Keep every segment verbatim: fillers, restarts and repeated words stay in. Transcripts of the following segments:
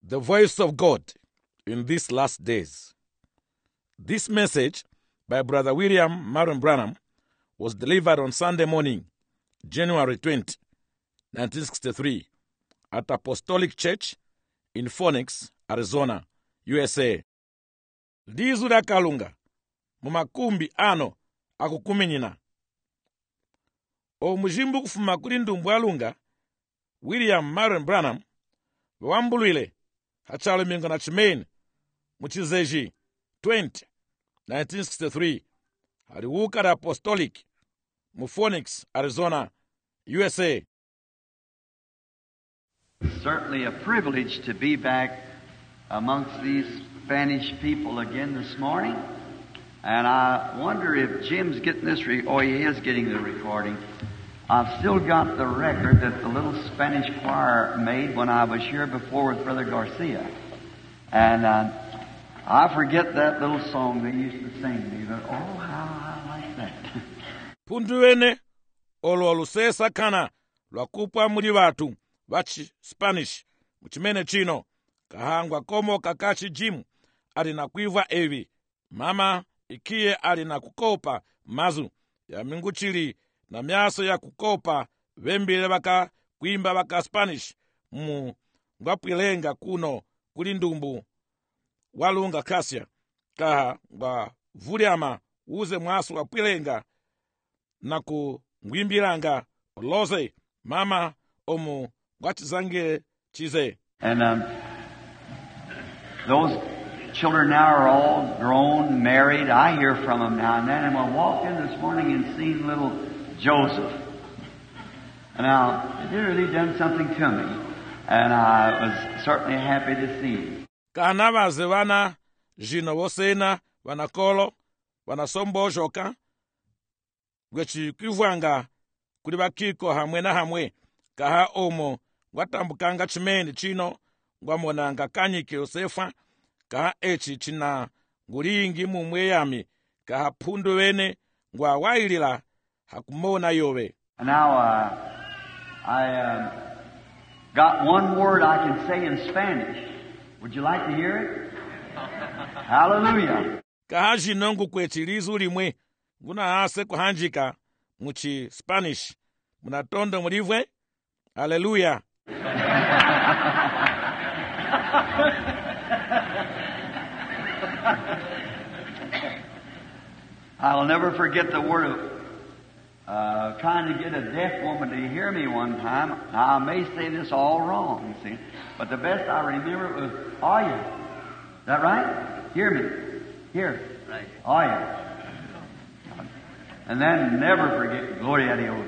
The Voice of God in These Last Days. This message by Brother William Marion Branham was delivered on Sunday morning, January twentieth, nineteen sixty-three, at Apostolic Church in Phoenix, Arizona, U S A. Lizu la kalunga mumakumbi ano akukumenyina. Omujimbu kufuma kuli ndumbu alunga William Marion Branham wambulwile hachalo mingo na chimene muchizeji twentieth, nineteen sixty-three aliwuka la Apostolic mu Phoenix, Arizona, U S A. It's certainly a privilege to be back amongst these Spanish people again this morning. And I wonder if Jim's getting this, re- oh, he is getting the recording. I've still got the record that the little Spanish choir made when I was here before with Brother Garcia. And uh, I forget that little song they used to sing to me, but oh, how I like that. Punduene olo alusesa kana lwakupwa muli watu wachi Spanish muchimene chino kahangwa komo kakachi Jim ali na kuiva evi mama ikiye ali na kukopa mazu ya mingu chili na myaso ya kukopa vembile baka kuimba baka Spanish mu ngwapwilenga kuno kuli ndumbu walunga kasya kaha ngwa vuliama uze mwasu wapwilenga na ku ngwimbilanga loze mama omu ngwachizange chize. And um, those children now are all grown, married. I hear from them now and then. And I walked in this morning and seen little Joseph. And now, it really done something to me. And I was certainly happy to see him. Kahana vaze vana jino vosena vanakolo vanasombojoka gwechi kwivwanga kuli bakiko hamwe na hamwe kaha omo ngwatambukanga chimene chino ngwamonanga kanyike Yosefa kaha echi china ngulingi mumwe yami kaha pundu wene ngwa wailila hakumona yowe. Now, uh, I uh, got one word I can say in Spanish. Would you like to hear it? Hallelujah. Kaha jinongu kwechi lizu limwe nguna hase kuhanjika muchi Spanish munatondo mulivwe. Hallelujah. I'll never forget the word of uh, trying to get a deaf woman to hear me one time. Now, I may say this all wrong, you see, but the best I remember it was, oh yeah. Is that right? Hear me. Hear. Right. Oh yeah. And then never forget, Gloria a Dios.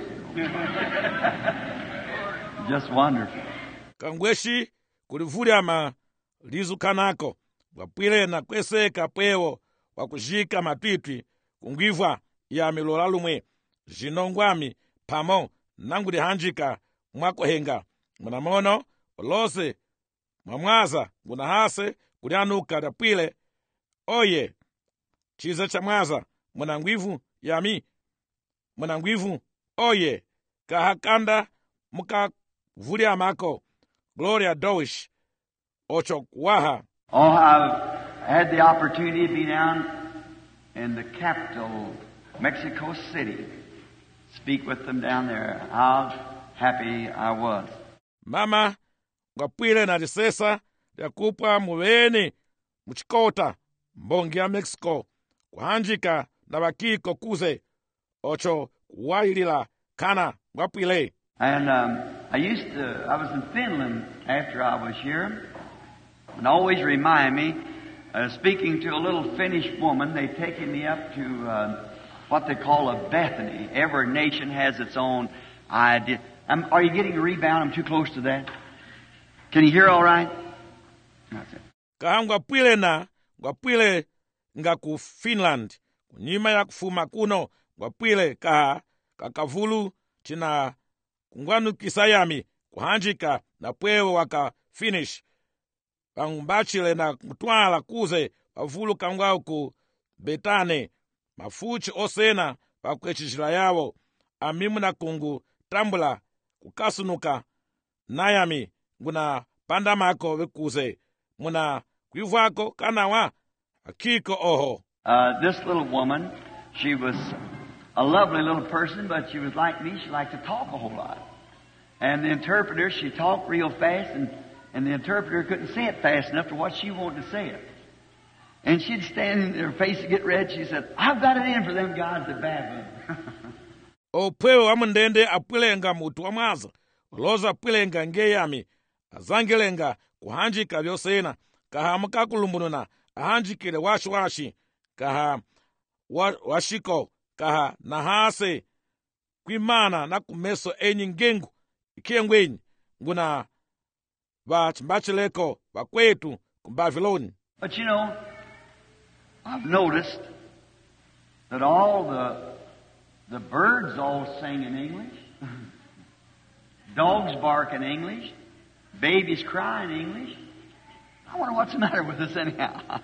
Just wonderful. Kangweshi kulivuliama lizu kanako wapwile na kweseka pwewo wakujika matwitwi kungwivwa ya milola lumwe jinongwami pamo nanguli hanjika mwakohenga munamono olose mwamwaza ngunahase kulianuka dapwile oye chiza cha mwaza munangwivu yami munangwivu oye kahakanda muka vuliamako Gloria Dowish ocho kuwaha. Oh, I've had the opportunity to be down in the capital, Mexico City, speak with them down there. How happy I was. Mama ngapwile na lisesa ya kupwa muweni mchikota mbongi ya Mexico kuhanjika na bakiko kuze ocho kuwailila kana ngapwile. And um, I used to, I was in Finland after I was here, and always remind me, uh, speaking to a little Finnish woman, they taken me up to uh, what they call a Bethany. Every nation has its own idea. Um, are you getting a rebound? I'm too close to that. Can you hear all right? That's it. Kaha ngapwile na ngapwile nga ku Finland kunyima ya kufuma kuno ngapwile kaha kakavulu china kungwanu kisayami kuhanjika na pwewo waka finish pangumbachile na kutwala kuze pavulu kangwao ku Betane mafuchi osena pakwechishila yawo amimu na kungu tambula kukasunuka nayami nguna pandamako wekuze muna kwivwako kanawa akiko oho. Uh, this little woman, she was a lovely little person, but she was like me. She liked to talk a whole lot. And the interpreter, she talked real fast, and, and the interpreter couldn't say it fast enough to what she wanted to say it. And she'd stand in her face and get red. She said, I've got it in for them guys that Babylon. Opwewo amundende apwilenga mutu wamwaza, oloza apwilenga ngeyami, azangelenga kuhanjika vyosena, kaha mukakulumbununa, ahanjikile washi-washi, kaha wa, washiko, kaha nahase, kwimana na kumeso enyi ngengu, ikiengwenyi, nguna vachmbachileko, vakwetu, kumbaviloni. But you know, I've noticed that all the the birds all sing in English. Dogs bark in English. Babies cry in English. I wonder what's the matter with us anyhow.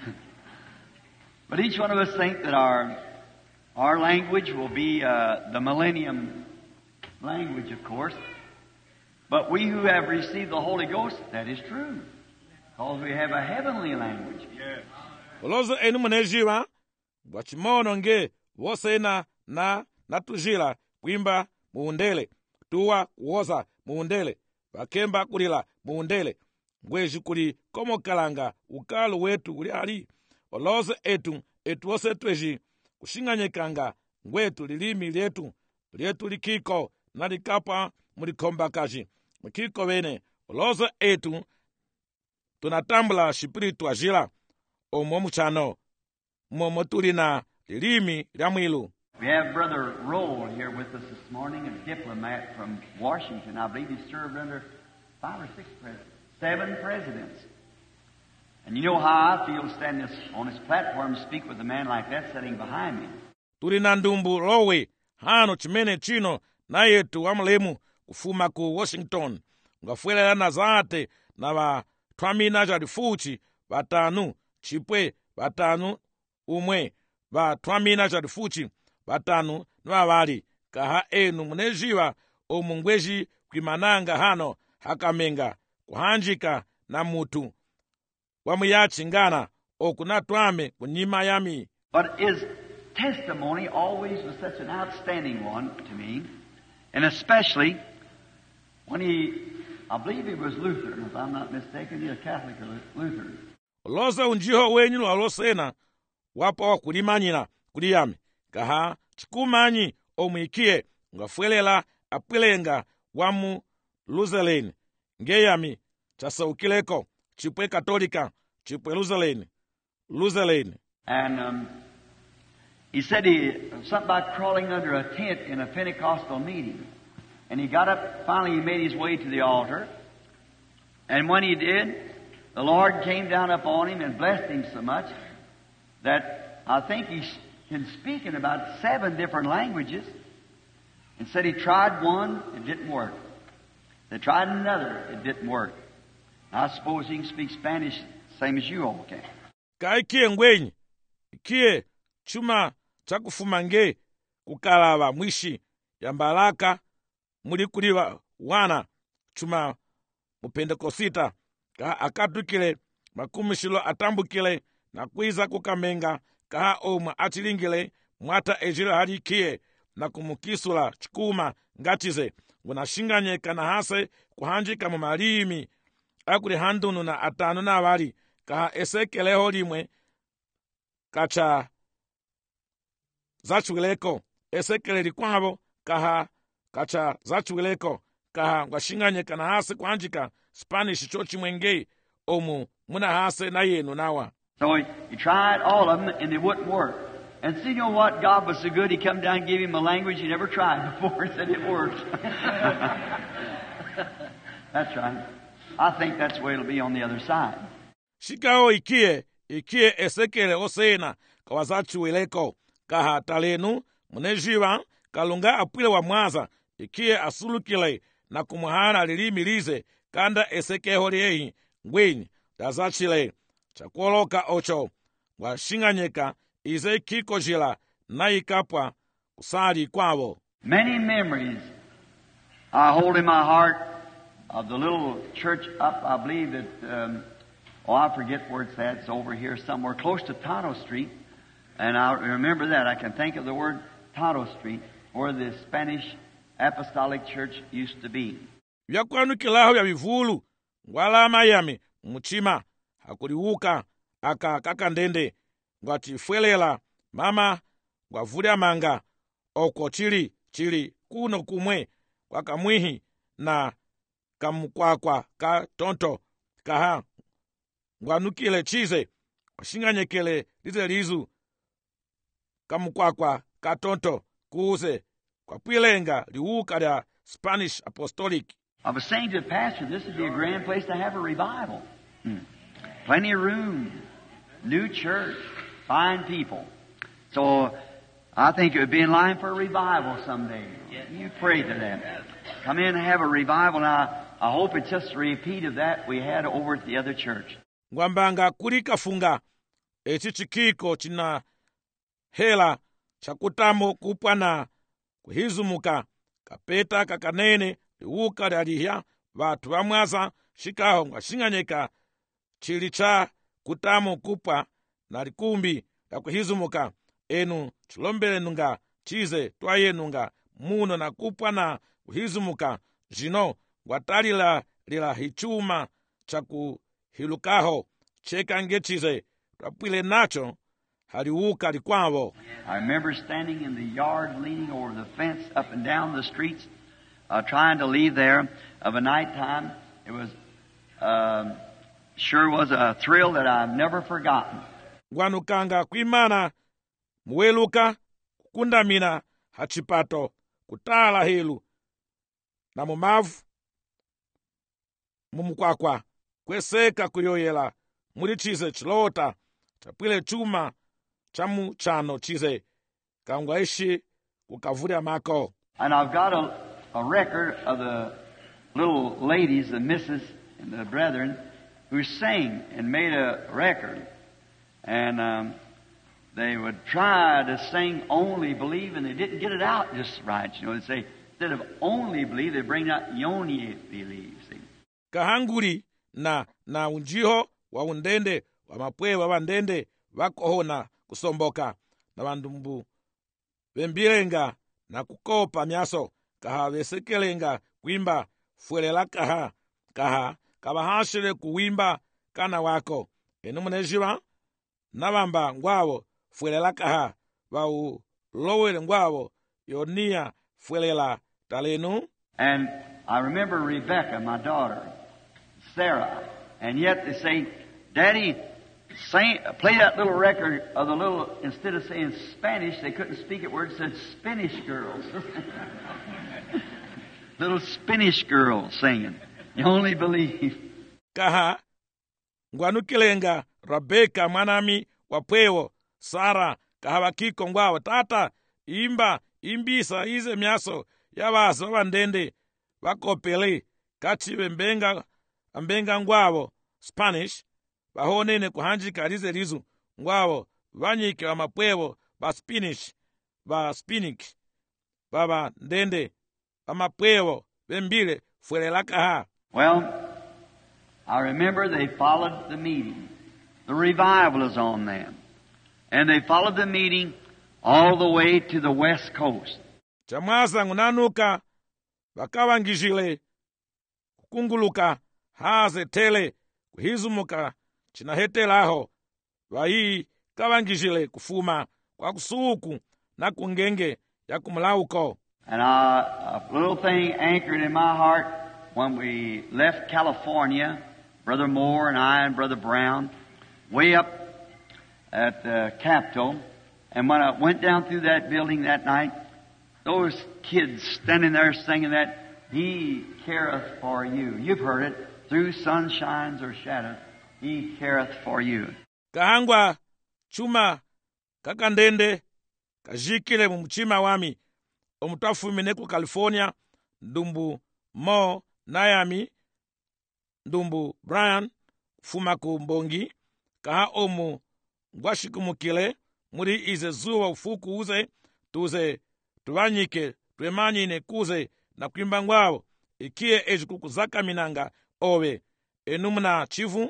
But each one of us think that our our language will be uh, the millennium language, of course. But we who have received the Holy Ghost, that is true. Because we have a heavenly language. Yes. Olozo enu munejiwa, wachimono nge, wosena na natujila, kwimba muundele, tuwa kuoza muundele, wakemba kulila muundele, ngweji kuli komo kalanga, ukalu wetu uli ali, olozo etu, etu wose tweji, kushinganyekanga, ngwetu lilimi lietu, lietu likiko, na likapa mulikomba kaji, mkiko wene, olozo etu, tunatambula shipiritu ajila, omo muchano, momo tulina lilimi lya mwilu. We have Brother Roll here with us this morning, a diplomat from Washington. I believe he served under five or six presidents, seven presidents. And you know how I feel standing on this platform to speak with a man like that sitting behind me. Tulina ndumbu lowe, hano chimene chino, na yetu wamlemu kufuma ku Washington. Ngafuela na zate, na wa twamina jadifuchi, batanu, chipwe, batanu, umwe, wa twamina jadifuchi, batanu, nwa wali, kaha enu munejiwa, o mungweji kwimananga hano, hakamenga, kuhanjika na mutu. Wamuyachingana, o kunatwame, kunyima yami. But his testimony always was such an outstanding one to me, and especially when he, I believe he was Lutheran, if I'm not mistaken, he was Catholic or Lutheran. Loza unjiho wenyu lwalosena, wapo wa kulimanyina, kuliyami, kaha, chikumanyi, omwikie, ngafuelela, apwilenga, wamu, Luzeleni, ngeyami, chasaukileko, chipwe katolika, chipwe Luzeleni, Luzeleni. And um, he said he, something about crawling under a tent in a Pentecostal meeting. And he got up, finally he made his way to the altar. And when he did, the Lord came down upon him and blessed him so much that I think he can speak in about seven different languages. And said he tried one, it didn't work. They tried another, it didn't work. I suppose he can speak Spanish same as you all can. Kaikie ngwenyi, ikie chuma chakufumange kukalava mwishi ya mbalaka muli kuliwa wana chuma mupendekosita kaha akatukile makumishilo atambukile na kwiza kukamenga kaha omwa achilingile mwata ejilo halikie na kumukisula chikuma ngatize ngunashinganyeka na hase kuhanjika mu malimi akuli handunu na atanu na wali kaha esekeleho limwe kacha zachuileko esekele likwavo kaha kacha zachuileko kaha ngwashinganyeka na hase kuhanjika Spanish chochi mwenge omu muna hase na yenu nawa. So he, he tried all of them and they wouldn't work. And see, you know what? God was so good, he come down and gave him a language he never tried before. He said it works. That's right. I think that's the way it'll be on the other side. Shikao ikie, ikie esekele osena, kawazachuileko, kaha talenu, munejiwa, kalunga apwile wa mwaza, ikie asulukile, na kumuhana lilimilize, kanda esekeho liehi, ngwenyi, dazachile, chakuoloka ocho, washinganyeka, ize kiko jila, na ikapwa, kusali kwavo. Many memories I hold in my heart of the little church up, I believe that um, Oh, I forget where it's at. It's over here somewhere close to Tonto Street. And I remember that. I can think of the word Tonto Street, where the Spanish Apostolic Church used to be. vyakwanukiraho vya vivulu ngwalama yami muchima hakuliuka aka kakandende ngwatifwelela mama ngwavulya manga oko chili chili kuno kumwe kwa kamwihi na kamukwakwa ka tonto kaha ngwanukile chize kwashinganyekele lize lizu kamukwakwa ka tonto kuze kwapwilenga liuka lya Spanish Apostolic. I was saying to the pastor, this would be a grand place to have a revival. Hmm. Plenty of room, new church, fine people. So I think it would be in line for a revival someday. You pray to that. Come in and have a revival. Now, I hope it's just a repeat of that we had over at the other church. Ngwambanga kuli kafunga echi chikiko china hela chakutamo kupwana kuhizumuka kapeta kakanene liuka lyalihya vatu vamwaza shikaho ngwashinganyeka chili cha kutamo kupwa na likumbi la kuhizumuka enu chilombelenu nga chize twayenu nga muno na kupwa na kuhizumuka zino ngwatalila lila hichuma cha kuhilukaho cheka ngechize twapwile nacho haliuka likwavo. I remember standing in the yard leaning over the fence up and down the streets uh, trying to leave there of a night time. It was uh, sure was a thrill that I've never forgotten. Ngwanukanga kwimana muweluka kukundamina hachipato kutala helu na mumavu mumukwakwa kweseka kuyoyela muli chize chilota chapwile chuma chamu chano chize kangwaishi kukavulya mako. And I've got a, a record of the little ladies, the missus and the brethren, who sang and made a record. And um, they would try to sing Only Believe, and they didn't get it out just right. You know, they'd say, instead of Only Believe, they bring out Yoni Believe. See? Kahanguli na na unjiho wa undende wa mapwewa wa ndende wakohona kusomboka na vandumbu vembilenga na kukopa myaso kaha vesekelenga kwimba fwelela kaha kaha kabahashile kuwimba kana wako enu munejiwa navamba ngwavo fwelela kaha vau lowele ngwavo yonia fwelela talenu. And I remember Rebecca, my daughter, Sarah, and yet they say, Daddy, sing, play that little record of the little, instead of saying Spanish, they couldn't speak it where it said Spanish girls. Little Spanish girls singing. You only believe. Kaha ngwanukilenga Rebeka mwanami wapwewo Sara kaha wakiko ngwawo tata imba imbisa ize myaso yavaso vandende vakopele kachive mbenga ambenga ngwawo Spanish vahonene kuhanjika lize lizu ngwawo vanyike wa mapwewo va Spanish va Spinic vava ndende va mapwewo vembile fwelela kaha. Well, I remember they followed the meeting. The revival is on them. And they followed the meeting all the way to the west coast. Chamwaza ngunanuka vakavangijile kukunguluka haze tele kuhizumuka chinahetelaho vai kavangijile kufuma kwa kusuku na kungenge ya kumulauko. And I, a little thing anchored in my heart when we left California, Brother Moore and I and Brother Brown, way up at the Capitol. And when I went down through that building that night, those kids standing there singing that, He careth for you. You've heard it. Through sunshines or shadows, He careth for you. Kahangwa chuma kakandende kajikile mumuchima wami omutafumine ku California ndumbu Mo Nayami ndumbu Brian fuma ku Mbongi kaha omu ngwashikumukile muri ize zuwa ufuku uze tuze tuvanyike twemanyine kuze na kwimba ngwawo ikie eji kukuzaka minanga owe enumuna chivu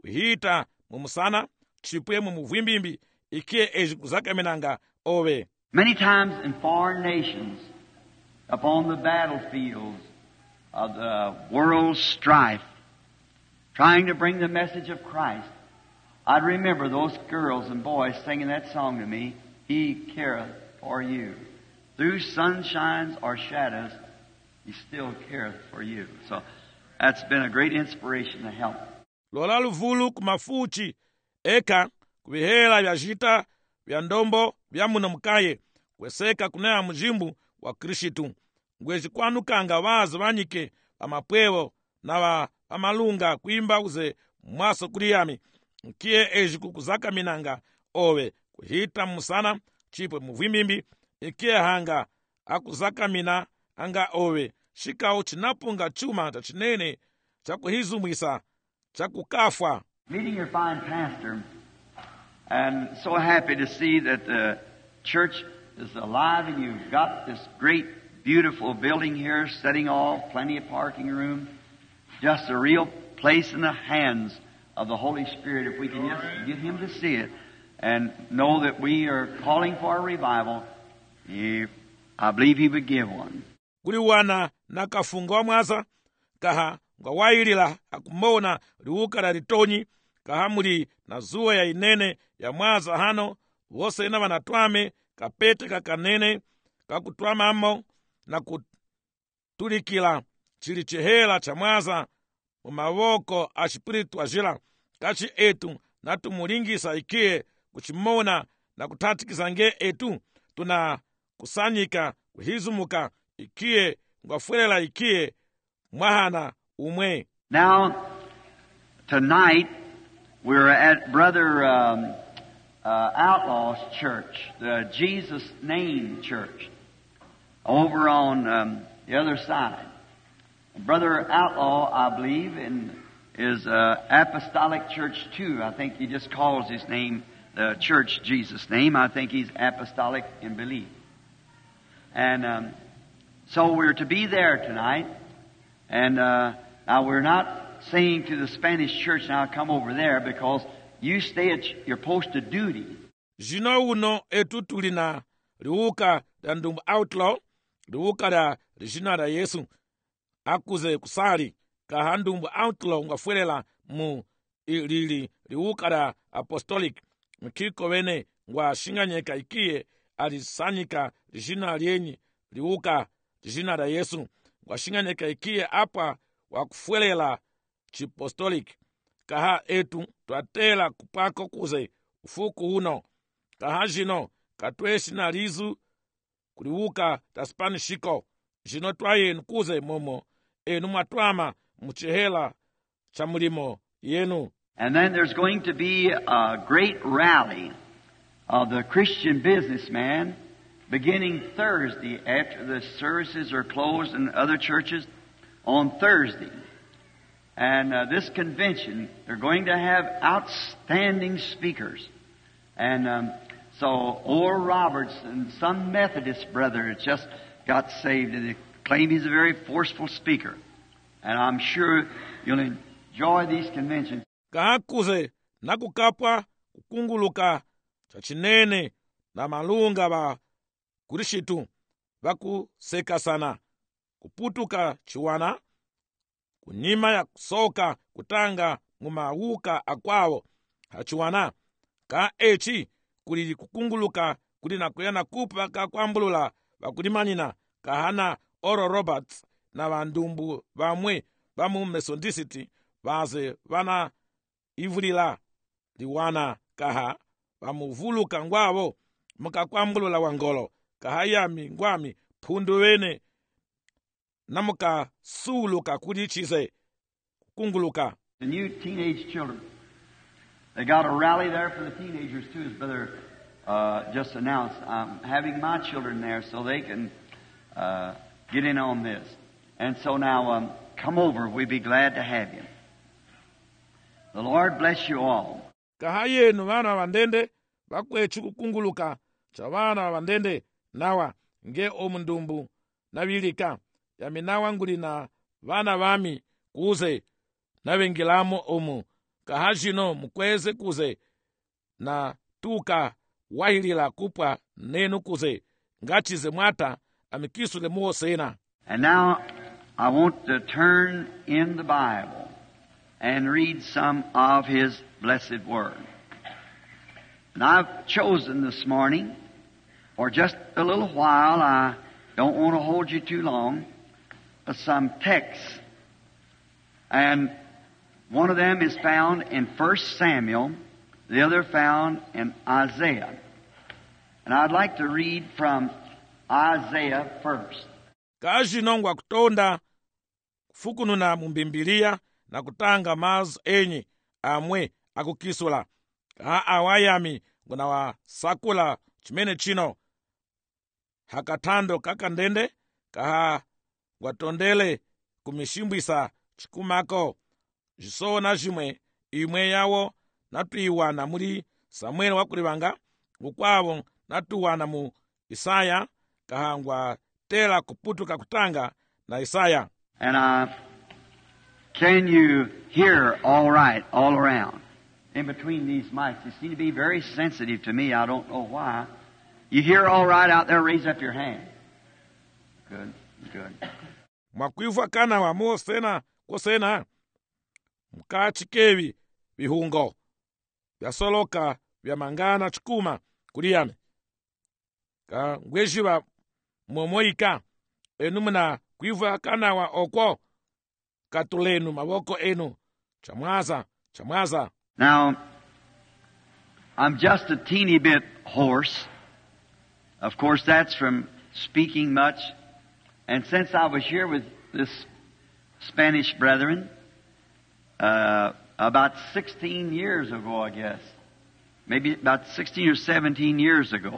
kuhita mumusana chipwe mumuvwimbimbi ikiye ezi kuzakamenanga owe. Many times in foreign nations, upon the battlefields of the world's strife, trying to bring the message of Christ, I'd remember those girls and boys singing that song to me, He careth for you. Through sunshines or shadows, He still careth for you. So that's been a great inspiration to help. Lola luvulu kumafuchi eka kubihela vya jita vya ndombo vya muno mkaye kweseka kunaya mujimbu wa Krishitu ngwezi kwanukanga wazi vanyike amapwevo na wa amalunga kuimba uze mwaso kuliyami nkiye eji kukuzakaminanga owe kuhita musana chipwe muvwimimbi ikiye hanga akuzakamina anga owe shikao chinapunga chuma cha chinene cha kuhizumwisa cha kukafwa. Meeting your fine pastor, and so happy to see that the church is alive and you've got this great, beautiful building here, setting off, plenty of parking room, just a real place in the hands of the Holy Spirit if we can just get Him to see it and know that we are calling for a revival. He, I believe He would give one. Kuli wana na kafunga wa mwaza kaha nga wailila akumona liuka la litonyi kaha muli na zuwa ya inene ya mwaza hano wose ina wanatwame kapete kakanene kakutwama amo na kutulikila chili chihela cha mwaza mumawoko a Espiritu ajila kachi etu na tumulingisa ikie kuchimona na kutatikiza nge etu tuna kusanyika kuhizumuka ikie ngwafuelela ikie mwahana umwe. Now, tonight we're at Brother um, uh, Outlaw's church, the Jesus Name Church, over on um, the other side. Brother Outlaw, I believe, in, is uh, Apostolic Church too. I think he just calls his name the church Jesus Name. I think he's apostolic in belief. And um, so we're to be there tonight. And uh, now we're not saying to the Spanish church, now come over there, because you stay at your post of duty. Jino uno etu tulina liuka da ndumbu Outlaw, liuka da lijina da Yesu. Akuze kusali kaha ndumbu Outlaw ngafuelela mu lili liuka da Apostolic. Mkiko wene ngwa shinganyeka ikie alisanyika lijina lienyi liuka lijina da Yesu. Ngwa shinganyeka ikie apa wakufuelela chipostolic. Kaha etu twatela kupako kuze ufuku uno. Kaha jino katweshi na lizu kuliuka da Spanishiko. Jino twaye nkuze momo enu matwama mchehela cha mulimo yenu. And then there's going to be a great rally of the Christian businessman beginning Thursday after the services are closed in other churches on Thursday. And uh, this convention, they're going to have outstanding speakers. And um, so Oral Roberts and some Methodist brother has just got saved, and they claim he's a very forceful speaker. And I'm sure you'll enjoy these conventions. Kahakuze na kukapwa kukunguluka cha chinene na malunga ba Krishitu bakuseka sana kuputuka chiwana kunyima ya kusoka kutanga mumawuka akwawo hachiwana ka echi kuli kukunguluka kuli na kuyana kupa ka kwambulula bakulimanina kahana Oral Roberts na bandumbu bamwe bamu Methodist baze bana ivulila liwana kaha bamuvuluka ngwabo mukakwambulula wangolo kaha yami ngwami pundu wene namuka suluka kulichize kunguluka. The new teenage children, they got a rally there for the teenagers too, as Brother uh, just announced. I'm having my children there so they can uh, get in on this. And so now um, come over, we'd be glad to have you. The Lord bless you all. Kaha yenu wana wandende bakwechu kukunguluka cha wana wandende nawa nge omundumbu nabilika yami nawa nguli na vana vami kuze navengilamo omu kaha zino mukweze kuze na tuka wahilila kupwa nenu kuze ngachize mwata amikisule muosena. And now I want to turn in the Bible and read some of His blessed Word. And I've chosen this morning, for just a little while, I don't want to hold you too long, some texts. And one of them is found in First Samuel, the other found in Isaiah. And I'd like to read from Isaiah first. Kajinongwa kutonda kufukununa mumbimbilia na kutanga mazu enyi amwe akukisula. Kaha awayami nguna wa sakula chimene chino. Hakatando kakandende kaha watondele kumishimbwisa chikumako. Jiso na jimwe imwe yawo natuiwana muri Samuel wakulibanga ukwabo natuwana mu Isaya kahangwa tela kuputuka kutanga na Isaya. And uh, can you hear all right all around? In between these mics, you seem to be very sensitive to me. I don't know why. You hear all right out there? Raise up your hand. Good, good. Mwakuiva kana wa mo sena kosena mkachikevi bihungo byasoloka byamangana chikuma kuliyame ka ngwejiba momoika enumuna kuiva kana wa okwo katulenu maboko enu chamwaza chamwaza. Now, I'm just a teeny bit hoarse. Of course, that's from speaking much. And since I was here with this Spanish brethren, uh, about sixteen years ago, I guess, maybe about sixteen or seventeen years ago,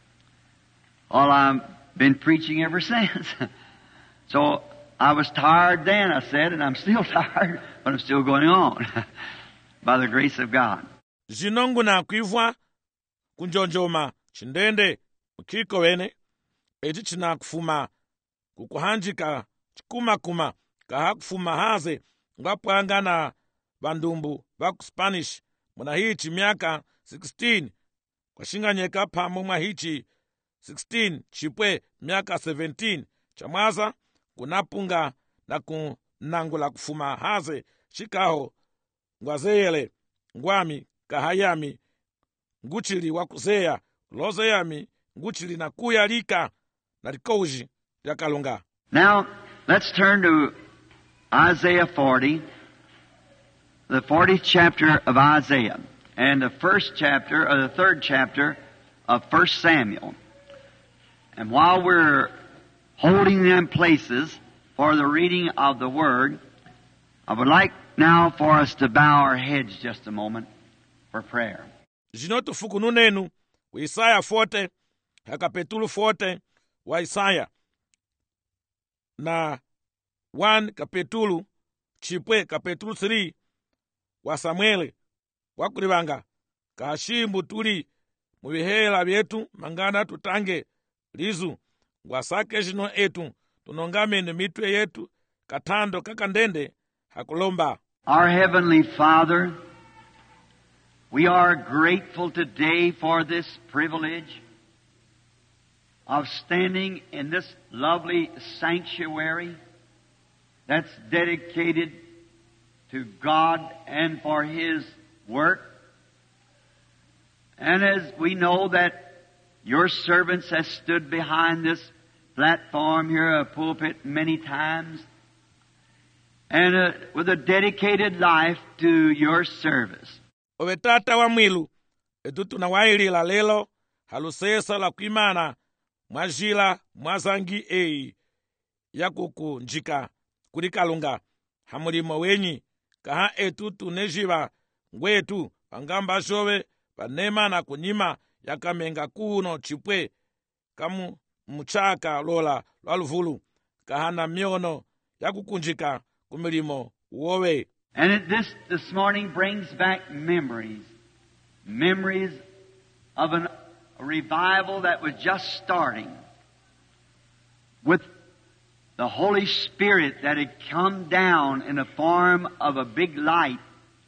well, I've been preaching ever since. So I was tired then, I said, and I'm still tired, but I'm still going on by the grace of God. Zinongu na kuivwa kunjonjoma chindende mkiko wene eti china kufuma kukuhanjika chikuma kuma kaha kufuma haze ngapwanga na bandumbu vaku Spanish muna hichi miaka sixteen kwa shinganyeka pamo mwa hichi sixteen chipwe miaka seventeen chamwaza kunapunga na kunangula kufuma haze chikaho ngwazeyele ngwami kahayami nguchili wakuzeya lozeyami nguchili na kuyalika na likouji lyakalunga. Now, let's turn to Isaiah forty, the fortieth chapter of Isaiah, and the first chapter, or the third chapter of First Samuel. And while we're holding them places for the reading of the Word, I would like now for us to bow our heads just a moment for prayer. Zino tufuku nenu ku Isaya forty hakapetulu forty wa Isaya na one kapetulu chipwe kapetulu three wa Samueli wakulibanga kahashimbu tuli mubihela byetu mangana tutange lizu ngwasake zino etu tunongame ne mitwe yetu katando kakandende hakulomba. Our Heavenly Father, we are grateful today for this privilege of standing in this lovely sanctuary that's dedicated to God and for His work. And as we know that your servants have stood behind this platform here, a pulpit, many times, and uh, with a dedicated life to your service. Owe tata wa mwilu etu tunawailila lelo halusesa la kuimana mwajila mwazangi ei ya kukunjika kulikalunga hamulimo wenyi kaha etu tunejiva ngwetu pangamba jove panema na kunyima yakamenga kuno chipwe kamu mchaka lola lwaluvulu kaha na miono ya kukunjika kumilimo uowe. And it, this this morning brings back memories, memories of an, a revival that was just starting, with the Holy Spirit that had come down in the form of a big light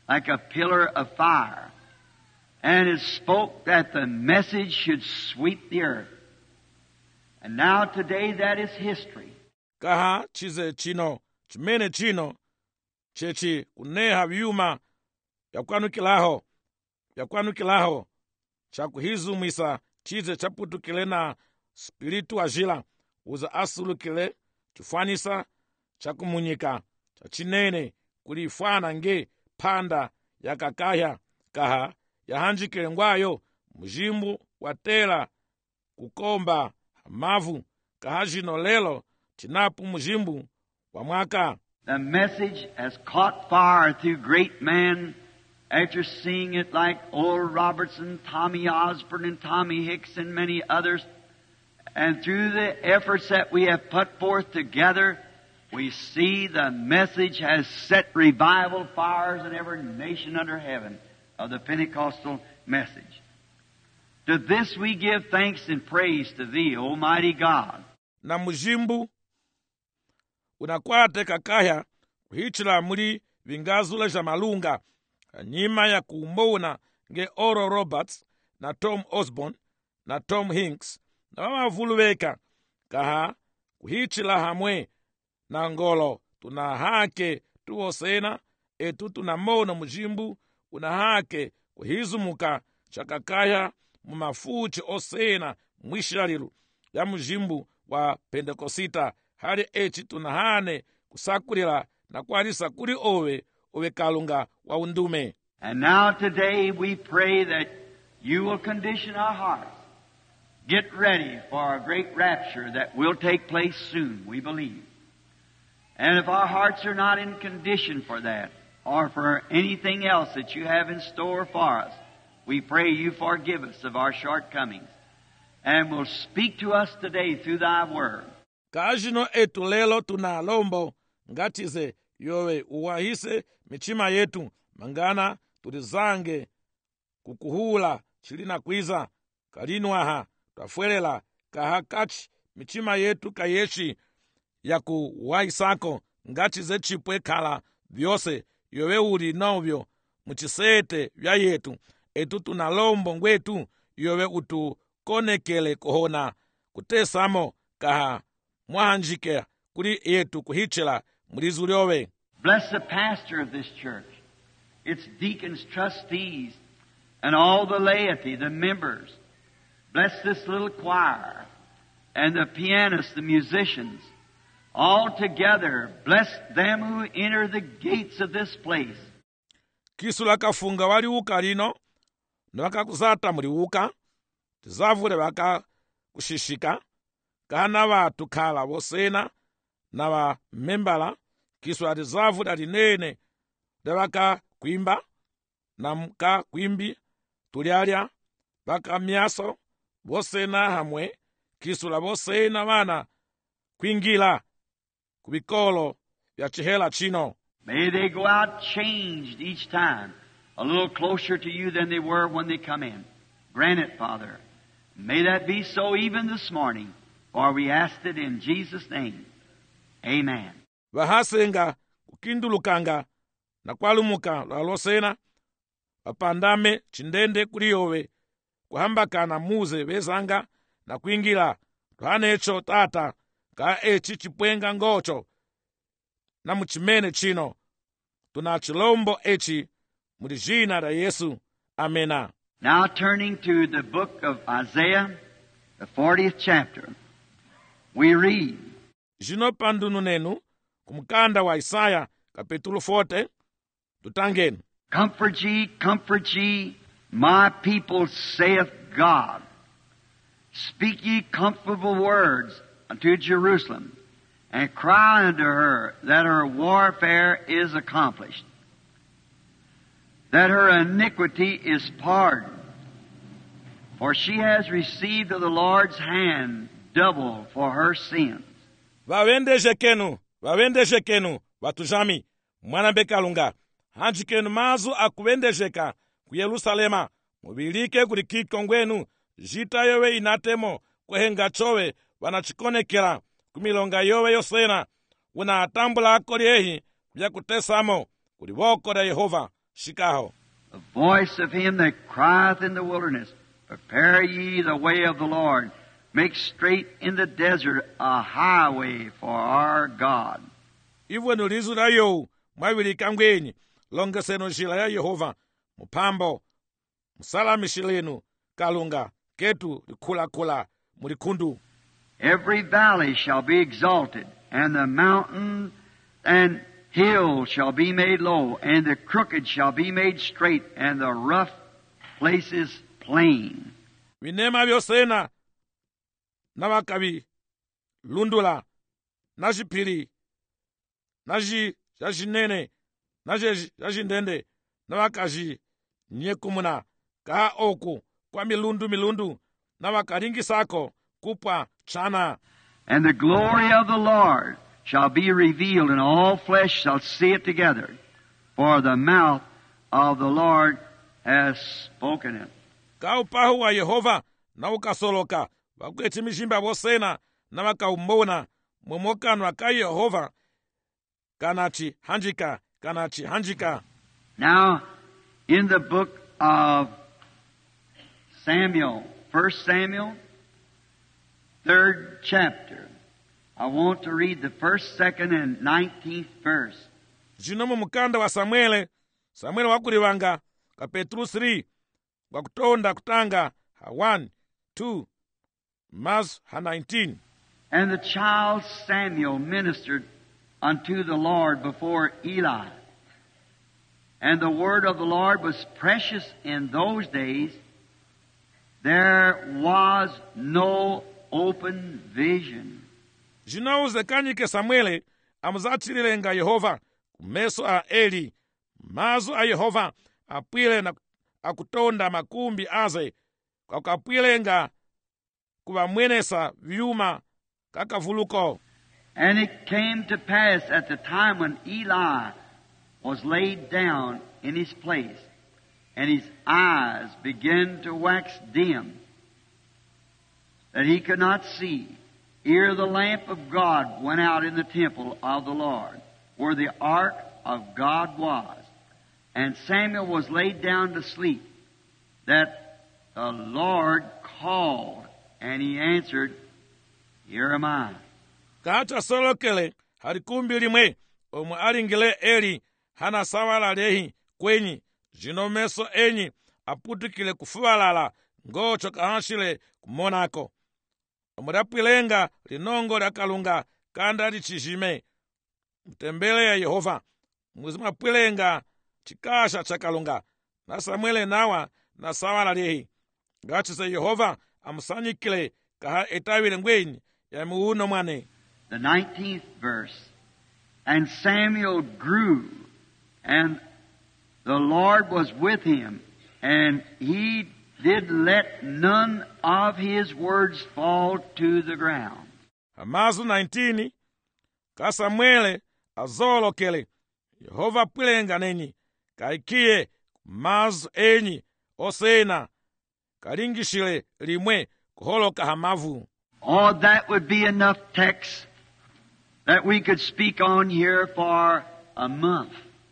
like a pillar of fire, and it spoke that the message should sweep the earth. And now today that is history. kaha chize chino chimene chino chechi kuneha vyuma vyakwanukilaho vyakwanukilaho chakuhizumwisa chize chaputukile na spiritu ajila uza asulukile chifwanisa chakumunyika chachinene kulifwana nge phanda yakakaya kaha yahanjikile ngwayo mujimbu watela kukomba mavu kaha jino lelo chinapu mujimbu wa mwaka. The message has caught fire through great men after seeing it like Oral Robertson, Tommy Osborne, and Tommy Hicks, and many others. And through the efforts that we have put forth together, we see the message has set revival fires in every nation under heaven of the Pentecostal message. To this we give thanks and praise to Thee, Almighty God. Na mujimbu unakwate kakaya kuhichila muli vingazula ja malunga nyima ya kumbona nge Oral Roberts na Tom Osborne na Tom Hinks na wamavuluweka kaha kuhichila hamwe na ngolo tuna hake tuosena etu tunamona mujimbu una hake kuhizumuka chakakaya mumafuchi osena mwishalilu ya mujimbu wa Pentekosita hali echi tunahane kusakulila na kwalisa kuli owe owe kalunga wa undume. And now today we pray that you will condition our hearts. Get ready for a great rapture that will take place soon, we believe. And if our hearts are not in condition for that, or for anything else that you have in store for us, we pray you forgive us of our shortcomings, and will speak to us today through Thy Word. Kajino etu lelo tunalombo ngatize yowe uwahise michima yetu mangana tulizange kukuhula chilina kwiza kalinwaha twafwelela kahakachi michima yetu kayeshi ya kuwaisako ngatize chipwe kala vyose yowe uli novyo muchisete vya yetu etu tunalombo ngwetu yowe utu konekele kohona kutesamo kaha mwahanjike kuli yetu kuhichela mulizu lyowe. Bless the pastor of this church, its deacons, trustees, and all the laity, the members. Bless this little choir, and the pianists, the musicians. All together, bless them who enter the gates of this place. Kisula kafunga waliuka lino, nwakakuzata muliuka, tizavule waka kushishika, kana watu kala wosena, na wa membala, kisula tizavule linene, dewaka kuimba, na mka kuimbi, tulialia, waka miaso, wosena hamwe, kisula wosena wana, kuingila, kubikolo, ya chihela chino. May they go out changed each time, a little closer to you than they were when they come in. Grant it, Father. May that be so even this morning, for we asked it in Jesus' name. Amen. Vahasenga kukindulukanga na kwalumuka lwalosena vapandame chindende kuliyowe kuhambakana muze vezanga na kuingila twanecho tata ka echi chipwenga ngocho na muchimene chino tuna chilombo echi mulijina la Yesu. Amena. Now turning to the book of Isaiah, the fortieth chapter, we read, Jino pandunu nenu kumkanda wa Isaya kapitulo forty tutangeni. Comfort ye, comfort ye, my people, saith God. Speak ye comfortable words unto Jerusalem, and cry unto her that her warfare is accomplished, that her iniquity is pardoned, for she has received of the Lord's hand double for her sins. Vawendeshe kenu, vawendeshe kenu, watujami, mwana bekalunga, hanjikenu mazu akuwendesheka ku Yerusalema, mubilike kuli kikongwenu, jita yowe inatemo, kwehenga chowe, wanachikonekela, kumilonga yowe yosena, una atambula akoli ehi, kuya kutesamo, kuli woko da Yehova, shikaho. The voice of him that crieth in the wilderness, prepare ye the way of the Lord. Make straight in the desert a highway for our God. Ivwenu lizu la yowu mwawilika ngwenyi longeseno njila ya Yehova mupambo musalamishilenu kalunga ketu likhulakhula mulikhundu. Every valley shall be exalted, and the mountain and hill shall be made low, and the crooked shall be made straight, and the rough places plain. Vinema vyosena na vakavi lundula na xipili na xi xa xinene na xexi xa xindende na vakaxi nyekumuna ka oku kwa milundu milundu na vakaringisako kupwa chana. And the glory of the Lord shall be revealed, and all flesh shall see it together, for the mouth of the Lord has spoken it. Ka upahu wa Yehova na ukasoloka vakweti mishimba vosena na vakaumbona momokanwa ka Yehova kanachi hanjika kanachi hanjika. Now, in the book of Samuel, First Samuel, third chapter, I want to read the first, second, and nineteenth verse. Zvino mumukanda wa Samuele, Samuele wakulivanga ka Petru three wakutonda kutanga ha one, two, mas ha nineteen. And the child Samuel ministered unto the Lord before Eli. And the word of the Lord was precious in those days. There was no open vision. Zvino uzekanyike Samuele amuzatirilenga Yehova kumeso a Eli. Mazu a Yehova apwile na akutonda makumbi aze kakapwilenga kuvamwenesa vyuma kakavuluko. And it came to pass at the time when Eli was laid down in his place, and his eyes began to wax dim, that he could not see, ere the lamp of God went out in the temple of the Lord, where the ark of God was. And Samuel was laid down to sleep, that the Lord called, and he answered, Here am I. Kacha solokele halikumbi limwe omwe alingile Eli hana sawala lehi kwenyi zino meso enyi aputukile kufuwalala ngocho kahanshile kumonako omudapwilenga linongo lya kalunga kanda lichijime mtembele ya Yehova muzimapwilenga chikasha cha kalunga na Samuele nawa na sawala lehi ngachise Yehova amusanyikile kaha etawile ngwenyi ya muuno mwane. The nineteenth verse. And Samuel grew, and the Lord was with him, and he did let none of his words fall to the ground. Amazu nineteen, ka Samuele azolokele, Yehova pwilenga nenyi, kaikie mazu enyi osena, kalingishile limwe kuholoka hamavu. Oh, that would be enough text that we could speak on here for a month.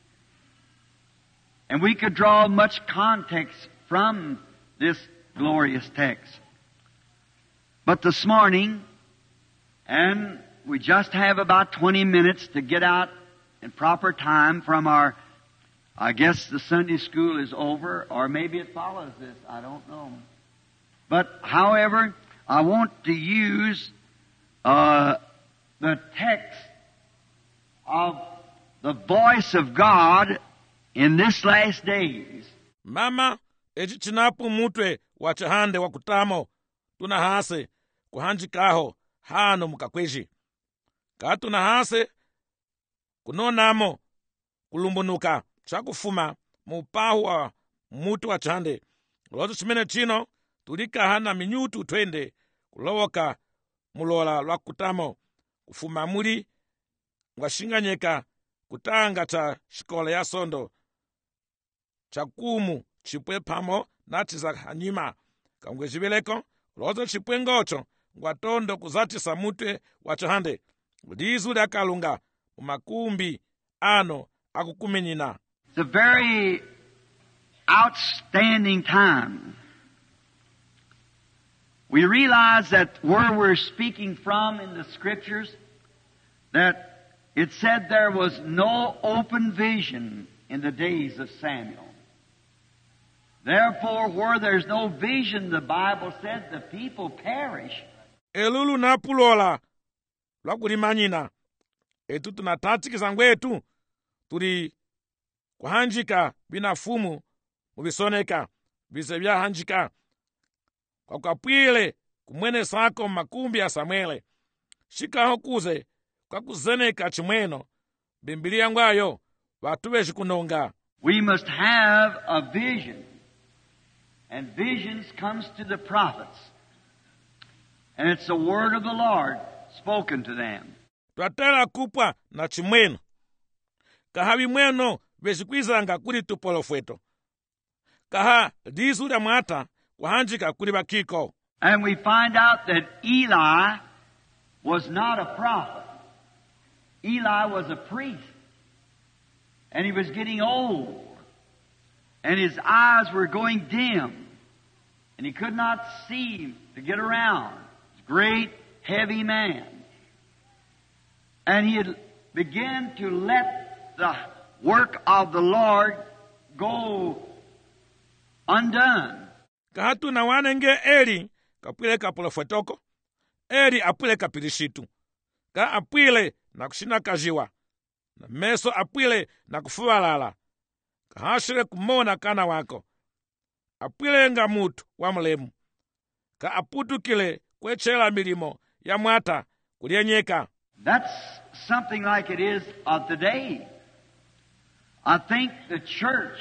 And we could draw much context from this glorious text. But this morning, and we just have about twenty minutes to get out in proper time from our, I guess the Sunday school is over, or maybe it follows this, I don't know. But however, I want to use uh, the text of the voice of God in this last days. Mama, echi chinapu mutwe wa chahande wa kutamo, tunahase kuhanjikaho hano mukakweshi. Ka tunahase kunonamo kulumbunuka chakufuma mupahu wa mutu wa chahande. Lozo chimene chino tulika hana minutu twende kulowoka mulola lwa kutamo kufuma muli ngwashinganyeka kutanga cha shikola ya sondo chakumu chipwe pamo nati za hanyima kangwe jibileko lozo chipwe ngocho ngwatondo kuzatisa mutwe wa chahande lizu lya kalunga umakumbi ano akukumenyina. It's a very outstanding time. We realize that where we're speaking from in the Scriptures, that it said there was no open vision in the days of Samuel. Therefore, where there's no vision, the Bible said, the people perish. elulu napulola lwakulimanyina etu tunathatikisa ngwetu tuli kuhanjika bina fumu mubisoneka bise byahanjika kwakapwile kumwene sako makumbi ya Samuele shikaho kuze kwakuzeneka chimweno Biblia ngwayo watu beshi kunonga. We must have a vision. And visions comes to the prophets. And it's the word of the Lord spoken to them. Twatela kupwa na chimweno kaha bimweno beshikwizanga kuli tupolofweto kaha disu da mwata kuhanjika kuli bakiko. And we find out that Eli was not a prophet. Eli was a priest. And he was getting old. And his eyes were going dim. And he could not see to get around. He was a great, heavy man. And he had begun to let the work of the Lord go undone. Kahatu na wanenge Eli kapwile kapolofwetoko. Eli apwile kapirishitu. Ka apwile na kushina kajiwa. Na meso apwile na kufuwalala. Kahashire kumona kana wako. Apwile nga mutu wa mulemu. Ka aputukile kwechela milimo ya mwata kulienyeka. That's something like it is of today. I think the church,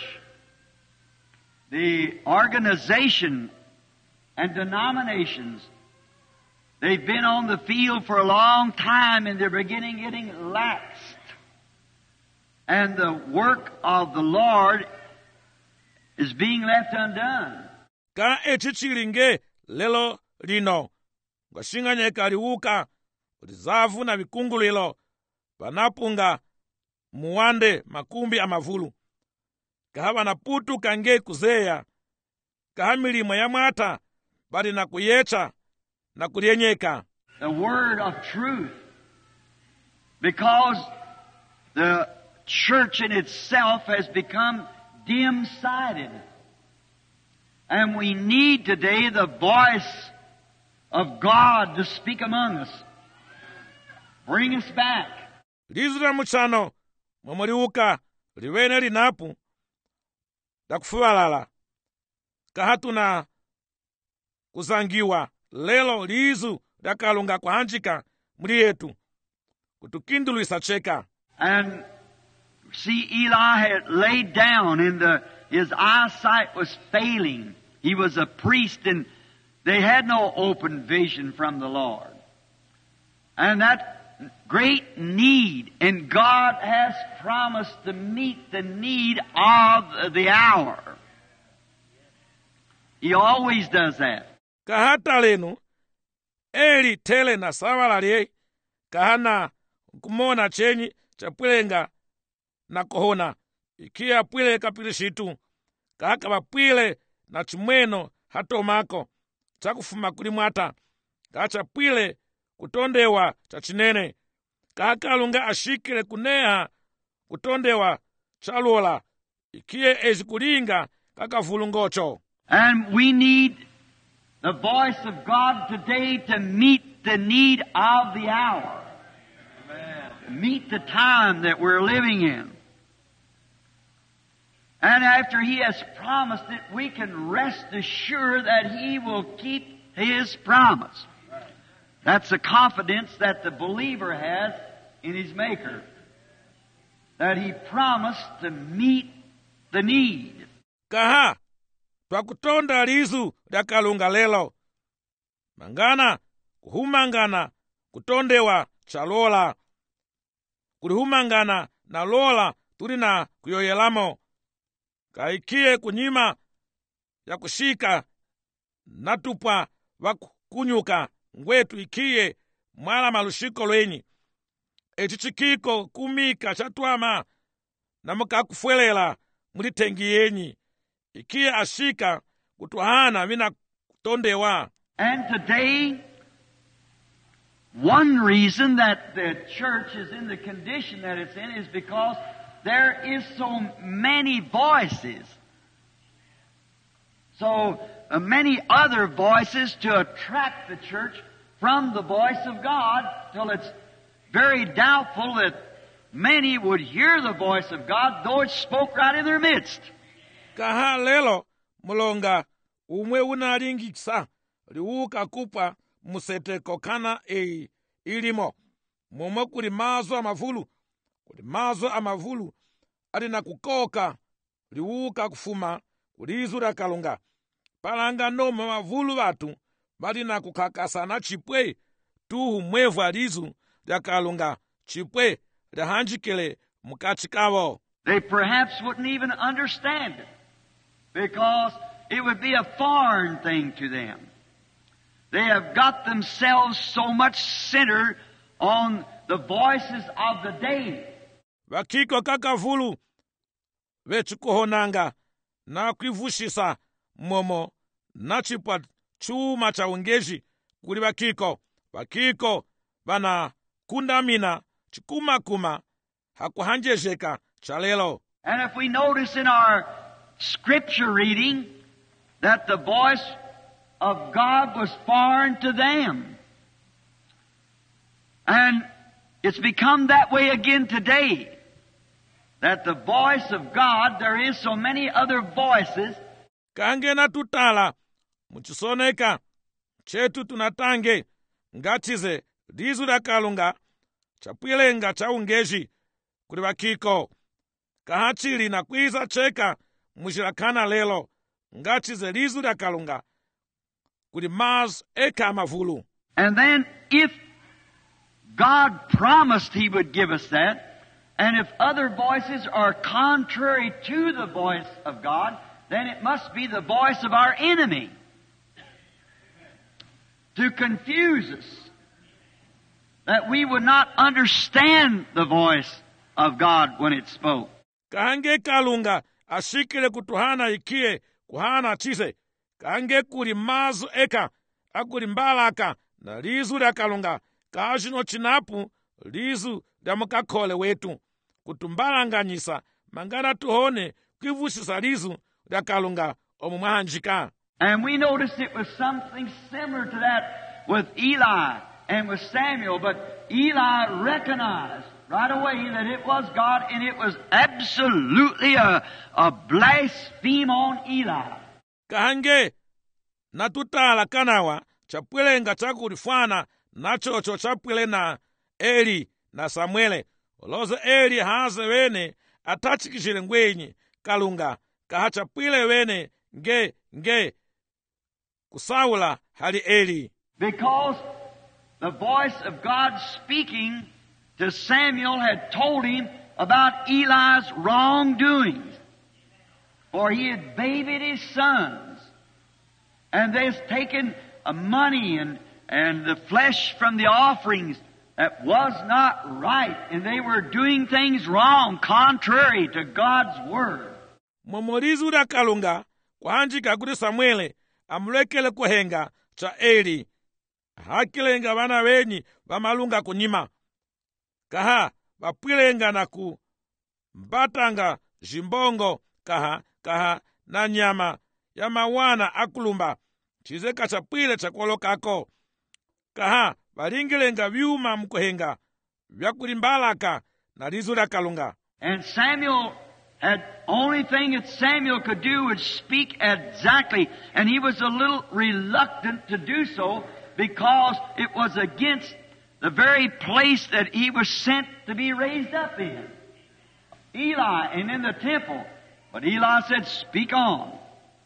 the organization and denominations, they've been on the field for a long time and they're beginning getting laxed. And the work of the Lord is being left undone. Ka echichilinge lelo lino. Ngashinganyeka liwuka ulizavu na vikungulilo panapunga muwande makumbi amavulu. Kaha banaputu kange kuzeya. Kaha milimo ya mwata bali na kuyecha na kulienyeka. The word of truth. Because the church in itself has become dim-sighted. And we need today the voice of God to speak among us. Bring us back. Lizura muchano mwamuriuka liwene linapu da kufuwalala. Kahatuna kuzangiwa lelo lizu da kalunga kuhanjika muli yetu kutukindulwisa cheka. And see, Eli had laid down and the, his eyesight was failing. He was a priest and they had no open vision from the Lord. And that great need, and God has promised to meet the need of the hour. He always does that. Kahata lenu, Eli tele na sawala liye, kahana kumona chenyi chapwilenga na kohona, ikia pwile kapilishitu, kahaka bapwile na chimweno hato mako, chakufuma kulimwata, kacha pwile kutondewa chachinene, kahaka lunga ashikile kuneha kutondewa chalola, ikie ezikulinga kakavulungocho. And we need the voice of God today to meet the need of the hour. Amen. Meet the time that we're living in. And after He has promised it, we can rest assured that He will keep His promise. That's the confidence that the believer has in his Maker. That He promised to meet the need. Kaha, twakutonda lizu lya kalunga lelo. Mangana, kuhumangana, kutondewa chalola. Kulihumangana na lola tulina kuyoyelamo. Kaikie kunyima ya kushika natupwa wakunyuka ngwetu ikie mwala malushiko lwenyi. Echichikiko kumika chatwama na muka kufwelela mulitengi yenyi. ikiye ashika kuti hana vina kutondewa. And today, one reason that the church is in the condition that it's in is because there is so many voices. So uh, many other voices to attract the church from the voice of God, till it's very doubtful that many would hear the voice of God, though it spoke right in their midst. Kaha lelo mulonga umwe unalingisa liuka kupa museteko kana e ilimo momwe kuli mazo amavulu kuli mazo amavulu alina kukoka liuka kufuma kulizu la kalunga palanga noma mavulu vatu balina kukakasana chipwe tuhu mwevu alizu lya kalunga chipwe lyahanjikile mukati kawo. They perhaps wouldn't even understand it, because it would be a foreign thing to them. They have got themselves so much centered on the voices of the day. Vakiko kakavulu vechikuhonanga na kuivushisa momo na chipwa chuma cha ungeji kuli vakiko. Vakiko vana kundamina chikumakuma hakuhanjejeka chalelo. And if we notice in our scripture reading that the voice of God was foreign to them, and it's become that way again today, that the voice of God, there is so many other voices. Kange na tutala muchisoneka chetu tunatange ngatize lizu la kalunga chapwilenga cha ungeji kuli vakiko kahachili na kwiza cheka mushilakana lelo ngatize lizu la kalunga kuli maz eka mavulu. And then if God promised He would give us that, and if other voices are contrary to the voice of God, then it must be the voice of our enemy to confuse us, that we would not understand the voice of God when it spoke. Kange kalunga ashikile kutuhana ikie kuhana chise kange kuli mazu eka akuli mbalaka na lizu lya kalunga kachino chinapu lizu lya mukakhole wetu kutumbalanganyisa mangana tuhone kuivusisa lizu lya kalunga omu mwahanjika. And we noticed it was something similar to that with Eli and with Samuel, but Eli recognized right away that it was God, and it was absolutely a, a blaspheme on Eli. Kahange natutala kanawa chapwilenga chakulifwana nachocho chapwile na Eli na Samuele oloze Eli haze wene atachikishile ngwenyi kalunga kahachapwile wene nge nge kusawula hali Eli. Because the voice of God speaking to Samuel had told him about Eli's wrongdoings. For he had babied his sons, and they'd taken uh, money and, and the flesh from the offerings that was not right, and they were doing things wrong, contrary to God's word. Momorizu da kalunga kuhanjika kuti Samuele amulekele kuhenga cha Eli hakilenga vana wenyi vamalunga kunyima kaha vapwilenga na ku mbatanga jimbongo kaha kaha na nyama ya mawana akulumba chize kachapwile chakolokako kaha valingilenga vyuma mkuhenga vyakulimbalaka na lizu la kalunga. And Samuel had only thing that Samuel could do was speak exactly, and he was a little reluctant to do so because it was against the very place that he was sent to be raised up in, Eli, and in the temple. But Eli said, "Speak on."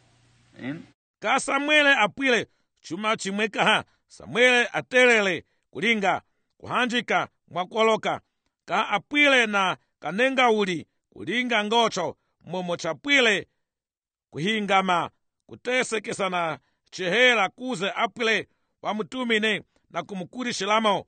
And ka Samuele apwile chuma chimwe kaha Samuele atelele kulinga kuhanjika mwakoloka ka apwile na kanenga uli kulinga ngocho momo chapwile kuhingama kutesekesana chehela kuze apwile wamutumine na kumukulishilamo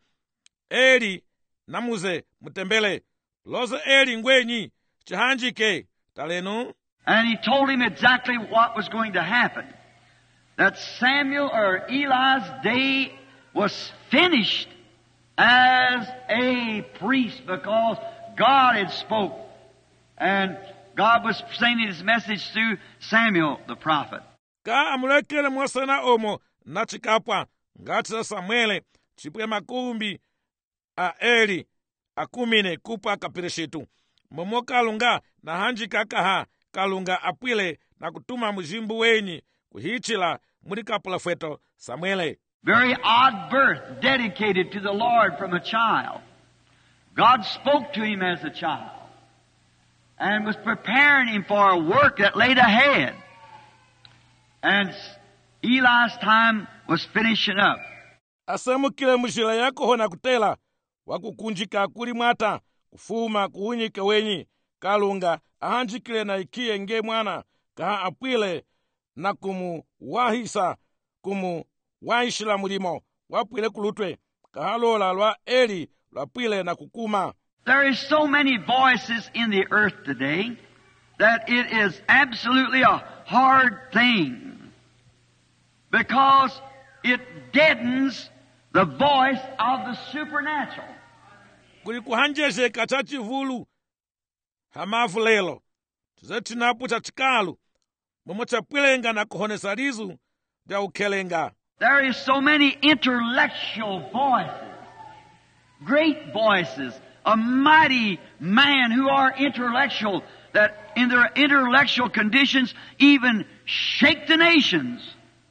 Eli namuze mutembele loze Eli ngwenyi chihanjike talenu. And he told him exactly what was going to happen. That Samuel or Eli's day was finished as a priest because God had spoke. And God was sending His message through Samuel the prophet. ka amulekele mwasana omo na chikapwa ngati za Samuele chipwe makumbi a Eli akumine kupa kapirishitu momo kalunga na hanjika kaha kalunga apwile na kutuma mujimbu wenyi kuhichila muri kapulafeto Samuele. Very odd birth, dedicated to the Lord from a child. God spoke to him as a child and was preparing him for a work that laid ahead. And Eli's time was finishing up. Asamukile mujila yako hona kutela wakukunjika kuli mwata kufuma kuhunyike wenyi kalunga ahanjikile na ikie nge mwana kaha apwile na kumu wahisa kumu waishila mulimo wapwile kulutwe kaha lola lwa Eli lwapwile na kukuma. There is so many voices in the earth today that it is absolutely a hard thing because it deadens the voice of the supernatural. Kuli kuhanjezeka cha chivulu hamafu lelo tizatinapu cha chikalu momo chapwilenga na kuhonesa lizu lya ukhelenga. There is so many intellectual voices, great voices, a mighty man who are intellectual, that in their intellectual conditions even shake the nations.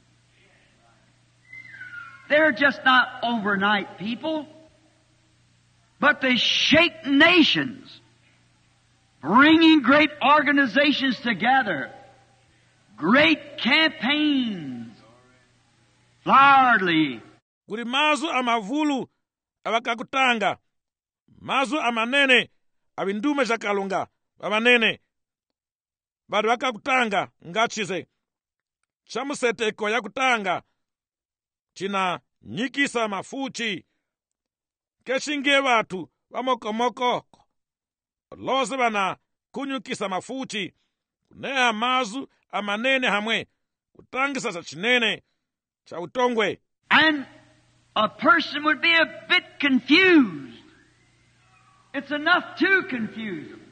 They're just not overnight people, but they shake nations, bringing great organizations together, great campaigns, floweredly. Kuli mazu amavulu awakakutanga, mazu amanene abindume za kalunga amanene bado wakakutanga ngachize chamuseteko yakutanga china nyikisa mafuchi keshinge batu bamokomoko loze bana kunyukisa mafuchi kuneha mazu amanene hamwe kutangisa cha chinene cha utongwe. And a person would be a bit confused. It's enough to confuse them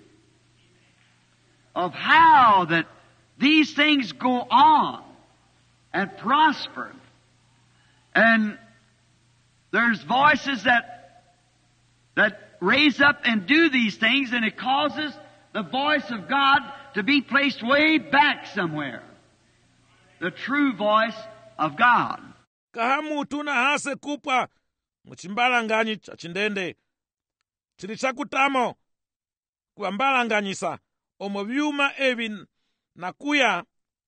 of how that these things go on and prosper. And there's voices that that raise up and do these things, and it causes the voice of God to be placed way back somewhere. The true voice of God. Kahamutu na hase kupwa mchimbalanganyi cha chindende chili chakutamo kuambalanganyisa omo byuma ebi nakuya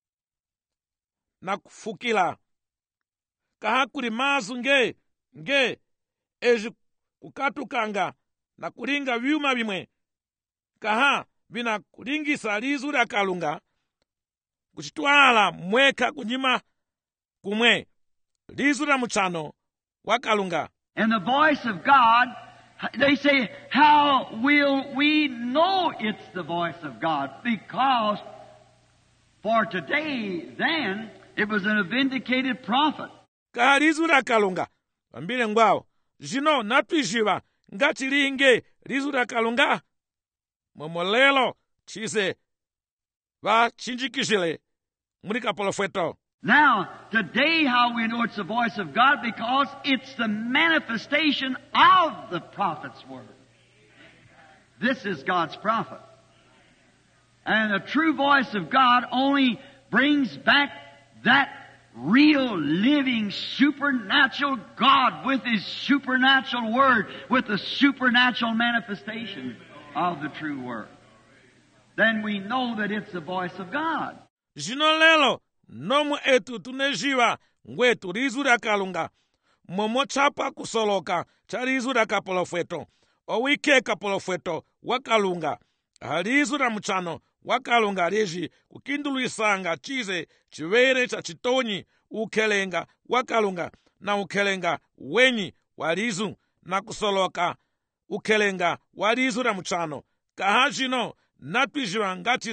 na kufukila kaha kuli mazu nge nge eji kukatukanga na kulinga byuma bimwe kaha bina kulingisa lizu lya kalunga kuchitwala mweka kunyima kumwe lizu lya muchano wa kalunga. And the voice of God, they say, how will we know it's the voice of God? Because for today, then, it was a vindicated prophet. Kaha lizu lya kalunga ambile ngwao zino natwijiva ngati linge lizu lya kalunga momolelo chise va chinjikishile muri kapolofeto. Now, today how we know it's the voice of God? Because it's the manifestation of the prophet's word. This is God's prophet. And the true voice of God only brings back that real, living, supernatural God with His supernatural word, with the supernatural manifestation of the true word. Then we know that it's the voice of God. Zino lelo nomu etu tunejiva ngwetu lizu lya kalunga momo chapa kusoloka cha lizu lya kapolofeto owike kapolofeto wa kalunga halizu lya muchano wa kalunga leji kukinduluisanga chize chivere cha chitonyi ukhelenga wa kalunga na ukhelenga wenyi wa lizu na kusoloka ukhelenga wa lizu lya muchano kaha zino natwijiva ngatize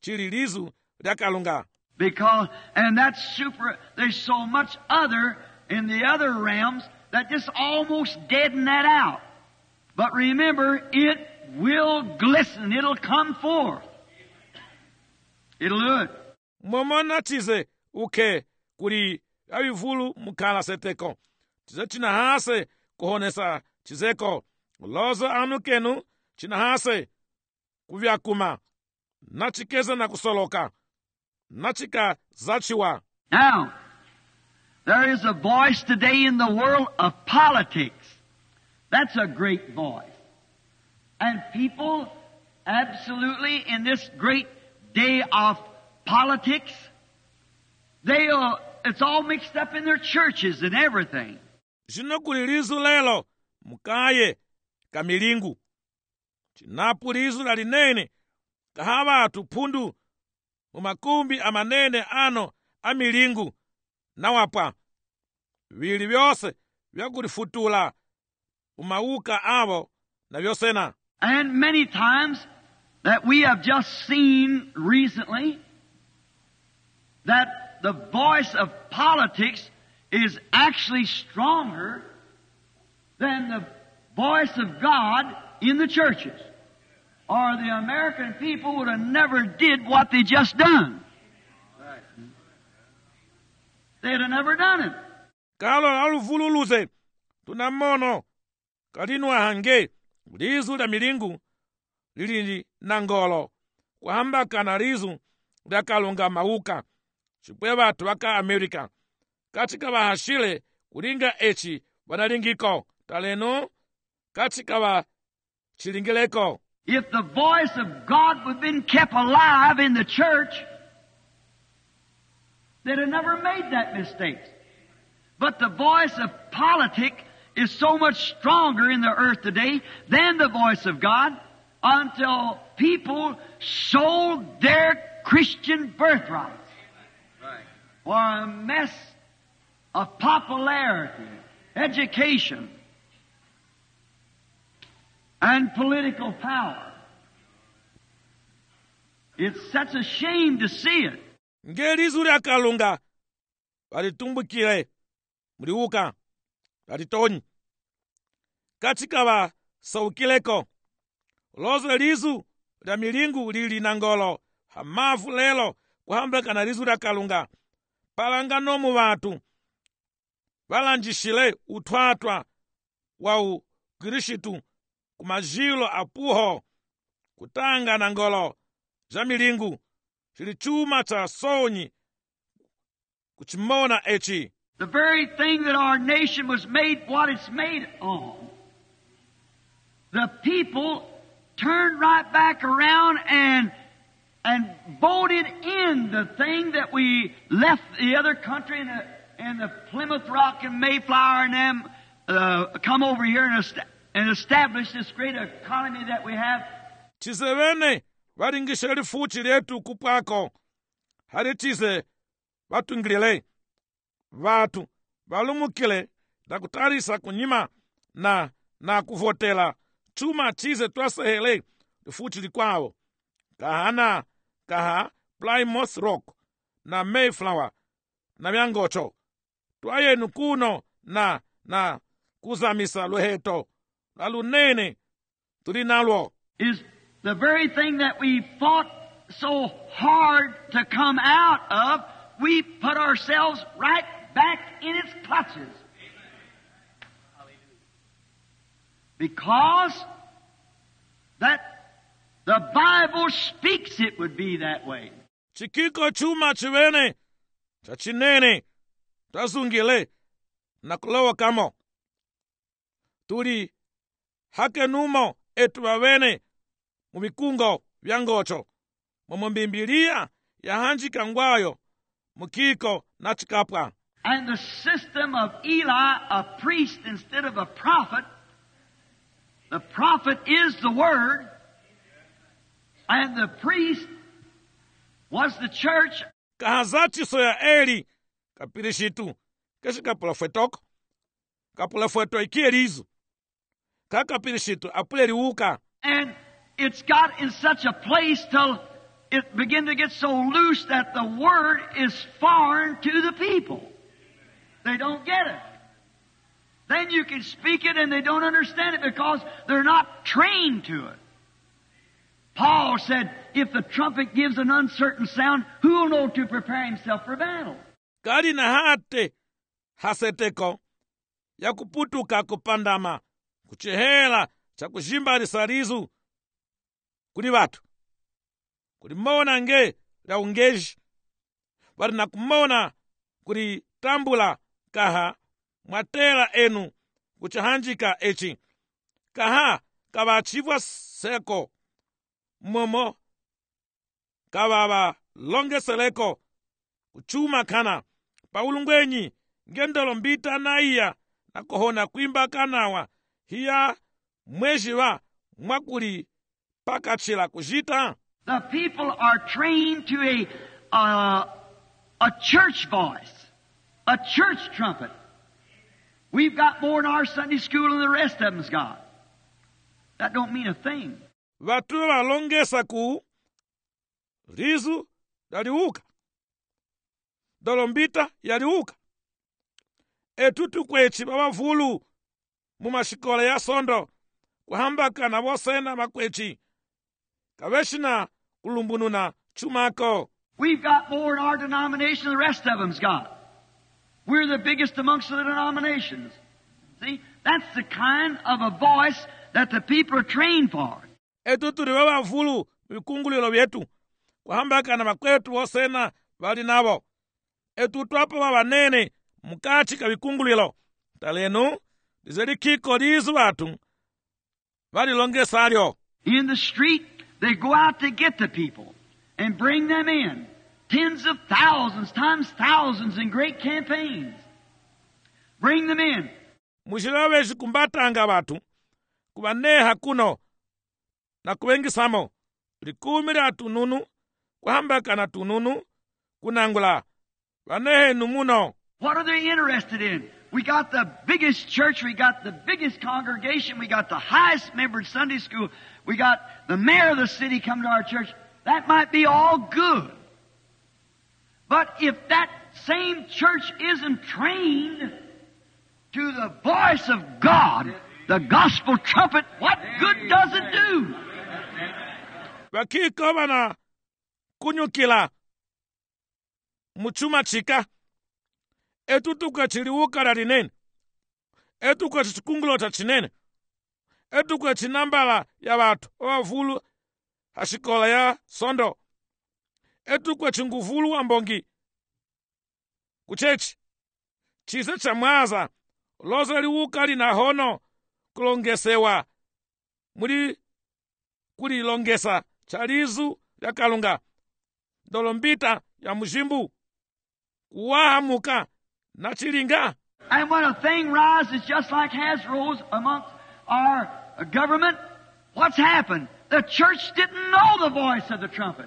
chili lizu lya kalunga. Because, and that's super, there's so much other in the other realms that just almost deaden that out. But remember, it will glisten. It'll come forth. It'll do it. momona chize uke kuli avivulu mukhala seteko chize chinahase kuhonesa chizeko ulozo anu kenu chinahase kuvyakuma nachikeza na kusoloka nachika zachiwa. Now, there is a voice today in the world of politics. That's a great voice. And people absolutely in this great day of politics, they'll, it's all mixed up in their churches and everything. Zino kuli lizu lelo mukaye kamilingu chinapu lizu la linene kahava tupundu mumakumbi amanene ano amilingu nawapa vili vyose vyakulifutula umauka avo na vyosena. And many times that we have just seen recently that the voice of politics is actually stronger than the voice of God in the churches. Or the American people would have never did what they just done. They'd have never done it. Kalo aluvululuze tunamono kalinu ahange lizu la milingu lili nangolo kuhambaka na lizu lya kalunga mauka chipwe batu baka Amerika katika bahashile kulinga echi banalingiko taleno katika ba chilingileko. If the voice of God would have been kept alive in the church, they'd have never made that mistake. But the voice of politics is so much stronger in the earth today than the voice of God until people sold their Christian birthrights for a mess of popularity, education, and political power. It's such a shame to see it. Ngelizu lya kalunga balitumbukile muliuka balitoni katika ba saukileko lozo lizu lya milingu lili nangolo hamafu lelo kuhambeka na lizu lya kalunga palangano mu batu balanjishile utwatwa wa ukrishitu kumajilo apuho kutanga nangolo za milingu chili chuma cha sonyi kuchimona echi. The very thing that our nation was made what it's made on. The people turned right back around and and voted in the thing that we left the other country and the, and the Plymouth Rock and Mayflower and them uh, come over here and, est and establish this great economy that we have. Chisevene varingishile lifuchi letu kupwako hali chise vatungilile vatu valumukile na kutarisa kunyima na na kuvotela chuma chise twasehele lifuchi likwavo kahana kaha Plymouth Rock na Mayflower na vyangocho twayenu kuno na na kuzamisa luheto na lunene tulinalwo is the very thing that we fought so hard to come out of. We put ourselves right back in its clutches. Because that the Bible speaks it would be that way. chikiko chuma chivene chachinene twazungile na kulowa kamo tuli hake numo etu vavene mubikungo vyangocho momombimbiliya yahanjika ngwayo mukiko na chikapwa. And the system of Eli, a priest instead of a prophet, the prophet is the Word, and the priest was the church. Kahazachiso ya Eli kapirishitu keshi kapulafetoko kapulafeto ikielizu kakapirishitu apuleliuka. And it's got in such a place till it begin to get so loose that the word is foreign to the people. They don't get it. Then you can speak it and they don't understand it because they're not trained to it. Paul said, if the trumpet gives an uncertain sound, who will know to prepare himself for battle? kali na hate haseteko ya kuputuka kupandama kuchehela cha kuzhimba lisalizu kuli watu kulimona nge la ungeji bali na kumona kulitambula kaha mwatela enu kuchahanjika echi kaha kavachivwa seko momo kavava longeseleko kuchuma kana paulungwenyi ngendolo mbita na iya na kohona kwimba kanawa hiya mwejiwa mwakuli pakachila kujita. The people are trained to a, uh, a church voice, a church trumpet. We've got more in our Sunday school than the rest of them's got. That don't mean a thing. Vatu valongesa ku rizu yaliuka dolombita yaliuka etutu kwechi vavavulu mumashikola ya sondo kuhambaka na vosena makwechi kaveshina kulumbununa chumako. We've got more in our denomination than the rest of them's got. We're the biggest amongst the denominations. See, that's the kind of a voice that the people are trained for. Etutu ni vavavulu vikungulilo vyetu kuhambaka na makwetu vosena vali navo etutu apo vavanene mukati ka vikungulilo talenu lizelikiko lizu vatu valilongesalyo. In the street, they go out to get the people and bring them in. Tens of thousands, times thousands in great campaigns. Bring them in. Mushilawezi kumbatanga vatu kuvaneha kuno na kuvengisamo likumi lya tununu kuhambaka na tununu kunangula vanehenu muno. What are they interested in? We got the biggest church, we got the biggest congregation, we got the highest membered Sunday school, we got the mayor of the city come to our church. That might be all good. But if that same church isn't trained to the voice of God, the gospel trumpet, what good does it do? Vakiko vana kunyukila muchuma chika etutuka chiliuka la linene etuka chikungulo cha chinene etuka chinambala ya vatu ovavulu hashikola ya sondo etuka chinguvulu ambongi kuchechi chise cha mwaza loza liuka lina hono kulongesewa muli kulilongesa chalizu ya kalunga dolombita ya mujimbu kuwahamuka na chilinga. And when a thing rises just like has rose amongst our government, what's happened? The church didn't know the voice of the trumpet.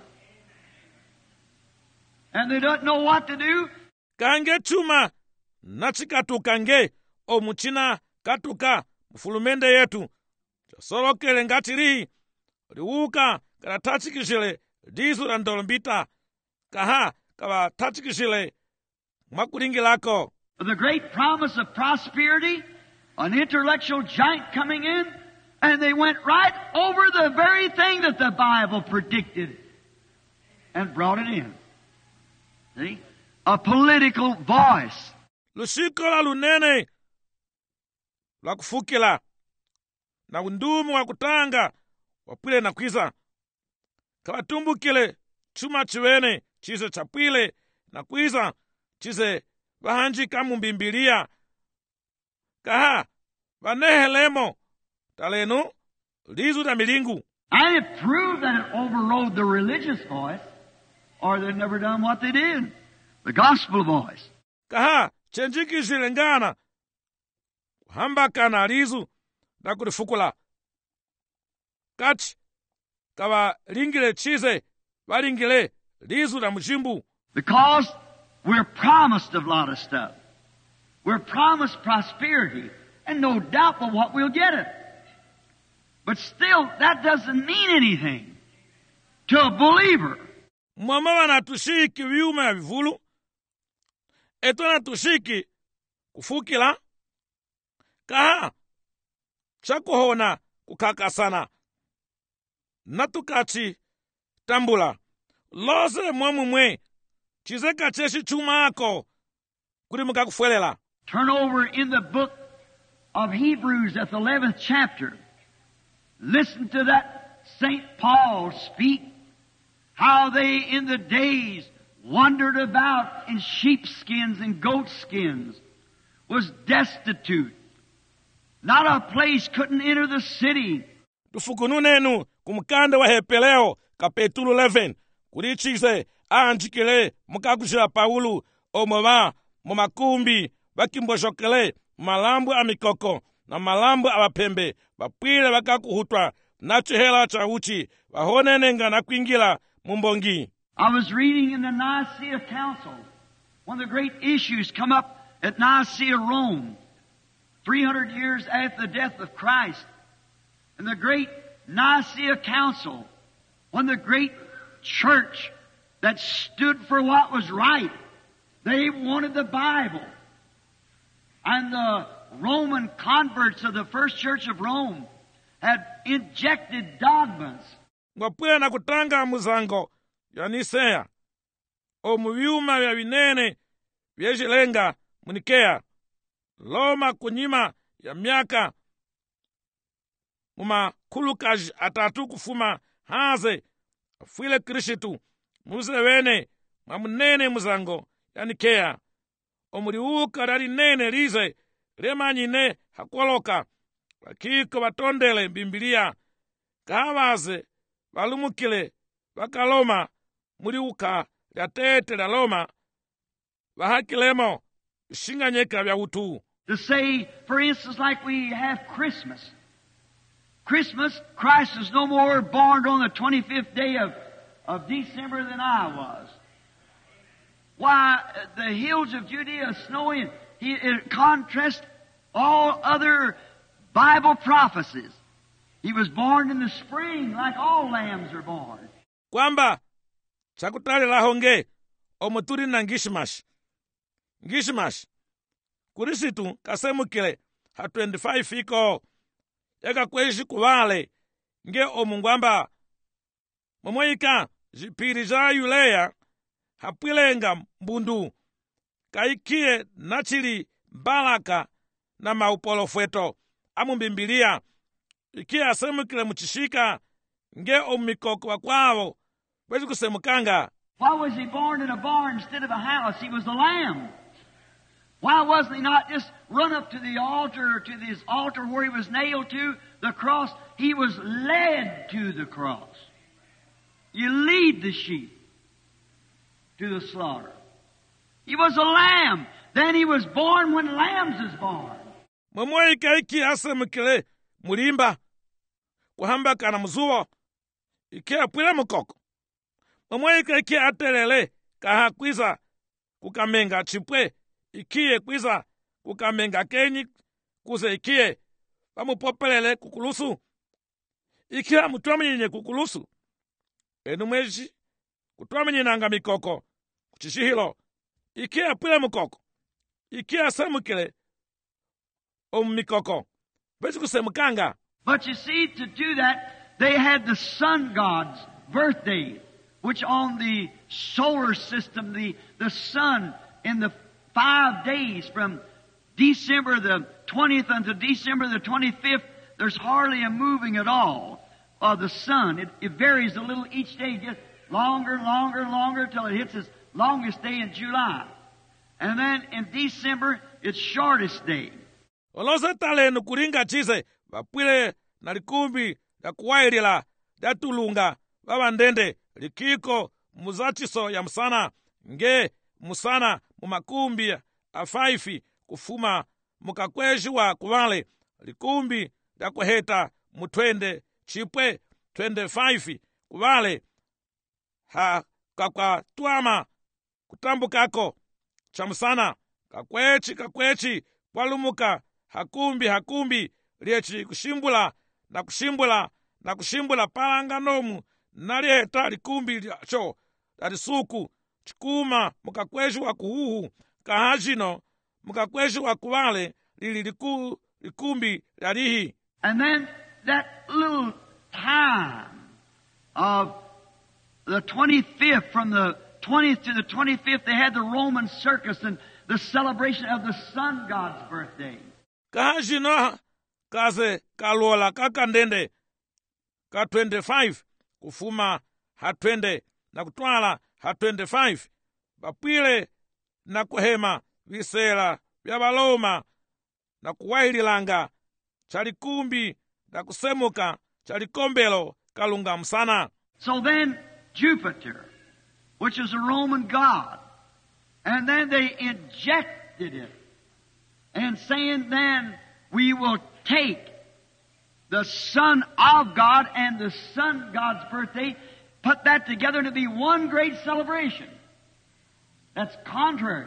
And they don't know what to do. Kange chuma na chikatuka nge omuchina katuka mfulumende yetu chosolokele ngachili liuka kala tachikishile dizu la ndolombita kaha kala tachikishile makulingilako. The great promise of prosperity, an intellectual giant coming in, and they went right over the very thing that the Bible predicted and brought it in. See? A political voice. Lushiko la lunene la kufukila na undumu wa kutanga wapwile na kwiza kawatumbukile chuma chiwene chise chapwile na kwiza chise vahanji kamumbimbiliya kaha vanehelemo talenu lizu la milingu. And it proved that it overrode the religious voice, or they'd never done what they did. The gospel voice. Kaha chenjikishile ngana kuhambaka na lizu na kulifukula kati kawa lingile chise valingile lizu la mujimbu. Because we're promised a lot of stuff. We're promised prosperity, and no doubt but what we'll get it. But still, that doesn't mean anything to a believer. mwama wanatushiki vyuma ya vivulu eto natushiki kufukila kaha chakuhona kukakasana natukachi tambula lose mwamumwe chizeka cheshi chumako kuri mukakufuelela. Turn over in the book of Hebrews at the eleventh chapter. Listen to that Saint Paul speak, how they in the days wandered about in sheepskins and goatskins, was destitute. Not a place couldn't enter the city. Tufukununenu kumkanda wa hepeleo kapitulu eleven kurichise anjikile mukakushila Paulu omova mumakumbi bakimboshokele malambu amikoko na malambu abapembe bapwile bakakuhutwa nachihela cha uchi bahonenenga na kuingila mumbongi. I was reading in the Nicaea Council, one of the great issues come up at Nicaea, Rome, three hundred years after the death of Christ. And the great Nicaea Council, when the great church that stood for what was right, they wanted the Bible. And the Roman converts of the first church of Rome had injected dogmas. Ngwapwela na kutanga muzango ya Nisea omuvyuma vya vinene vyejilenga munikea Loma kunyima ya miaka mumakulukaji atatu kufuma haze afwile Krishitu muzewene mamunene muzango ya Nikea omuliuka lali nene lize lemanyine hakwoloka bakiko batondele Bimbilia kahawaze balumukile bakaloma muliuka lya tete la Loma bahakilemo shinganyeka vya utu. To say, for instance, like we have Christmas. Christmas, Christ is no more born on the twenty-fifth day of, of December than I was. Why, the hills of Judea are snowy. He, it contrasts all other Bible prophecies. He was born in the spring like all lambs are born. Kwamba chakutali la honge omuturi na ngishmash. Ngishmash kurisitu kasemukile ha twenty-five iko eka kweshi kuwale nge omungwamba momoika jipiri ja Yuleya hapwilenga mbundu kaikie nachili mbalaka na maupolofweto amumbimbilia ikia asemukile muchishika nge omikoko wa kwao wezi kusemukanga. Why was he born in a barn instead of a house? He was the lamb. Why wasn't he not just run up to the altar, to this altar where he was nailed to, the cross? He was led to the cross. You lead the sheep to the slaughter. He was a lamb. Then he was born when lambs is born. Mwamoika iki asemukile mulimba kuhamba kana mzuo iki apwile mukoko. Mwamoika iki atelele kaha kwiza kukamenga chipwe ikie kwiza kukamenga kenyi kuze ikie pamupopelele kukulusu ikia mutwamenye kukulusu enu mweji kutwamenye nanga mikoko kuchishihilo ikia apwile mukoko ikia asemukile omu mikoko besi kusemukanga. But you see, to do that, they had the sun god's birthday, which on the solar system, the, the sun in the five days from December the twentieth until December the twenty-fifth, there's hardly a moving at all of the sun. It, it varies a little each day, just longer, longer, longer, till it hits its longest day in July. And then in December, its shortest day. Olose talenu kuringa chise bapwile na likumbi ya kuwailila ya tulunga babandende likiko muzachiso ya msana nge musana mumakumbi afaifi kufuma mukakweshi wa kuwale likumbi ya kuheta mutwende chipwe twende faifi kuwale ha kakwa tuama kutambukako cha msana kakwechi kakwechi kwalumuka hakumbi hakumbi liechi kushimbula na kushimbula na kushimbula palanga nomu nalieta likumbi lyacho dali suku chikuma mukakwejiwa kuhuhu kaha chino mukakwejiwa kuwale lili liku, likumbi lalihi. And then that little time of the twenty-fifth, from the twentieth to the twenty-fifth, they had the Roman circus and the celebration of the sun god's birthday. Kaha chino kaze kalola kakandende ka twenty-five kufuma ha twenty na kutwala ha twenty-five bapwile na kuhema visela vya baloma na kuwaililanga chalikumbi na kusemuka chalikombelo kalunga msana. So then Jupiter, which is a Roman god, and then they injected it and saying then we will take the Son of God and the Son God's birthday, put that together to be one great celebration. That's contrary.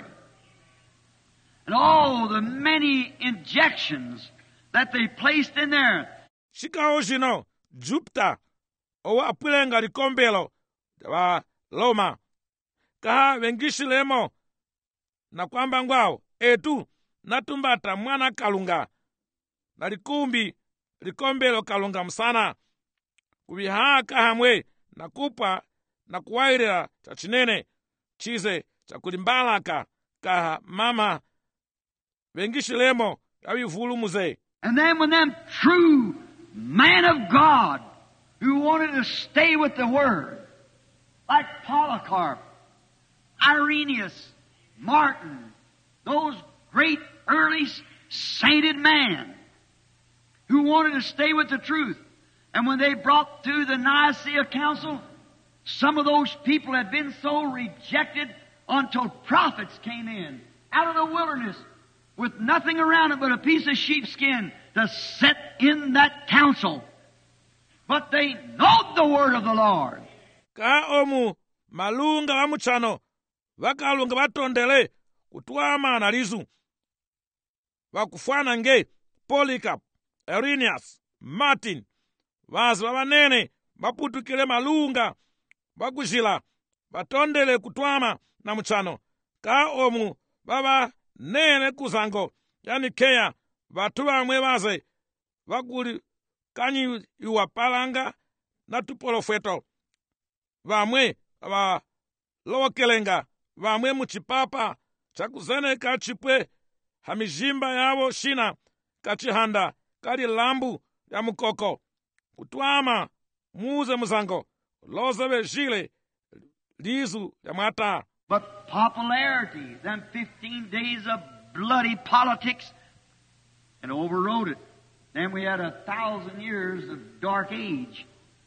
And all the many injections that they placed in there. Chikawo chino Jupiter owa apwilenga likombelo wa Roma kaha wengishilemo na kwamba ngwao etu natumbata mwana kalunga na likumbi likombelo kalunga msana kubihaa kahamwe na kupwa na kuwailila cha chinene chize cha kulimbalaka kaha mama wengishilemo yawivulumuze. And then when them true man of God who wanted to stay with the Word, like Polycarp, Irenaeus, Martin, those great early sainted men who wanted to stay with the truth. And when they brought through the Nicaea Council, some of those people had been so rejected until prophets came in out of the wilderness with nothing around it but a piece of sheepskin to set in that council. But they know the word of the Lord. Ka omu malunga wa muchano wakalunga batondele kutwama na lizu wakufwana nge Polycarp, Irenaeus, Martin vazi vavanene vaputukile malunga vakujila vatondele kutwama na muchano. Ka omu vava nene kuzango ya Nikeya vatu vamwe vaze vakuli kanyi iwa palanga na tupolofeto vamwe va lowokelenga vamwe muchipapa chakuzeneka chipwe hamijimba yawo shina kachihanda kali lambu ya mukoko kutwama muze muzango loze vejile lizu ya mwata. But popularity, them fifteen days of bloody politics, and overrode it. Then we had a thousand years of dark age.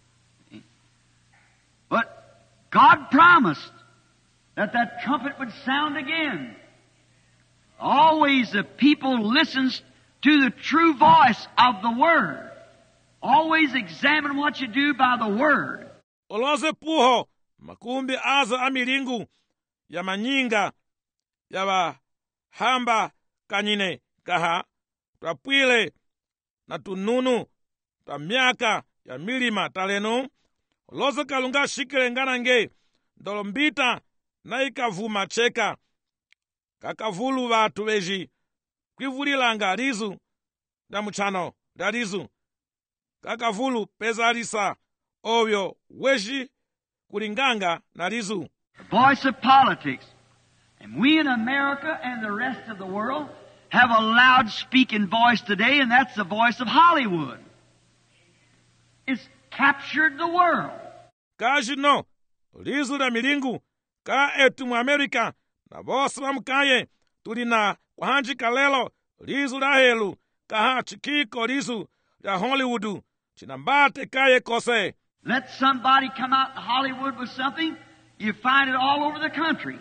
But God promised that that trumpet would sound again. Always the people listens to the true voice of the Word. Always examine what you do by the Word. Oloze puho makumbi aza amilingu ya manyinga ya bahamba kanyine kaha twapwile na tununu twa myaka ya milima talenu oloze kalunga shikile nganange ndolombita na ikavuma cheka kakavulu vatu veji kwivulilanga lizu na muchano la lizu kakavulu pezalisa ovyo weji kulinganga na lizu. The voice of politics. And we in America and the rest of the world have a loud speaking voice today, and that's the voice of Hollywood. It's captured the world. Kaji no, lizu la milingu ka etu mu Amerika na bosi wa mkaye tulina kuhanjika lelo lizu la helu kaha chikiko lizu la Hollywoodu chinambate kaye kose. Let somebody come out in Hollywood with something, you find it all over the country.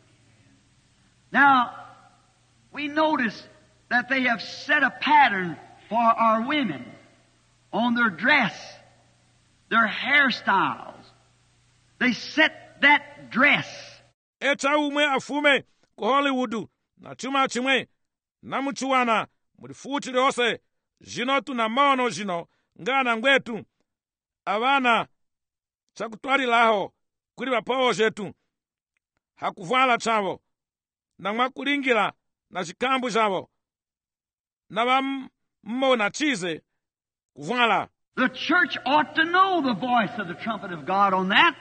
Now, we notice that they have set a pattern for our women on their dress, their hairstyles. They set that dress. Echa umwe afume ku Hollywoodu na chuma chimwe na muchuwana mulifuchi lyose jino tuna maono jino ngana ngwetu avana chakutwalilaho kuli papawo chetu hakuvala chavo na mwakulingira na chikambu chavo na vamona chize kuvala. The church ought to know the voice of the trumpet of God on that.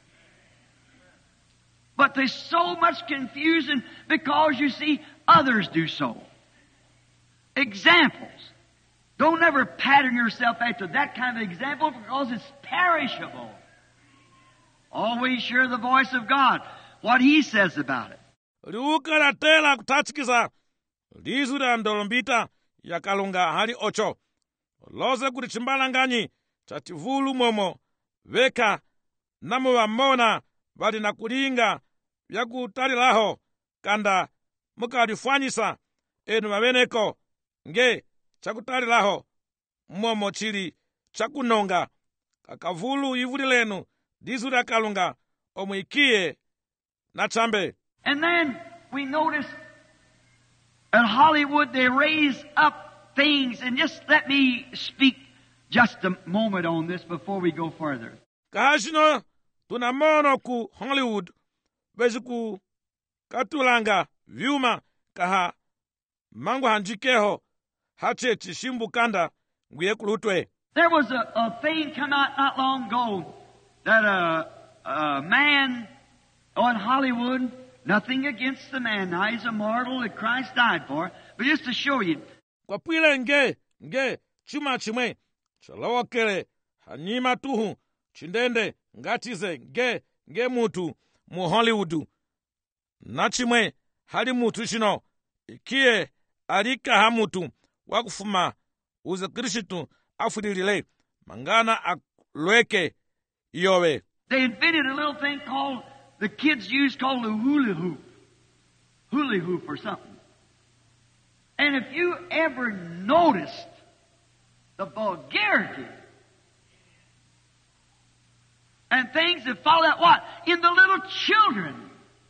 But there's so much confusion because, you see, others do so. Examples. Don't ever pattern yourself after that kind of example because it's perishable. Always share the voice of God, what He says about it. liukalatela kutachikisa lizu la ndolombita yakalunga hali ocho loze kuti chimbalanganyi cha tivulu momo veka namu vamona vali na kulinga vyakutalilaho kanda mukalifwanyisa enu maveneko nge chakutalilaho momo chili chakunonga kakavulu ivuli lenu lizu la kalunga omwikiye na chambe. And then we notice at Hollywood they raise up things, and just let me speak just a moment on this before we go further. Kahashino tunamono ku Hollywood vezi ku katulanga vyuma kaha mangu hanjikeho hache chishimbu kanda nguye kulutwe. There was a, a thing come out not long ago that a, a man on Hollywood, nothing against the man, now he's a mortal that Christ died for, but just to show you. Kwa pwile nge, nge, chuma chimwe, chalawakele, hanyima tuhu, chindende, ngatize, nge, nge mutu, mu Hollywoodu. Na chimwe, hali mutu chino, ikie, alika hamutu, wakufuma, uze Krishitu, afudilile, mangana akweke, iyowe. They invented a little thing called, the kids use called the hula hoop. Hula hoop or something. And if you ever noticed the vulgarity and things that follow that, what? In the little children.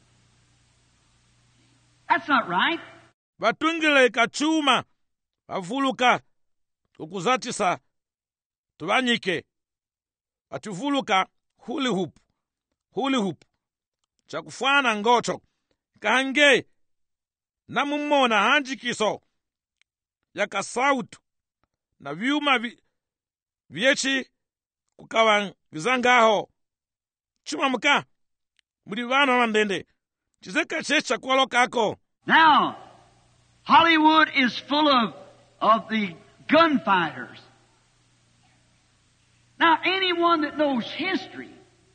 That's not right. Vatungile kachuma, vavuluka, ukuzatisa, tuvanyike, ativuluka hula hoop, hula hoop, chakufana ngocho, kange, namumona hanjikiso, yakasautu, na vyuma vi, vyechi kukawa vizangaho, chuma muka, mulivano wandende, chizeka checha kwalo kako. Now, Hollywood is full of, of the gunfighters. Now, anyone that knows history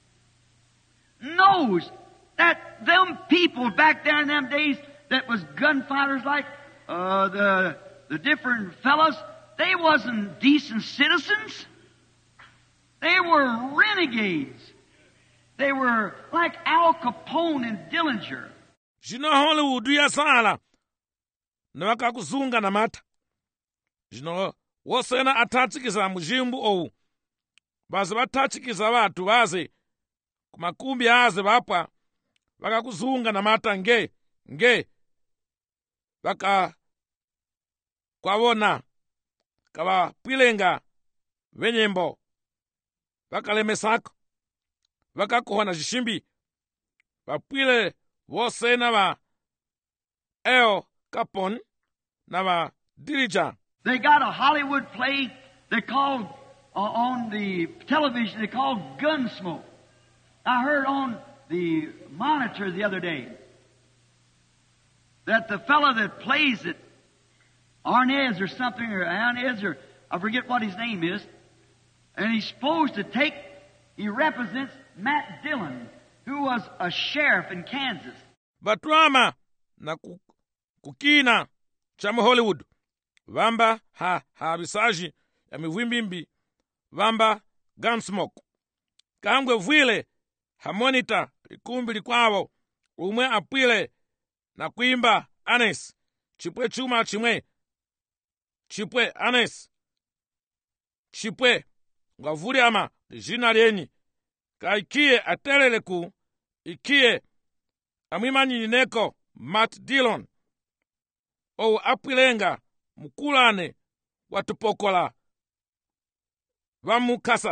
knows that them people back there in them days that was gunfighters like uh, the the different fellows, they wasn't decent citizens. They were renegades. They were like Al Capone and Dillinger. Jino Hollywood yasala na wakakuzunga na mata. Jino wosena atachikisa mujimbu ou. Bazi batachikisa watu bazi kumakumbi aze bapa wakakuzunga na mata nge nge waka kwawona kawa pilenga venyembo wakalemesako wakakuhona jishimbi wapwile wosena wa Al Capone na wa Dillinger. They got a Hollywood play they called uh, on the television they called Gunsmoke. I heard on the monitor the other day that the fellow that plays it, Arnez or something, or Arnez, or I forget what his name is, and he's supposed to take, he represents Matt Dillon, who was a sheriff in Kansas. Batwama na kukina chamu Hollywood. Vamba ha ha bisaji ya mivimbimbi. Vamba Gunsmoke. Kangwe vile hamonita likumbi likwawo umwe apwile na kuimba Anes. Chipwe chuma chimwe. Chipwe Anes. Chipwe ngavuli ama jina lieni. Ka ikie atelele ku ikie amwimanyi nineko Matt Dillon. Ou apwilenga mukulane watupokola vamukasas.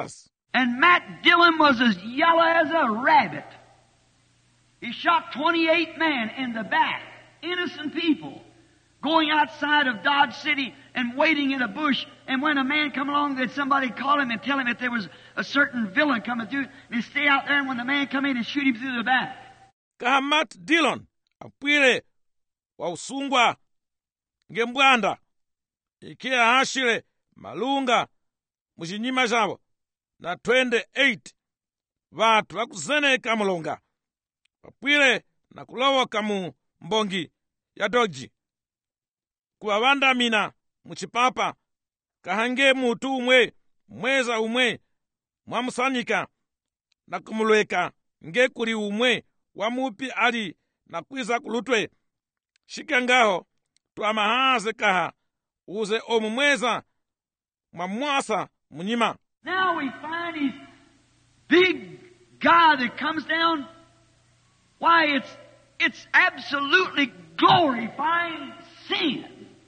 And Matt Dillon was as yellow as a rabbit. He shot twenty-eight men in the back, innocent people, going outside of Dodge City and waiting in a bush. And when a man come along, that somebody call him and tell him that there was a certain villain coming through, and he stay out there, and when the man come in and shoot him through the back. Kaha Matt Dillon apwire wa usungwa ngembwanda ikiye ahashire malunga muchinyima chavo na twenty-eight vanthu vakuzeneka mulonga papwire na kulowoka mu mbongi ya Dodge kuwavandamina muchipapa kahange mutu umwe mweza umwe mwamusanyika na kumulweka nge kuli umwe wamupi ali na kwiza kulutwe shikangaho twamahaze kaha uze omu mweza mwamwasa munyima. Now we find his big guy that comes down. Why, it's it's absolutely glorifying sin.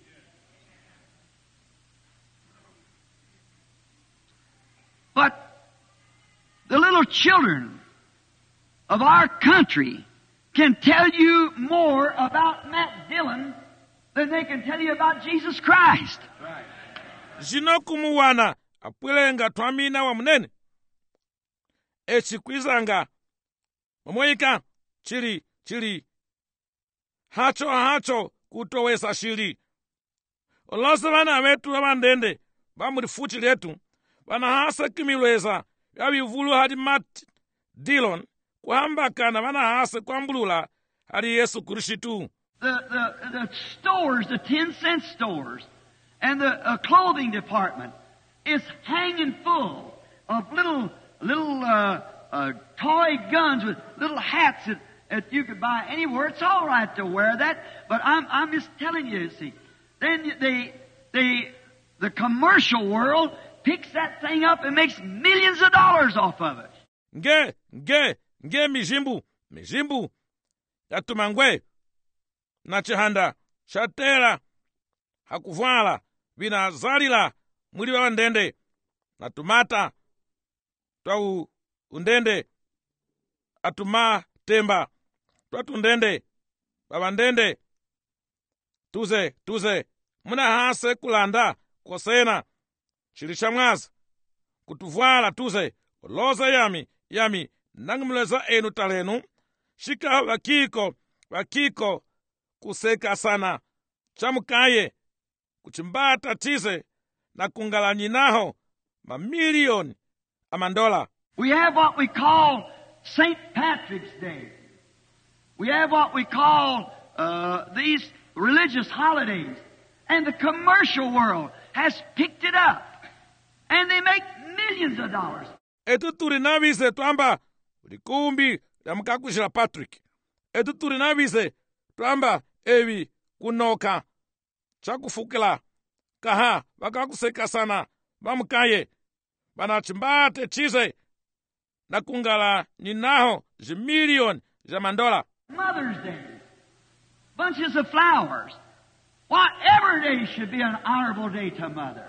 But the little children of our country can tell you more about Matt Dillon than they can tell you about Jesus Christ. Zino kumuwana apwilenga twamina wa munene echikwizanga momweka chili chili hacho hacho kutowesa shili olose vana vetu vavandende vamulifuchi letu vanahasa kimilweza vyavivulu hadi Matt Dillon kuhambakana vanahasa kwambulula hadi Yesu Kristu. The, the, the stores, the ten cent stores, and the uh, clothing department is hanging full of little, little uh, uh, toy guns with little hats that, that you could buy anywhere. It's all right to wear that, but I'm, I'm just telling you, you see. Then they, they, the commercial world picks that thing up and makes millions of dollars off of it. Nge, nge, nge mijimbu, mijimbu, yatumangwe, na chihanda, shatera, hakuvala, vina zalila, mwili wa ndende, na tumata, twa undende, atuma temba, twa tundende, baba ndende, tuze, tuze, muna hase kulanda, kosena, chilisha mwaza, kutuvala tuze, loza yami, yami, nangimleza enu talenu, shika wakiko, wakiko, kuseka sana, chamukaye, kuchimbata tize, na kungalanyinaho, mamilioni, amandola. We have what we call Saint Patrick's Day. We have what we call uh, these religious holidays. And the commercial world has picked it up. And they make millions of dollars. Etu turinavise twamba, ulikumbi, ya mkakushila Patrick. Etu turinavise twamba, evi, kunoka, chakufukila, kaha, wakakuseka sana, vamukaye, vanachimbate chize, na kungala ninaho, jimilion, jamandola. Mother's Day, bunches of flowers. Why, every day should be an honorable day to Mother.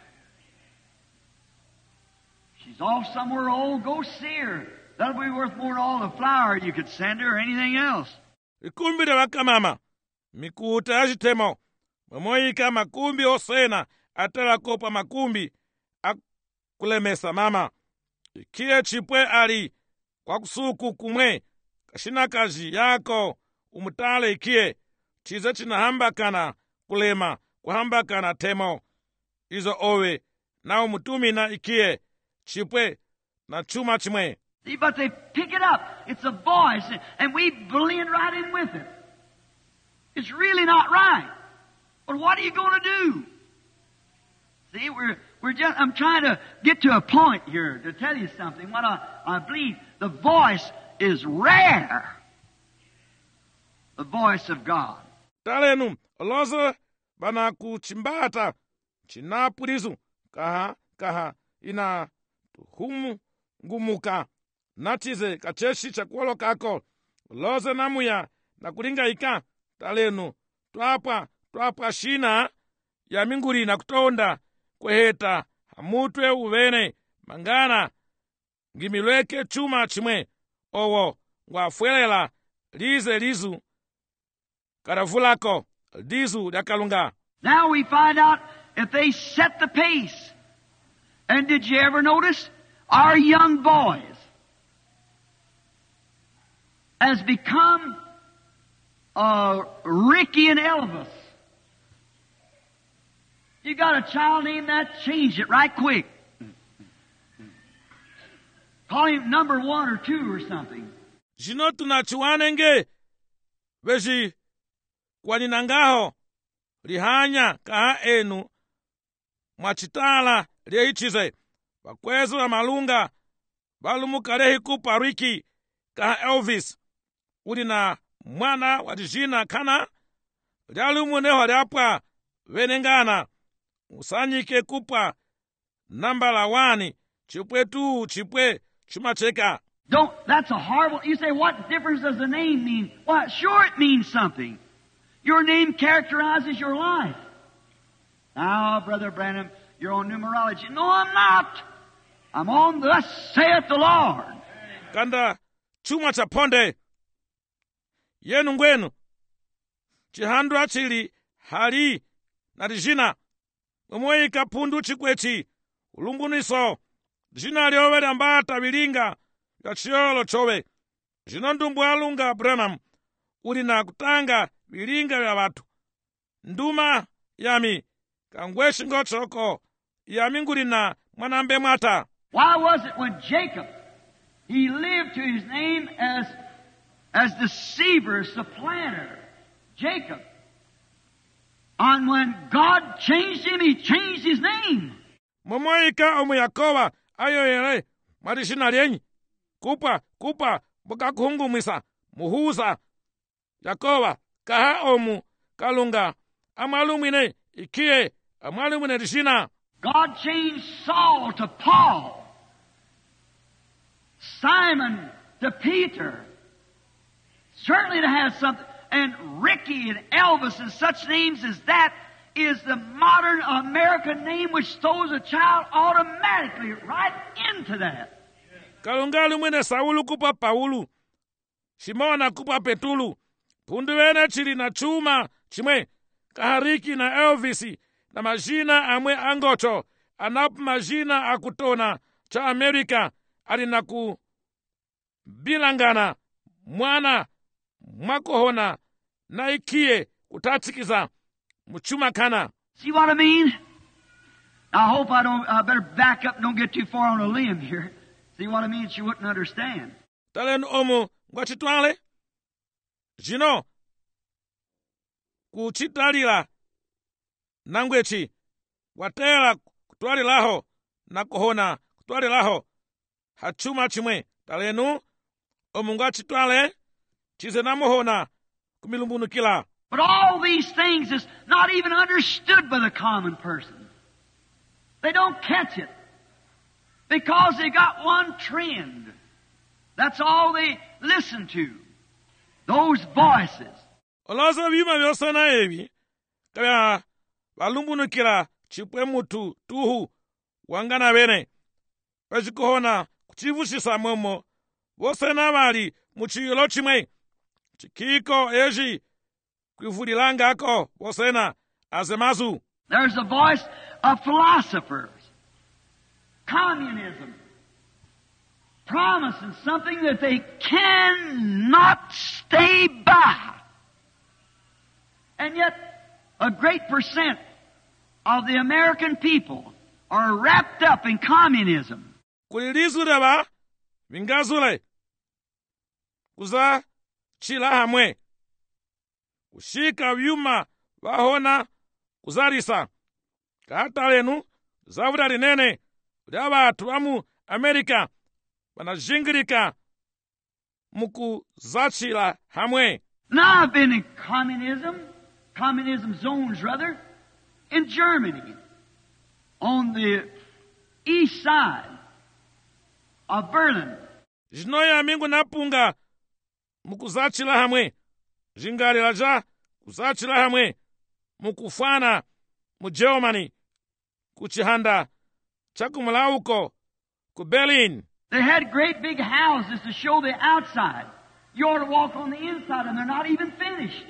She's off somewhere old, go see her. That'll be worth more than all the flower you could send her or anything else. Ikumbi de wakamama, mikuta ajitemo, mwamoyika makumbi osena, atala kopa makumbi, akulemesa mama. Ikie chipwe ali, kwa kusuku kumwe, kashina kaji yako, umutale ikie, chize chinahambakana kulema, kuhambakana temo, izo owe, na umutumina ikie, chipwe, na chuma chimwe. See, but they pick it up. It's a voice, and we blend right in with it. It's really not right. But what are you going to do? See, we're we're just. I'm trying to get to a point here to tell you something. What I I believe the voice is rare. The voice of God. Talenu olozo bana kuchimbata chinapulizu kaha kaha ina humu ngumuka natize kacheshi chakuolo kako loze namuya na kulinga ika talenu twapa twapa shina ya minguri na kutonda kweheta hamutwe uvene mangana ngimilweke chuma chimwe owo ngwafwelela lize lizu karavulako lizu lya kalunga. Now we find out if they set the pace. And did you ever notice our young boys has become uh, Ricky and Elvis? You got a child named that, change it right quick. Call him number one or two or something. Zino tunachiwanenge veji kwaninangaho lihanya kaha enu mwachitala lieichize vakwezo ya malunga valumukalehi kupa Ricky kaha Elvis uli na mwana watijina kana lyalumuneho lyapwa venengana usanyike kupa namba la wani chipwe tu chipwe chumacheka. Don't, that's a horrible, you say, what difference does the name mean? Why, sure it means something. Your name characterizes your life. Now, Brother Branham, you're on numerology. No, I'm not. I'm on thus saith the Lord. Kanda chuma cha ponde yenu ngwenu chihandwa chili hali na dijina umweyika pundu chikwechi ulumbuniso dijina lyowe lyambata vilinga ya chiyolo chowe zino ndumbu alunga Branham uli na kutanga vilinga vya watu nduma yami kangweshi ngochoko yami nguli na mwanambe mwata. Why was it when Jacob, he lived to his name as, as deceiver, supplanter, Jacob. And when God changed him, he changed his name. Momoika omu Yakoba ayo yere marishina lyenyi kupa kupa buka kuhungumisa muhusa Yakoba kaha omu kalunga amalumine ikie amalumine rishina. God changed Saul to Paul, Simon to Peter. Certainly to have something. And Ricky and Elvis and such names as that is the modern American name which throws a child automatically right into that. Kalunga lumine Saulu kupa Paulu, Simona kupa Petulu, pundu wene chili na chuma chimwe kahariki na Elvisi na majina amwe angocho anapu majina akutona cha Amerika alinaku bilangana mwana mwakohona na ikie kutatsikiza muchuma kana. See what I mean? I hope I don't, I better back up and don't get too far on a limb here. See what I mean? She wouldn't understand. Talen omu ngwachitwale jino kuchitalila nangwechi watela kutwalilaho na kohona kutwalilaho hachuma chimwe talenu omu ngwachitwale chize namuhona kumilumbunukila. But all these things is not even understood by the common person. They don't catch it because they got one trend. That's all they listen to. Those voices. Olaza vima vyosana evi kaya valumbunukila chipwe mutu tuhu wangana wene vachikohona kuchivushisa momo vosena vali muchiyilo chimwe chikiko eji kwivulilangako vosena azemazu. There's a voice of philosophers, communism, promising something that they cannot stay by. And yet, a great percent of the American people are wrapped up in communism. Kulilizule ba vingazule kuza chila hamwe kushika vyuma vahona kuzarisa kahata lenu zavula linene lya batu bamu Amerika banajingirika mukuzachila hamwe. Now I've been in communism, communism zones rather, in Germany, on the east side of Berlin. Jinoya mingu napunga mukuzachila hamwe jingalila ja kuzachila hamwe mukufana mu Germany kuchihanda chakumulauko ku Berlin. They had great big houses to show the outside. You ought to walk on the inside, and they're not even finished.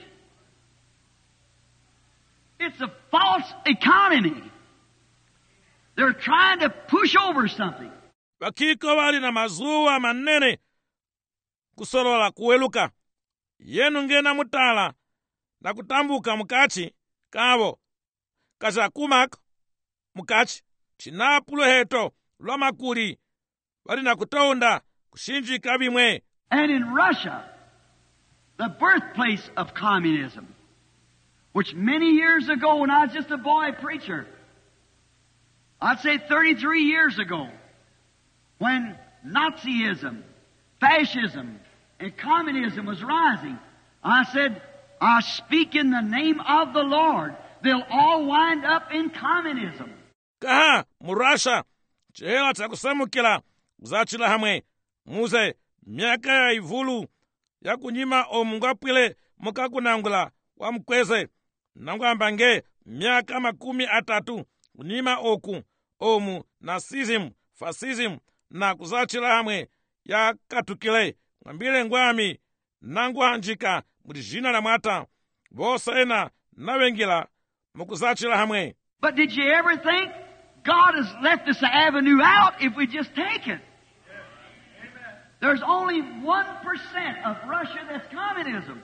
It's a false economy. They're trying to push over something. Vakiko vali na mazuwa manene kusolola kuweluka. Yenu ngena mutala na kutambuka mukati kavo kazakumako mukati chinapulo heto lwa makuli vali na kutonda kushinjika vimwe. And in Russia, the birthplace of communism, which many years ago when I was just a boy preacher, I'd say thirty-three years ago, when Nazism, fascism, and communism was rising, I said, I speak in the name of the Lord. They'll all wind up in communism. Kaha, murasha, chihela chakusamukila, uzachila hamwe, muze, miaka ya ivulu, ya kunyima omungwapwile mukakunangula, wa mkweze, nangwambange, miaka makumi atatu, kunyima oku, omu, nazism, fascism, na kuzachila hamwe, ya katukile, ngambile ngwami, nangwanjika, mudijina la mwata, vosena, nawengila, mukuzachila hamwe. But did you ever think God has left us an avenue out if we just take it? There's only one percent of Russia that's communism.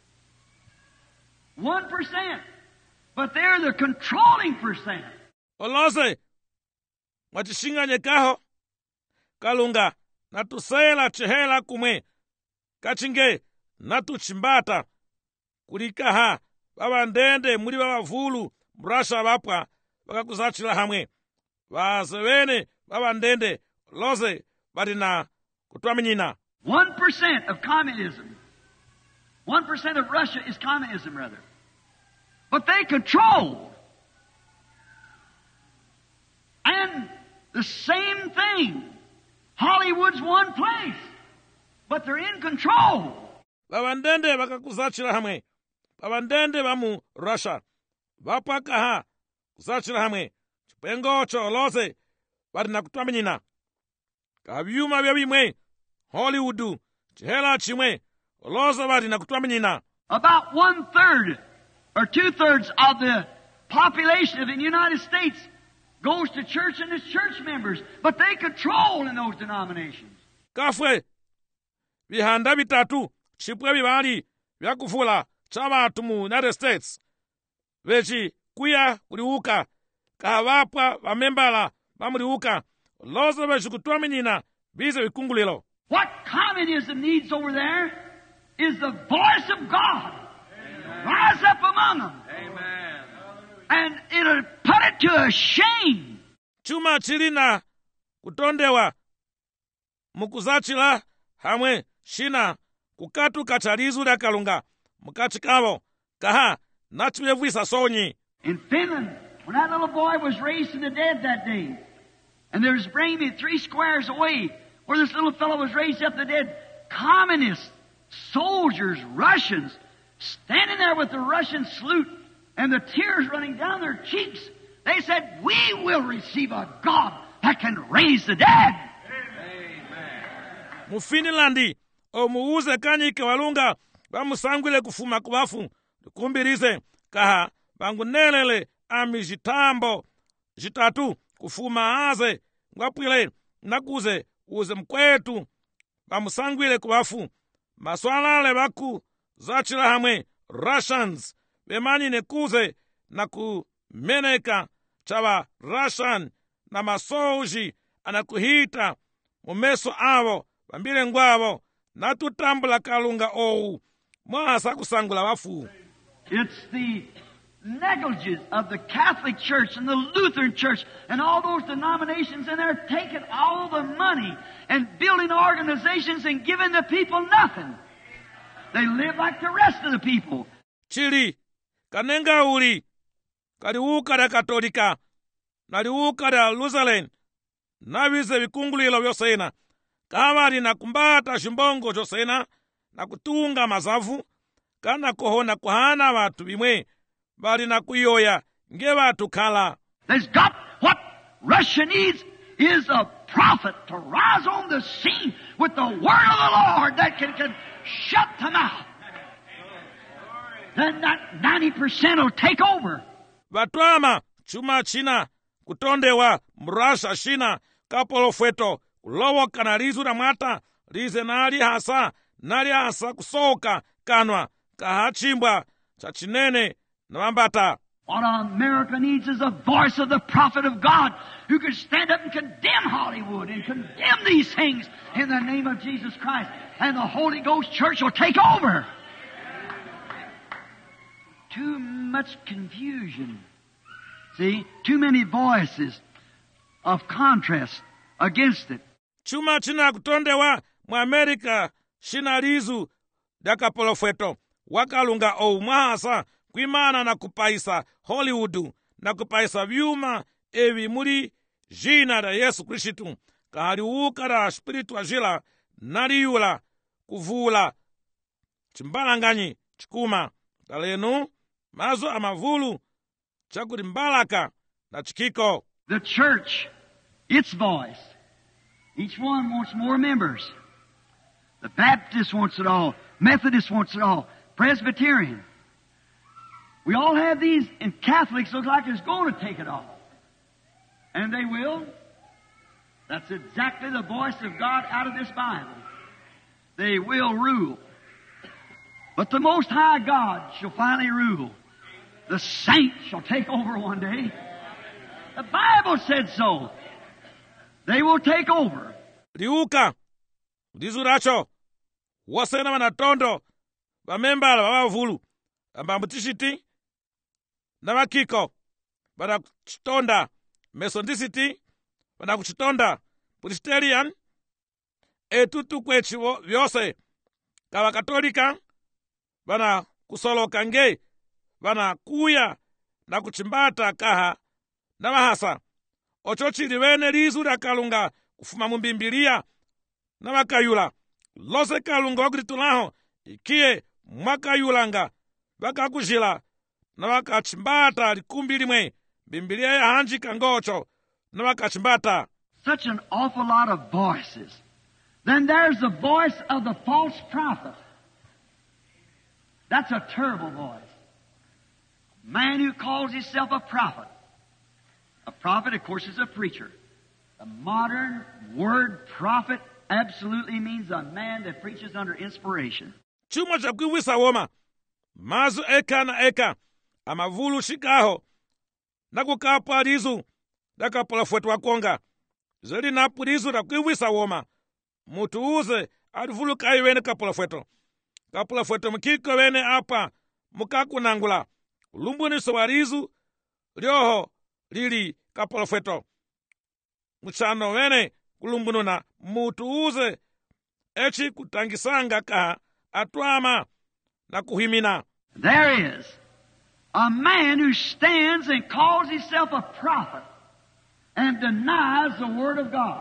One percent. But they're the controlling percent. Olose, mwachishinganye kaho, kalunga, natusela chehela kumwe, kachinge, natuchimbata, kulikaha, baba ndende, muri baba vulu, mrasha bapwa, baka kuzachila hamwe. Vazewene, baba ndende, lose, badina, kutwaminyina. One percent of communism. One percent of Russia is communism, rather. But they control. And the same thing. Hollywood's one place. But they're in control. Baba ndende baka kuzachila hamwe. Baba ndende bamu Russia. Bapwa kaha, kuzachila hamwe. Chipengo cho lose, badina kutwaminyina. Kabyuma bya bimwe, Hollywood, chihela chimwe, oloza bali na kutwaminyina. About one third or two thirds of the population of the United States goes to church and is church members, but they control in those denominations. Kafwe, vihanda bitatu, chipwe bibali, vyakufula, chabatu mu United States. Vechi, kuya, kuliuka, kahawapwa, vamembala, vamuliuka, loza vechi kutwaminyina, bize vikungulilo. What communism needs over there is the voice of God. Amen. Rise up among them. Amen. And it'll put it to a shame. Chuma chilina kutondewa mukuzachila hamwe shina kukatu kachalizu da kalunga mukachikavo kaha nachwevwisa sonyi. In Finland, when that little boy was raised from the dead that day, and there was bringing me three squares away, where this little fellow was raised up the dead, communists, soldiers, Russians, standing there with the Russian salute and the tears running down their cheeks. They said, we will receive a God that can raise the dead. Amen. Mu Finlandi, omuuze kanyike walunga, bamusangwile kufuma kubafu, kumbirize, kaha, bangunelele, ami jitambo, jitatu, kufuma aze, ngwapwile, nakuze, uze mkwetu, bamusangwile kubafu, maswalale baku, zachila hamwe, Russians, bemani nekuze, na kumeneka, chaba Russian, na masoji, anakuhita, mumeso avo, bambile ngwavo, natutambula kalunga ou, mwasa kusangula wafu. It's the negligence of the Catholic Church and the Lutheran Church and all those denominations, and they're taking all the money and building organizations and giving the people nothing. They live like the rest of the people. Chili, kanenga uli, kaliuka da katolika, naliuka da Lutheran, navize vikungulilo vyosena, kawali na kumbata shimbongo josena, na kutunga mazavu, kana kohona kuhana watu bimwe, bali na kuyoya, nge watu kala. There's got what Russia needs is a prophet to rise on the scene with the word of the Lord that can, can shut them out, then that ninety percent will take over. vatwama chuma china kutondewa mrasha shina kapolofweto kulowoka na lizu la mwata lize nali hasa nali hasa kusoka kanwa kahachimbwa cha chinene na mambata. What America needs is a voice of the prophet of God who could stand up and condemn Hollywood and condemn these things in the name of Jesus Christ. And the Holy Ghost Church will take over. Too much confusion. See, too many voices of contrast against it. chuma china kutondewa mu Amerika shina lizu dakapolofweto wakalunga ou mwahasa kwimana na kupaisa Hollywood na kupaisa vyuma evi muli jina la Yesu Kristu kahaliwuka la spiritu ajila naliyula kuvula chimbalanganyi chikuma talenu mazo amavulu chakuti mbalaka na chikiko. The church, its voice. Each one wants more members. The Baptist wants it all. Methodist wants it all. Presbyterian. We all have these, and Catholics look like it's going to take it all. And they will. That's exactly the voice of God out of this Bible. They will rule. But the Most High God shall finally rule. The saints shall take over one day. The Bible said so. They will take over. liuka lizu lacho wasena vanatondo vamembala vavavulu ambambutishiti na vakiko vana kuchitonda Methodisiti vana kuchitonda Presbyterian etutu kwechi vyose kavakatolika vana kusoloka nge vana kuya na kuchimbata kaha na vahasa ocho chili vene lizu lyakalunga kufuma mubimbilia na vakayula lose kalunga wakutitulaho ikiye mwakayulanga vakakujila na vakachimbata likumbi limwe bimbilia yahanjika ngocho na vakachimbata. Such an awful lot of voices. Then there's the voice of the false prophet. That's a terrible voice. Man who calls himself a prophet. A prophet, of course, is a preacher. The modern word prophet absolutely means a man that preaches under inspiration. chuma chakuiwisa woma mazu eka na eka amavulu shikaho na kukapwa lizu dakapolofwetu wakonga zeli napu lizu dakuiwisa woma mutu uze alivuluka iwene kapolofweto kapolofweto mukiko wene apa mukakunangula ulumbuniso wa lizu lyoho lili kapolofweto muchano wene kulumbununa mutu uze echi kutangisanga kaha atwama na kuhimina. There is a man who stands and calls himself a prophet and denies the Word of God.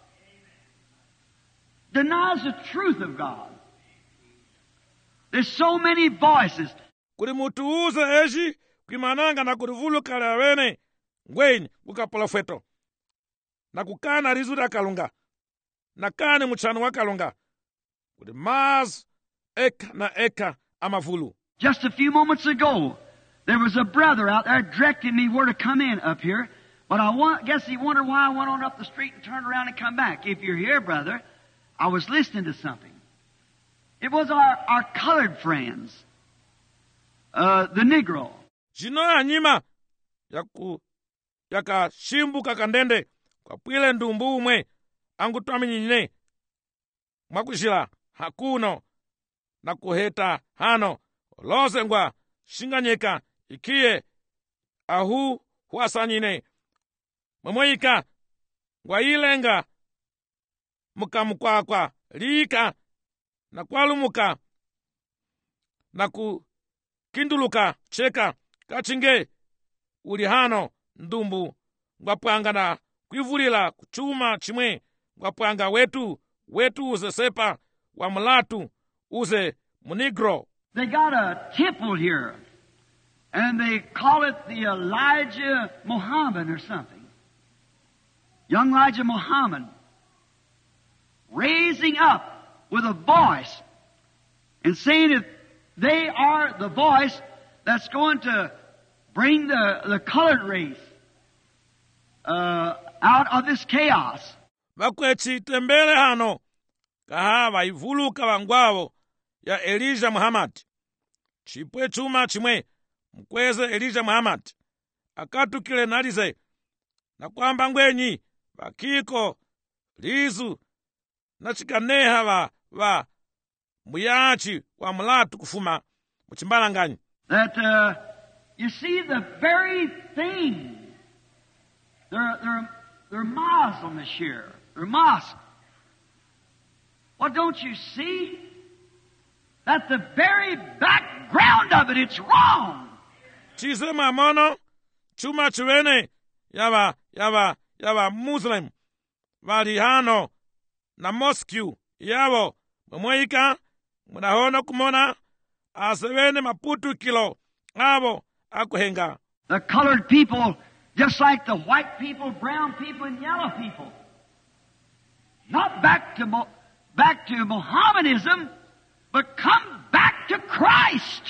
Denies the truth of God. There's so many voices. Kuli mutu uze echi kwimananga na kulivuluka la wene ngweni kukapolofweto na kukana lizu la kalunga na kane muchano wa kalunga kuli mazu eka na eka amavulu. Just a few moments ago, there was a brother out there directing me where to come in up here, but I want, guess he wondered why I went on up the street and turned around and come back. If you're here, brother, I was listening to something. It was our, our colored friends, uh, the Negro. Jino anyima yaku yakashimbuka kandende kwa pwile ndumbu umwe angutwaminyine mwakujila hakuno na kuheta hano lose ngwa shinganyeka ikiye ahu huasanyine mwemoyika ngwa ilenga mukamukwakwa liika na kwalumuka na kukinduluka cheka kachinge uli hano ndumbu ngwapwanga na kwivulila kuchuma chimwe ngwapwanga wetu wetu uze sepa wa mulatu uze munigro. They got a temple here, and they call it the Elijah Muhammad or something. Young Elijah Muhammad. raising up with a voice and saying that they are the voice that's going to bring the, the colored race uh, out of this chaos. vakwecite mbele hano kaha vaivuluka vangwavo ya Elijah Muhammad. Chipwe chuma chimwe mkweze Elijah Muhammad akatukile nalize na kwamba ngwenyi vakiko lizu na chikaneha va va muyachi wa mulatu kufuma muchimbalanganyi. That uh, you see the very thing. They're they're they're Muslim this year. They're mosque. Well, don't you see that the very background of it, it's wrong. Chise mamono chuma chiwene yava yava yava Muslim vali hano na mosque yavo mweika munahono kumona asewene maputu kilo avo akuhenga. The colored people, just like the white people, brown people, and yellow people, not back to Mo- back to Mohammedanism, but come back to Christ.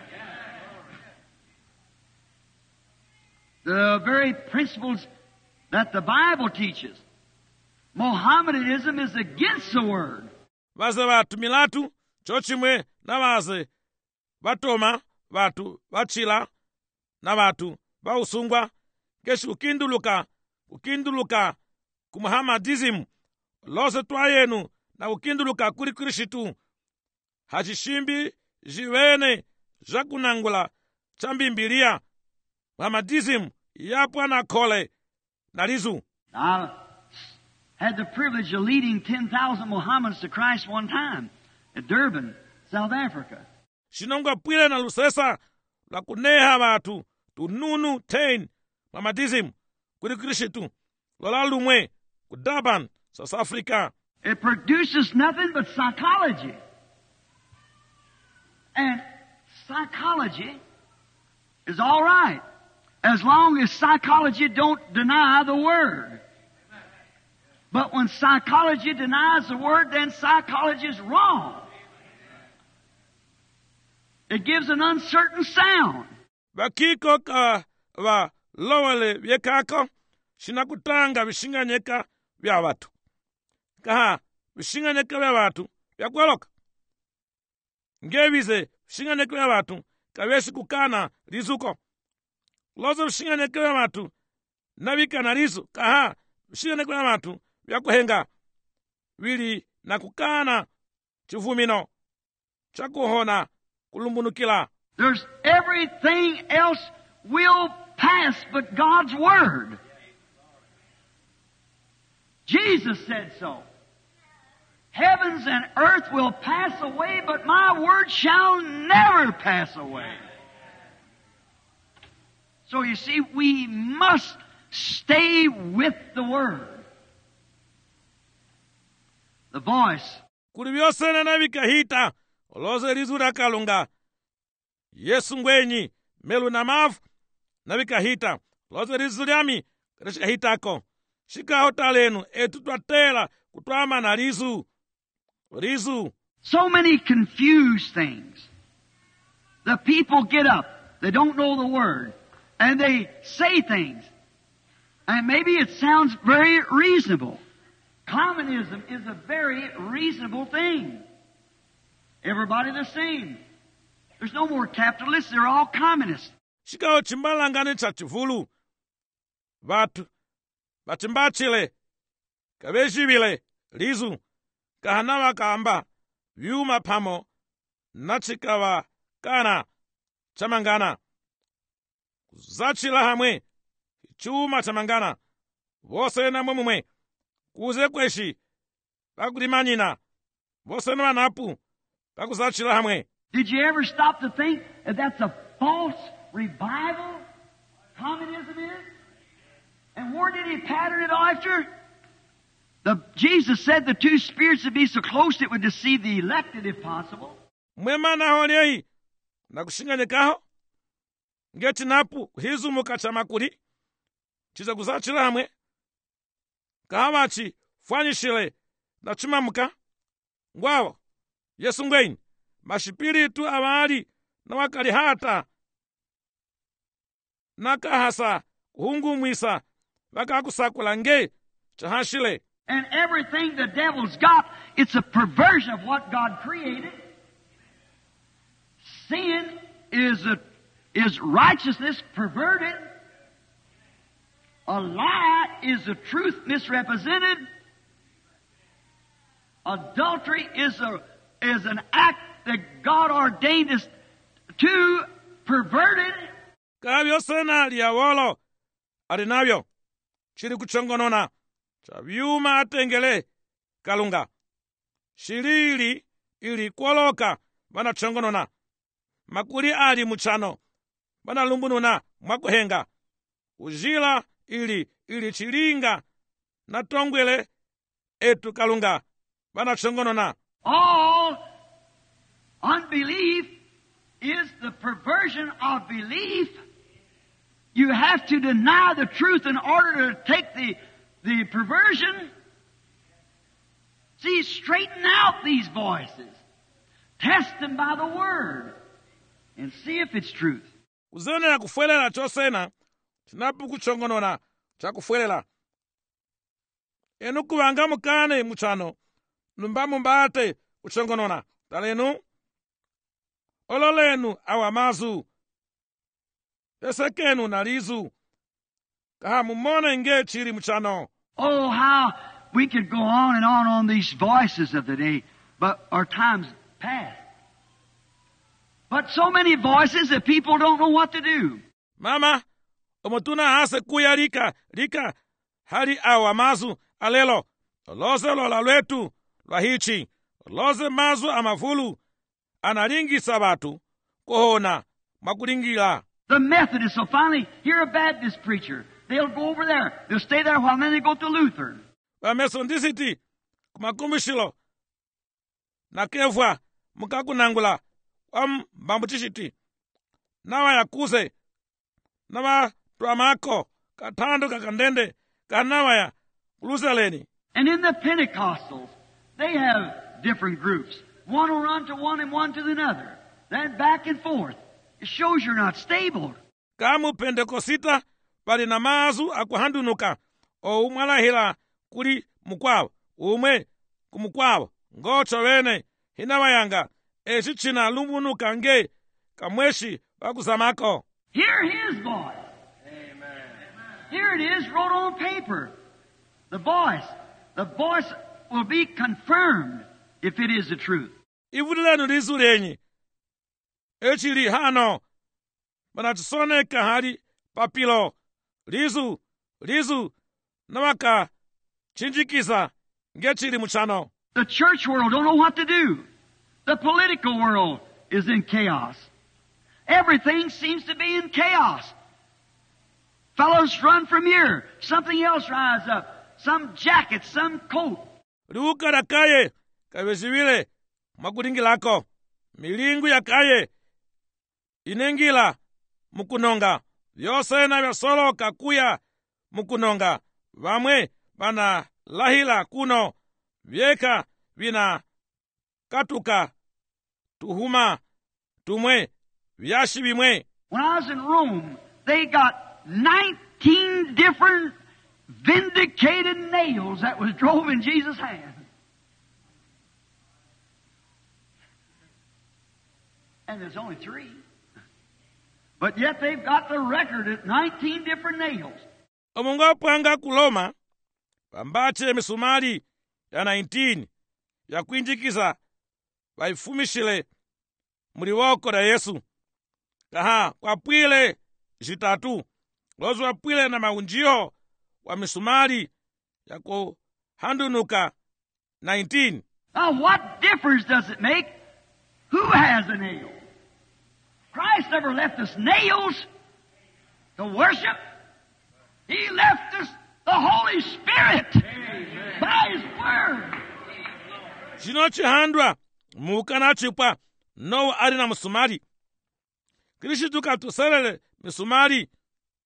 The very principles that the Bible teaches. Mohammedanism is against the Word. Vaze vatu milatu chochimwe na vaze vatoma vatu vachila na vatu vausungwa keshi ukinduluka ukinduluka ku Muhammadism lose twayenu na ukinduluka kuri Krishitu hachishimbi jiwene jakunangula chambimbilia Muhammadism yapwa na kole na lizu. I had the privilege of leading ten thousand Mohammedans to Christ one time at Durban, South Africa. Shinonga pwile na lusesa la kuneha vatu tununu ten Muhammadism kuri Krishitu lola lumwe ku Durban, South Africa. It produces nothing but psychology. And psychology is all right as long as psychology don't deny the Word. But when psychology denies the Word, then psychology is wrong. It gives an uncertain sound. Vakiko ka va lowele vyekako shinakutanga vishinganyeka vya vatu. Kaha vishinganyeka vya vatu vyakwaloka. Ngevize vishinganyeka vya vatu kaveshi kukana lizuko. Lozo vishinganyeka vya vatu navika na lizu. Kaha vishinganyeka vya vatu vyakuhenga vili na kukana chivumino chakuhona kulumbunukila. There's everything else will pass but God's Word. Jesus said so. Heavens and earth will pass away, but my word shall never pass away. So you see, we must stay with the Word. The voice. Kuli vyosene na vikahita oloze lizura kalunga Yesu ngwenyi melu na mavu na vikahita loze lizulyami kalishikahitako shikahota lenu etu twatela kutwama na lizu lizu. So many confused things. The people get up, they don't know the Word, and they say things, and maybe it sounds very reasonable. Communism is a very reasonable thing. Everybody the same. There's no more capitalists, they're all communists. Shikaho chimbalangane cha chivulu vatu vachimbachile kaveshivile lizu kahanawa kaamba vyuma pamo nachikawa kana chamangana zachila hamwe chuma chamangana vose na mumwe kuze kweshi pakulimanyina vose na wanapu pakuzachila hamwe. Did you ever stop to think that that's a false revival? Communism is? And where did he pattern it after? The, Jesus said the two spirits would be so close it would deceive the elected if possible. Mwema na holei na kushinganyikaho ngeti napu hizu mukachamakuri chiza kuzachila hamwe kahawachi fwanyishile na chimamuka ngwawo yesu ngweni mashipiritu awali na wakalihata nakahasa kuhungumwisa vakakusakula nge chahashile. And everything the devil's got, it's a perversion of what God created. Sin is a, is righteousness perverted. A lie is the truth misrepresented. Adultery is a is an act that God ordained us to perverted. Kavyo sena liyawolo alinavyo chili kuchongonona cha vyuma atengele kalunga shilili ili kwoloka vana chongonona makuli ali muchano vana lumbununa mwakuhenga ujila ili ili chilinga na tongwele etu kalunga vana chongonona. All unbelief is the perversion of belief. You have to deny the truth in order to take the, the perversion. See, straighten out these voices. Test them by the Word. And see if it's truth. Kuzenera kufuelela chosena chinapu kuchongonona cha kufuelela. Enu kuwanga mukane muchano lumbamu mbate kuchongonona talenu ololenu awamazu esekenu nalizu kaha mumone nge chiri muchano. Oh, how we could go on and on on these voices of the day, but our time's past. But so many voices that people don't know what to do. Mama, omotuna hase kuya rika, rika, hali awamazu alelo, loze lola lwetu, lwahichi, loze mazu amafulu, analingi sabatu, kohona, makulingira. The Methodists will finally hear a Baptist preacher. They'll go over there. They'll stay there a while, and then they go to Lutheran. Wamesondisiti, kumakumishilo, na kefwa, mukakunangula, wam bambuchishiti, nawa yakuse, nawa tuamako, katando kakandende, kanawa ya kuluseleni. And in the Pentecostals, they have different groups. One will run to one and one to another. Then back and forth. It shows you're not stable. Kamu Pentekosita, pali na mazu akuhandunuka, o umwalahila kuli mukwawo, umwe kumukwawo, ngocho wene, hinawayanga, echichina lumbunuka nge, kamweshi wakuzamako. Hear his voice. Amen. Here it is, wrote on paper. The voice. The voice will be confirmed if it is the truth. Ivulilenu lizu lenyi, echili hano, banatisoneka hali papilo, lizu, lizu, nawaka, chinjikisa, ngechili muchano. The church world don't know what to do. The political world is in chaos. Everything seems to be in chaos. Fellows run from here. Something else rise up. Some jacket, some coat. Luka la kaye, kaweziwile, makuringilako, milingu ya kaye, inengila, mukunonga, vyose na vyasolo kakuya, mukunonga, vamwe, bana lahila kuno, vyeka, vina, katuka, tuhuma, tumwe, vyashi vimwe. When I was in Rome, they got nineteen different vindicated nails that was drove in Jesus' hand. And there's only three. But yet they've got the record at nineteen different nails. Omungo pwanga kuloma, pambache misumari ya nineteen, ya kuinjikiza, vaifumishile, muliwoko la Yesu. Kaha, kwa pwile, jitatu, lozu wa pwile na maunjio, wa misumari, ya kuhandunuka, nineteen. Now what difference does it make who has a nail? Christ never left us nails to worship. He left us the Holy Spirit. Amen. By His Word. Chino chihandwa, mukana chipwa, no arina musumari. Kristu katuselele misumari,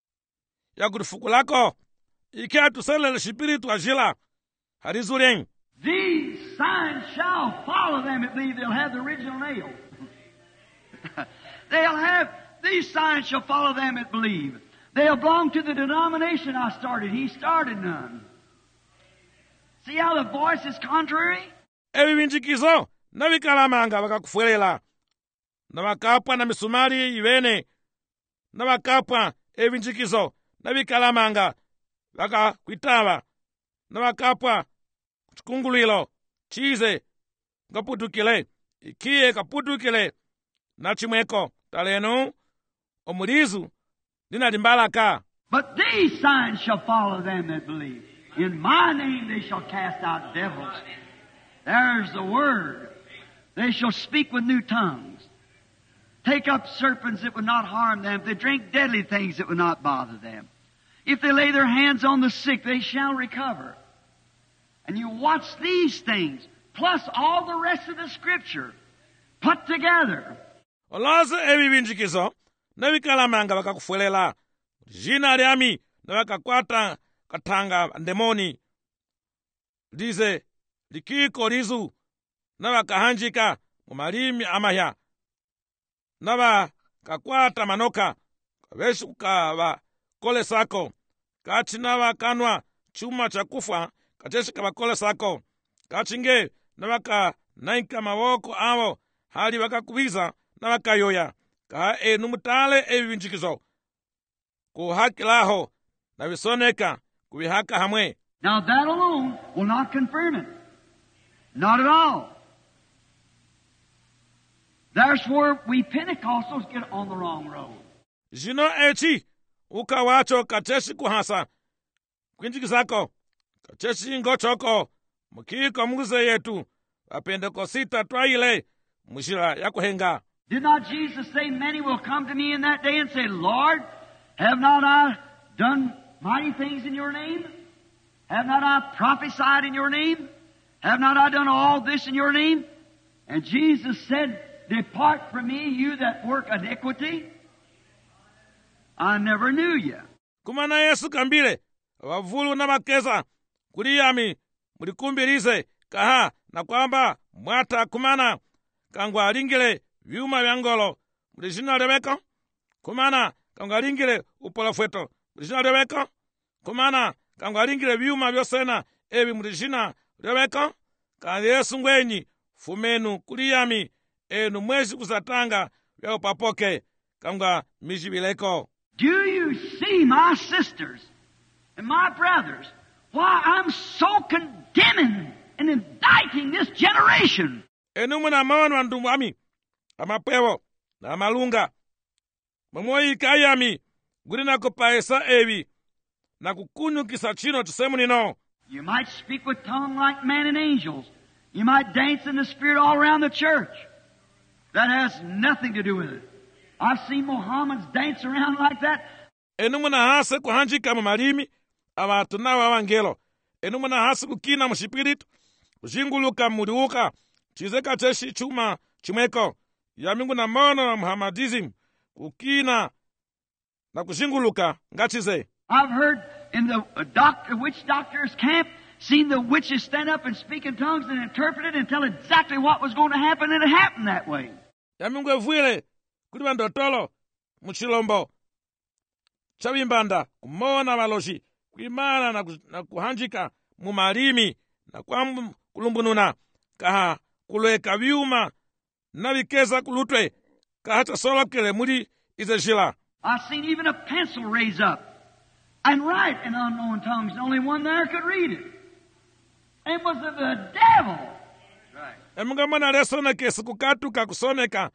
ya kutufukulako, ike atuselele shipiritu ajila, harizureng. These signs shall follow them that believe. They'll have the original nail. They'll have, these signs shall follow them that believe. They'll belong to the denomination I started. He started none. See how the voice is contrary? evi vinjikizo navikalamanga vakakufwelela na vakapwa na misumali ivene na vakapwa evi njikizo navikalamanga vakakwitava na vakapwa chikungulwilo chize kaputukile ikiye kaputukile na chimweko talenu omulizu linalimbalaka. But these signs shall follow them that believe. In my name they shall cast out devils. There's the word. They shall speak with new tongues. Take up serpents that would not harm them. If they drink deadly things that would not bother them. If they lay their hands on the sick, they shall recover. And you watch these things, plus all the rest of the Scripture, put together. Olaze evi vinjikizo navikalamanga vakakufwelela jina lyami na vakakwata kathanga ndemoni lize likiko lizu na vakahanjika mu malimi amahya na vakakwata manoka kaveshi kukavakolesako kachi na vakanwa chuma chakufa kacheshi kavakolesako kachinge na vakanaika mavoko avo hali vakakuviza na vakayoya ka enu mutale evi vinjikizo kuhakilaho na visoneka kuvihaka hamwe. Now that alone will not confirm it. Not at all. That's where we Pentecostals get on the wrong road. Zino echi ukawacho kacheshi kuhasa kwinjikizako kacheshi ngochoko mukiko muze yetu apendekosita twaile mushira ya kuhenga. Did not Jesus say, many will come to me in that day and say, Lord, have not I done mighty things in your name? Have not I prophesied in your name? Have not I done all this in your name? And Jesus said, depart from me, you that work iniquity. I never knew you. Kumana Yesu kambile, wavulu na makeza, kuliyami, mulikumbirize, kaha, na kwamba, mwata kumana, kangwa alingile, vyuma vyangolo, mulijina Rebeka, kumana, kangwa alingile, upolofweto, mulijina Rebeka, kumana, kangwa alingile, vyuma vyosena, evi mulijina Rebeka, ka Yesu ngwenyi, fumenu, kuliyami, enu mwezi kusatanga, vyao papoke, kangwa mijibileko. Do you see, my sisters and my brothers, why I'm so condemning and indicting this generation? Enu muna mawana wandumu ami, amapewo, na amalunga, mamoi kayami, gurina kupaesa evi, na kukunyu kisa chino tusemu nino. You might speak with tongue like man and angels. You might dance in the Spirit all around the church. That has nothing to do with it. I've seen Mohammedans dance around like that. Enu muna hase kuhanjika mumalimi, abatu nawa wangelo. Enu muna hase kukina mushipiritu, kushinguluka muliuka, chizeka cheshi chuma chimeko. Yamingu na mono na Muhammadism, kukina na kushinguluka ngachize. I've heard in the uh, doctor, witch doctor's camp, seen the witches stand up and speak in tongues and interpret it and tell exactly what was going to happen, and it happened that way. Yamingu evuile, kuli bandotolo, muchilombo, chabimbanda, kumona maloshi, kuimana na, na kuhanjika mumalimi, na kwa kulumbununa, kaha kulweka vyuma, na vikeza kulutwe, kahacha solokele muli izeshila. I've seen even a pencil raise up and write in unknown tongues, and only one there could read it. It was of the devil. Right. Emunga mwana lesoneke sikukatuka kusoneka,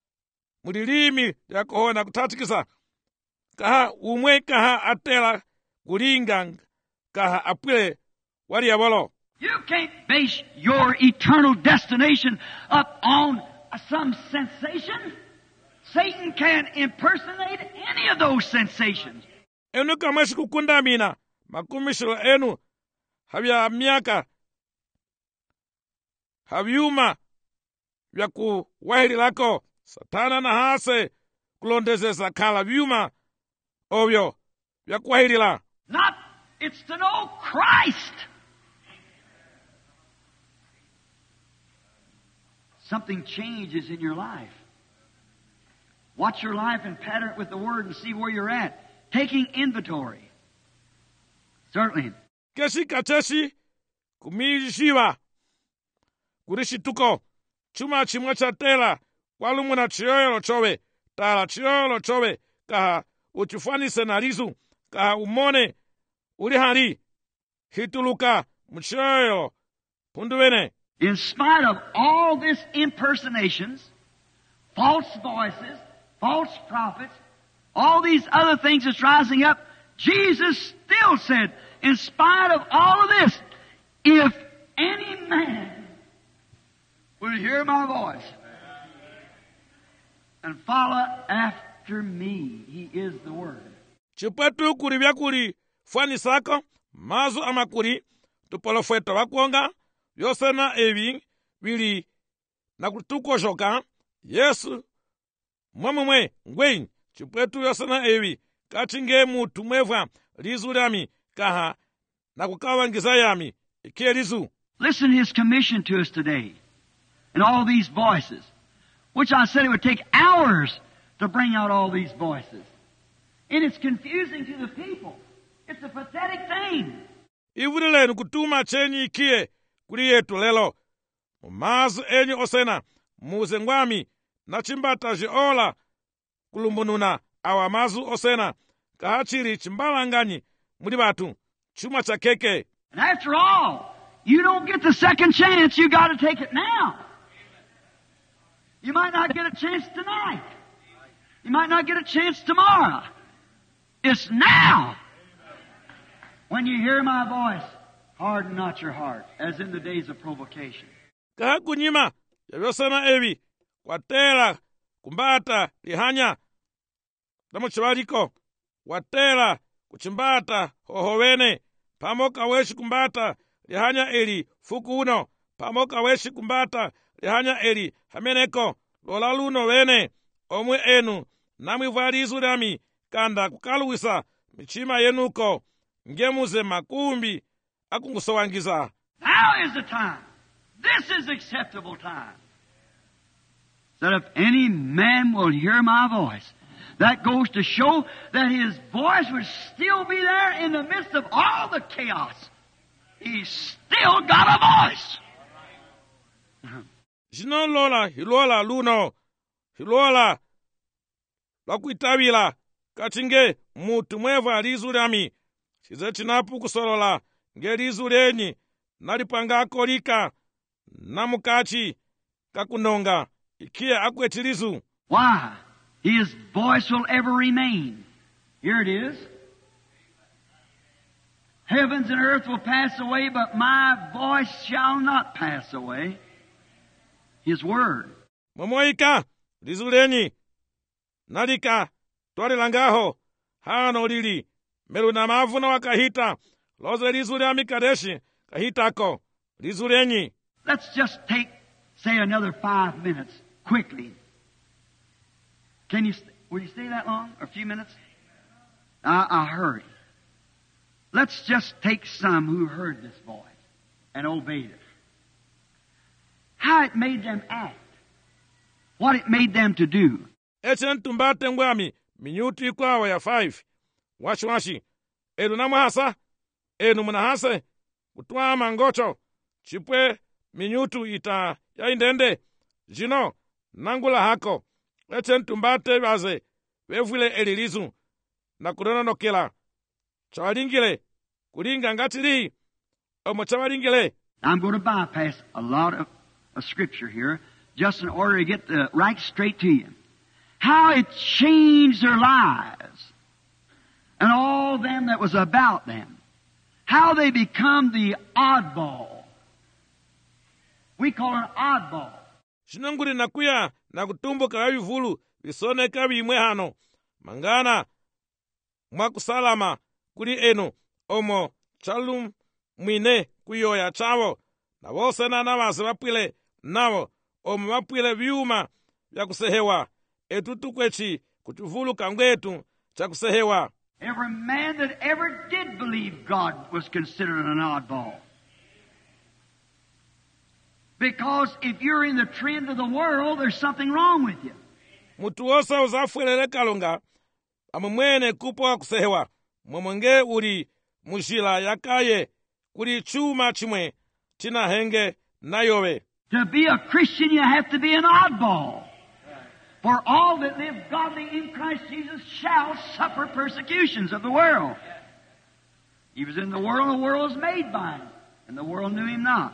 mulilimi ya kuhona kutatikisa, kaha umwe kaha atela kulinga, kaha apwile wali yabolo. You can't base your eternal destination up on some sensation. Satan can't impersonate any of those sensations. Enu kamweshi kukunda mina, makumishilo enu, habya miaka, habyuma, vya kuwahili lako, satana na hase, kulondezeza kala vyuma, ovyo, vya kuwahili la. Not, it's to know Christ. something changes in your life. Watch your life and pattern it with the Word and see where you're at. Taking inventory. Certainly. keshi kacheshi kumiishiwa kuli shituko chuma chimwe chatela kwalumuna chiyoyolo chowe tala chiyoyolo chowe kaha uchifanise na lizu kaha umone uli hali hituluka mchiyoyolo punduwene. In spite of all this impersonations, false voices, false prophets, all these other things that's rising up, Jesus still said, in spite of all of this, if any man will hear my voice and follow after me, he is the Word. Chipwetu kuli vyakuli fanisako mazu amakuli tupolofweta wakuonga yosena evi vili na kutukoshoka Yesu mwamumwe ngwenyi chipwetu yosena evi kachinge mutu mwevwa lizu lyami kaha na kukawangiza yami ikie lizu. Listen to His commission to us today and all these voices, which I said it would take hours to bring out all these voices. And it's confusing to the people. It's a pathetic thing. Ivulileni kutuma chenyi ikie kuli yetu lelo mumazu enyu osena muze ngwami na chimbata jiola kulumbununa awa mazu osena kahachiri chimbalanganyi muli batu chuma cha keke. And after all, you don't get the second chance. You got to take it now. You might not get a chance tonight. You might not get a chance tomorrow. It's now. When you hear my voice, harden not your heart, as in the days of provocation. Kaha kunyima yavyosena evi watela kumbata lihanya namuchivaliko watela kuchimbata hohowene pamoka weshi kumbata lihanya eli fuku uno pamoka weshi kumbata lihanya eli hameneko lola luno wene omwe enu namwivwa lizu lyami kanda kukaluwisa michima yenuko ngemuze makumbi akungusowangiza. Now is the time. This is acceptable time. That if any man will hear my voice, that goes to show that his voice would still be there in the midst of all the chaos. He's still got a voice. Jino lola hilola luno hilola lakuitawila kachinge mutu mweva lizu lyami chize chinapu kusolola nge lizu lenyi nalipangako lika namukachi kakunonga ikie akweti lizu. Why? His voice will ever remain. Here it is. Heavens and earth will pass away, but my voice shall not pass away. His word. Momoika lizu lenyi nalika twalilangaho hano lili melu na mavuna wakahita loze lizu lyami kadeshi kahitako lizu lenyi. Let's just take, say, another five minutes quickly. Can you, will you stay that long? Or a few minutes? I, I'll hurry. Let's just take some who heard this voice and obeyed it. How it made them act. What it made them to do. Echen tumbate ngwami minuti ikwawa ya five. Washi washi. Elu namwahasa. Enu munahase. Kutwama ngocho. Chipwe minutu ita ya indende. Jino nangula hako. Echen tumbate waze. Wevule elilizu. Na kurononokela. Chawalingile. Kulinga ngatili. Omo chawalingile. I'm going to bypass a lot of, of scripture here just in order to get the right straight to you. How it changed their lives and all them that was about them. How they become the oddball. We call it an oddball. Shinonguri nakuya na kutumbuka wavivulu visoneka vimwe hano. Mangana mwakusalama kuli enu omo chalum mwine kuyoya chavo na wose na namase wapwile nawo omo wapwile viuma vya kusehewa etutu kwechi kutuvulu kangwetu cha kusehewa. Every man that ever did believe God was considered an oddball. Because if you're in the trend of the world, there's something wrong with you. mutu wosa uzafwelele kalonga amumwene kupowa kusehewa momwenge uli mujila yakaye kuli chuma chimwe chinahenge nayowe. To be a Christian, you have to be an oddball. For all that live godly in Christ Jesus shall suffer persecutions of the world. He was in the world, and the world was made by him, and the world knew him not.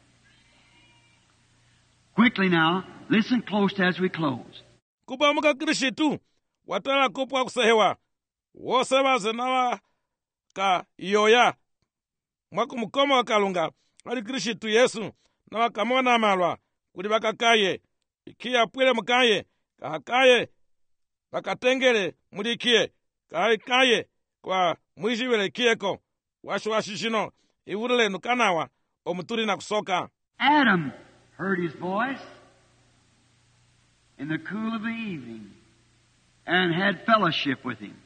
Quickly now, listen close as we close. Kupa muka Krishitu watala kupowa kusehewa wose bazenawa ka iyoya mwaku mukoma wa kalunga ali Krishitu Yesu na wakamona amalwa kuli bakakaye ikiya pwile mukaye kahakaye bakatengele mulikiye kahakaye kwa mwijibele kiyeko washu washishino iwurele nukanawa omuturi na kusoka. Adam heard his voice in the cool of the evening and had fellowship with him.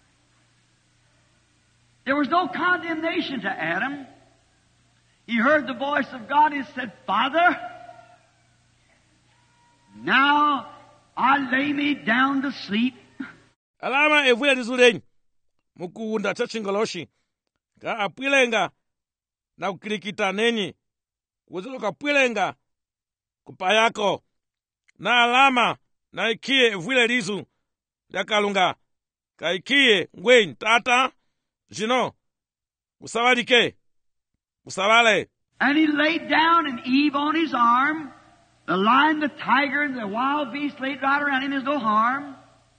There was no condemnation to Adam. He heard the voice of God and said, Father, now I lay me down to sleep. Alama evule lizulenyi mukuunda chachingoloshi ka apwilenga na kukilikita nenyi kuzilo kapwilenga kupayako na alama na ikie evule lizu lya kalunga ka ikie ngwenyi tata jino usawalike usawale. And he laid down, and Eve on his arm. The lion, the tiger, and the wild beast laid right around him. There's no harm.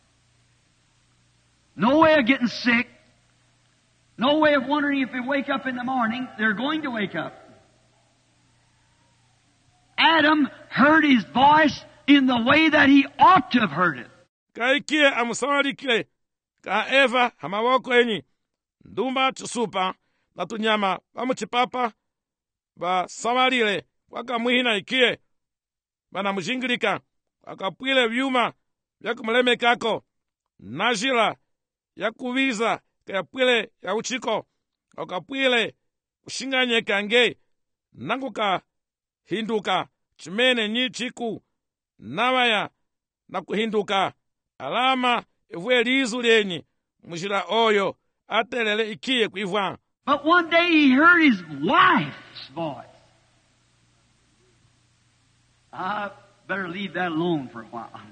No way of getting sick. No way of wondering if they wake up in the morning. They're going to wake up. Adam heard his voice in the way that he ought to have heard it. Ka ikie amusawalike ka Eva hamawoko enyi ndumba chisupa na tunyama bamuchipapa basawalile wakamwihina ikie banamujingilika akapwile vyuma vyakumulemekako najila yakuviza kayapwile ya uchiko akapwile kushinganyeka nge nanguka hinduka chimene nyi chiku nawaya na kuhinduka alama evwe lizu lenyi mujila oyo atelele ikie kuivwa. But one day he heard his wife's voice. I better leave that alone for a while.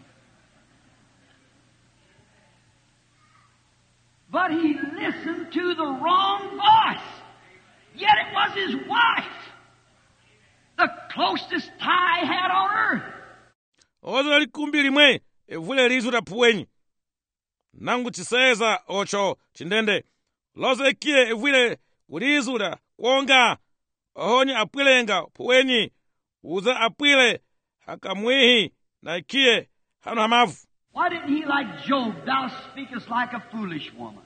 But he listened to the wrong voice. Yet it was his wife. The closest tie he had on earth. Ozo likumbi limwe evule lizu la puwenyi nangu chiseza ocho chindende loze kie evule kulizu la kuonga ohonyi apwilenga puwenyi uza apwile hakamwihi na ikie hano hamavu. Why didn't he, like Job, thou speakest like a foolish woman?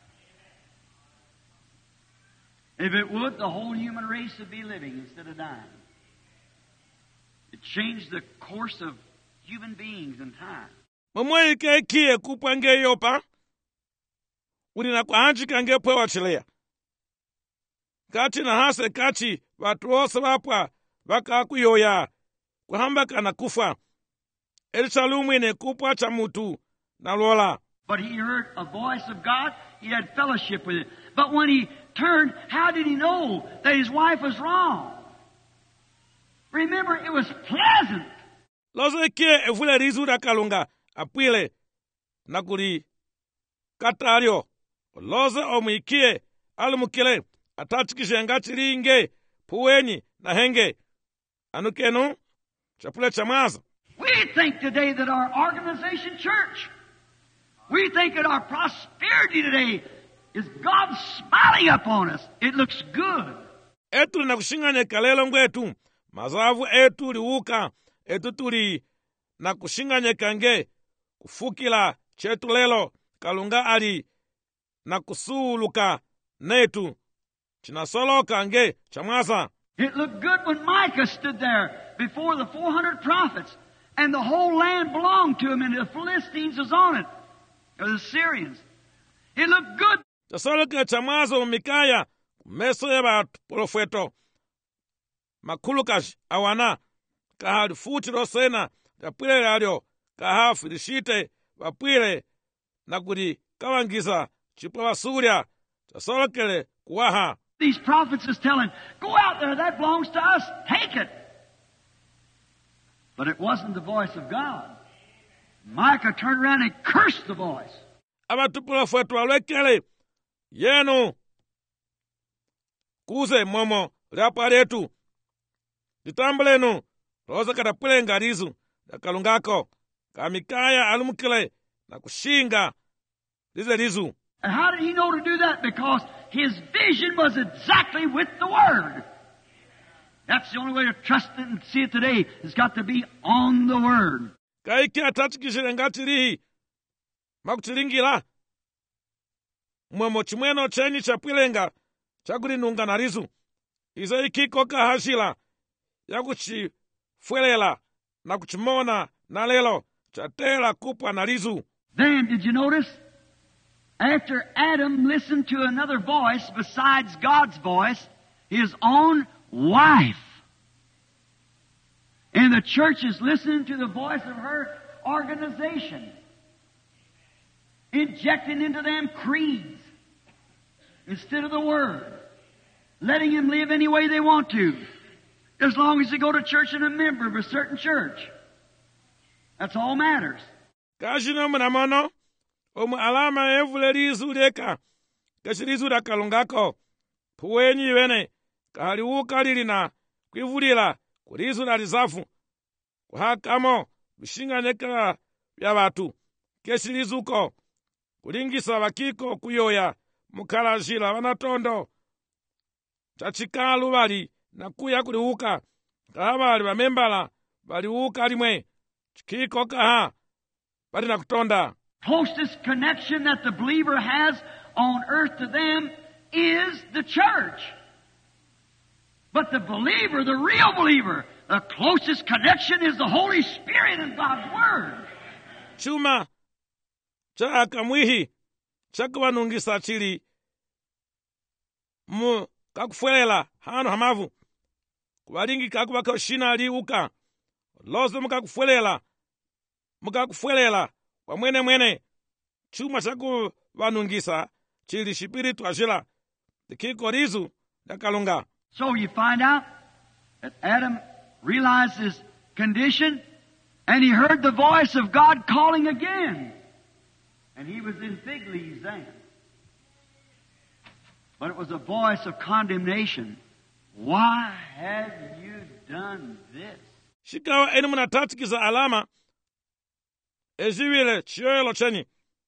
If it would, the whole human race would be living instead of dying. It changed the course of human beings in time. Momwe ike ikie kupwa nge yopa ulina kuhanjika nge pwewa chilea kachi na hase kachi watu wose wapwa waka kuyoya kuhambaka na kufa elichalumwine kupwa cha mutu na lola. But he heard a voice of God. He had fellowship with it. But when he turned, how did he know that his wife was wrong? Remember, it was pleasant. Loze kie evule lizu la kalunga apwile na kuli katalyo loze omwikie alumukile atachikishenga chilinge puwenyi na henge anukenu chapule chamaza. We think today that our organization church, we think that our prosperity today is God smiling upon us. It looks good. Etu lina kushinganyeka lelo ngwetu mazavu etu liuka etu tuli na kushinganyeka nge kufukila chetu lelo kalunga ali na kusuuluka netu chinasoloka nge chamwaza. It looked good when Micah stood there before the four hundred prophets, and the whole land belonged to him, and the Philistines was on it, or the Syrians. It looked good. Chasoloka chamwaza umikaya meso ya batu profeto makhulukazi awana kahali futi losena lyapwile lyalyo kahafu lishite vapwile na kuti kawangisa chipwa vasulya chasolokele kuwaha. These prophets is telling, go out there, that belongs to us, take it. But it wasn't the voice of God. Micah turned around and cursed the voice. Avatupulafwetu alwekele yenu kuze momo lyapa lyetu litambo lenu loza katapwilenga lizu lyakalungako kamikaya alumukile na kushinga lize lizu. And how did he know to do that? Because his vision was exactly with the Word. That's the only way to trust it and see it today. It's got to be on the Word. Kaiki atachikishile ngachilihi makuchilingila mwemo chimweno chenyi chapwilenga chakulinunga na lizu izo ikiko kahashila yakuchifwelela na kuchimona na lelo chatela kupwa na lizu. Then, did you notice? After Adam listened to another voice besides God's voice, his own wife. And the church is listening to the voice of her organization, injecting into them creeds instead of the Word, letting them live any way they want to, as long as they go to church and a member of a certain church. That's all matters. Kashino mnamono omu alama evule lizu leka kashilizu lyakalungako puwenyi wene kahaliwuka lilina kwivulila kulizu la lizafu kuhakamo bishinganyeka bya batu keshilizuko kulingisa bakiko kuyoya mukalajila banatondo chachikalu bali nakuya kuliwuka kaha bali bamembala baliwuka limwe chikiko kaha bali nakutonda. Closest connection that the believer has on earth to them is the church. But the believer, the real believer, the closest connection is the Holy Spirit and God's Word. Chuma cha akamwihi chakuwanungisa chili mu kakufwelela hano hamavu kuwalingi kakubaka shina liuka lozo mukakufwelela mukakufwelela kwa mwene mwene chuma chakuwanungisa chili shipiritu ajila likiko lizu lyakalunga. So you find out that Adam realized his condition and he heard the voice of God calling again. And he was in fig leaves then. But it was a voice of condemnation. Why have you done this? Shikawa eni munatatikiza alama eziwile chiyoyelo chenyi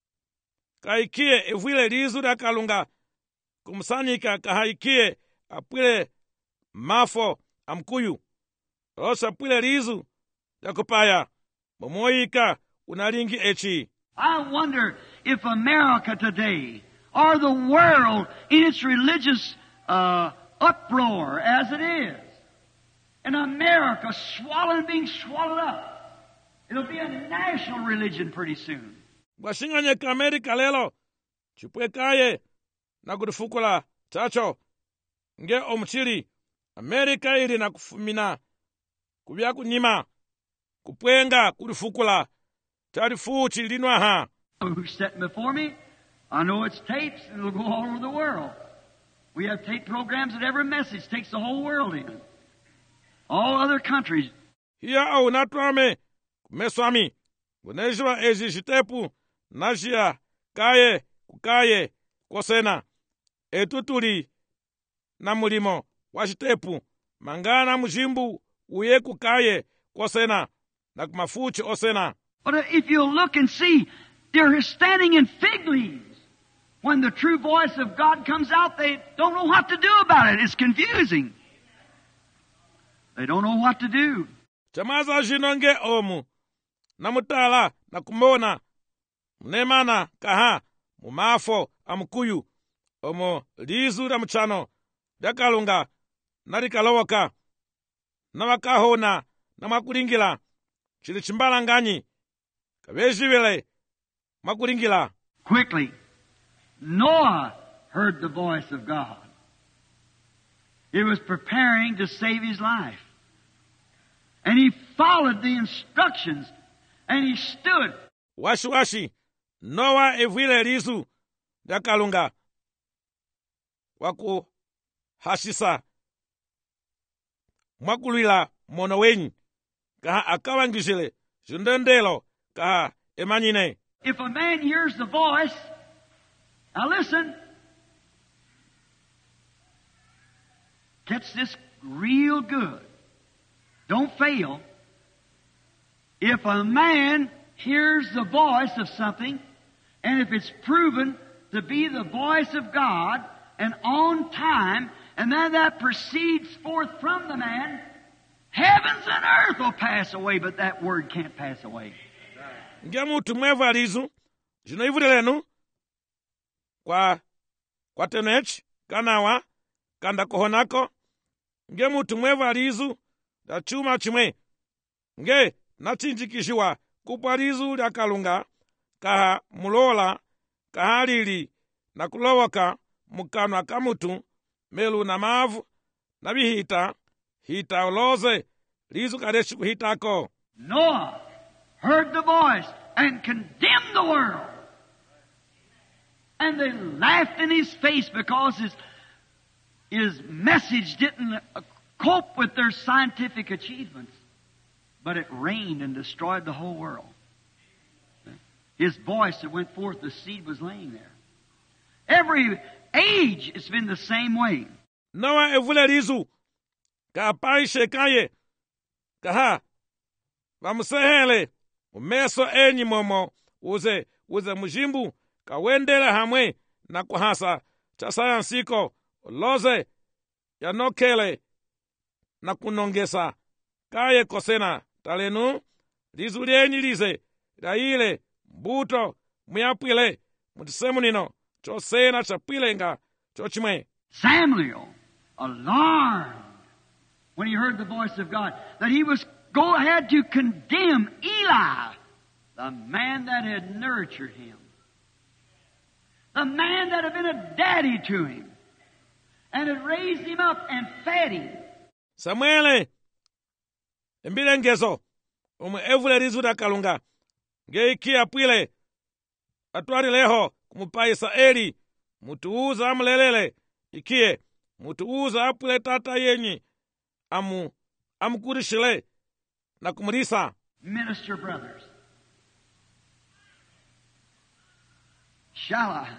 kaikie evwile lizu lyakalunga kumsanyika kahaikie apwile mafo amkuyu osa apwile lizu lyakupaya momoyika unalingi echi. I wonder if America today, or the world in its religious uh, uproar as it is, and America swallowed, being swallowed up, it'll be a national religion pretty soon. Bwashinganyeka Amerika lelo chipwekaye na kudifukula chacho nge omuchili Amerika ili na kufumina kubya kunyima kupwenga kudifukula tarifuchi linwa ha. Who's sitting before me? I know it's tapes and it'll go all over the world. We have tape programs that every message takes the whole world in. All other countries. Hiya au natwame kumeswami kunejwa ezi jitepu najia kaye kukaye kosena etutuli na mulimo wa jitepu mangana mujimbu uye kukaye kosena na kumafuchi osena. But if you look and see, they're standing in fig leaves. When the true voice of God comes out, they don't know what to do about it. It's confusing. They don't know what to do. Chamaza jinonge omu namutala na kumona mnemana kaha mumafo amukuyu omo lizu la mchano lyakalunga nalikalowoka nawakahona namwakulingila chili chimbalanganyi kabejiwile mwakulingila. Quickly, Noah heard the voice of God. It was preparing to save his life. And he followed the instructions, and he stood. washiwashi nowa evwile lizu lya kalunga wakuhashisa mwakulwila mono wenyi kaha akawangishile zindendelo kaha emanyine. If a man hears the voice, now listen, catch this real good. Don't fail. If a man hears the voice of something, and if it's proven to be the voice of God, and on time, and then that proceeds forth from the man, heavens and earth will pass away, but that word can't pass away. Nge mutu mweva lizu zino ivulelenu kwa kwa tenechi kanawa kanda kohonako. Nge mutu mweva lizu lya chuma chimwe nge nachinjikishiwa kupwa lizu lya kalunga kaha mulola kaha lili na kulowoka mukanwa ka mutu melu na mavu na bihita hita uloze lizu kadeshi kuhitako. Noah heard the voice and condemned the world. And they laughed in his face because his, his message didn't cope with their scientific achievements. But it rained and destroyed the whole world. His voice that went forth, the seed was laying there. Every age it's been the same way. Nowa evule lizu kapaishe kaye kaha vamusehele umeso enyi momo uze uze mujimbu kawendele hamwe na kuhasa cha sayansiko uloze yanokele na kunongesa kaye kosena talenu lizu lyenyi lize laile mbuto muyapwile mutisemu nino chosena chapwilenga chochimwe. Samuel, alarmed when he heard the voice of God, that he was go ahead to condemn Eli, the man that had nurtured him, the man that had been a daddy to him, and had raised him up and fed him. Samuele embilengezo umwe evule lizu lya kalunga nge iki apwile atwalileho kumupayisa Eli mutuuza amulelele ikiye mutuuza apwile tata yenyi amu amukurishile na kumulisa. Minister brothers, shall I?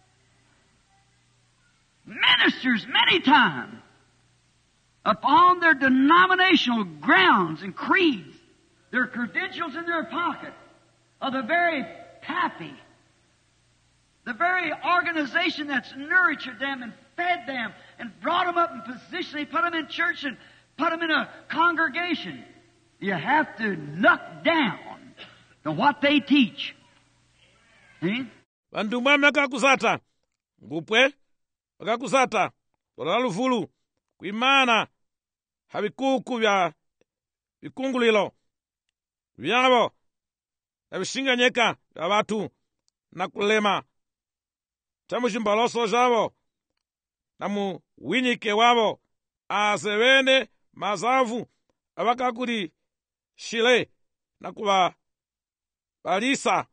Ministers many times upon their denominational grounds and creeds, their credentials in their pocket, of the very pappy, the very organization that's nurtured them and fed them and brought them up in position, they put them in church and put them in a congregation. You have to knock down to what they teach. See? Vandu mwame akakusata ngupwe akakusata lola luvulu kuimana habikuku vya vikungulilo vyavo na vishinganyeka vya vatu na kulema chamushimbaloso javo na muwinyike wavo asevene mazavu avakakuri shile na kuva valisa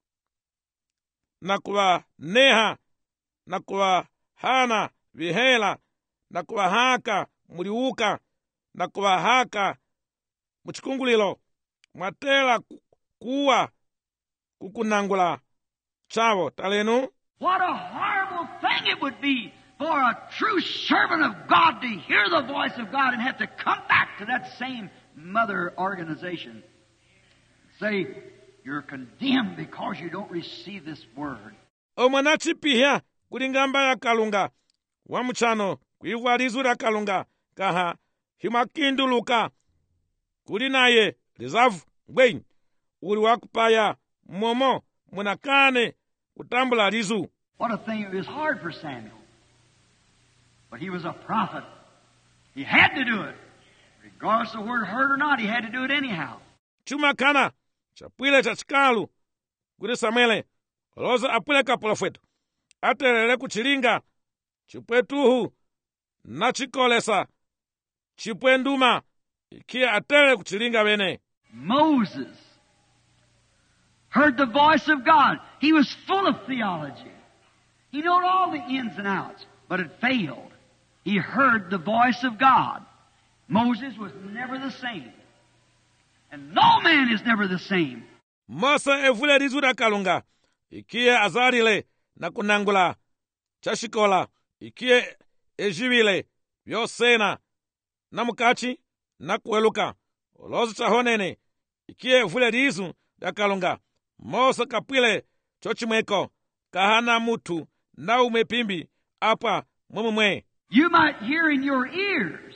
na kuva neha na kuva hana vihela na kuva haka muliuka na kuva haka muchikungulilo mwatela kuwa kukunangula chavo talenu. What a horrible thing it would be for a true servant of God to hear the voice of God and have to come back to that same mother organization. Say, you're condemned because you don't receive this word. Omwanachipihya kulingamba ya kalunga wamuchano kuivwa lizu lya kalunga kaha himakinduluka kuli naye lizavu ngwenyi uli wakupaya momo munakane kutambula lizu. What a thing. It was hard for Samuel. But he was a prophet. He had to do it. Regardless of the word heard or not, he had to do it anyhow. Chuma kana chapwile cha chikalu kuli Samuele oloza apwile ka profeto aterele kuchilinga chipwetuhu nachikolesa chipwenduma ikiye atere kuchilinga bene. Moses heard the voice of God. He was full of theology. He knew all the ins and outs, but it failed. He heard the voice of God. Moses was never the same. And no man is never the same. Mose evule lizu la kalunga ikiye azalile na kunangula chashikola ikiye ejibile byosena na mukachi na kueluka olozi chahonene ikiye evule lizu la kalunga. Mose kapwile chochimweko kahana mutu na umepimbi apa mumumwe. You might hear in your ears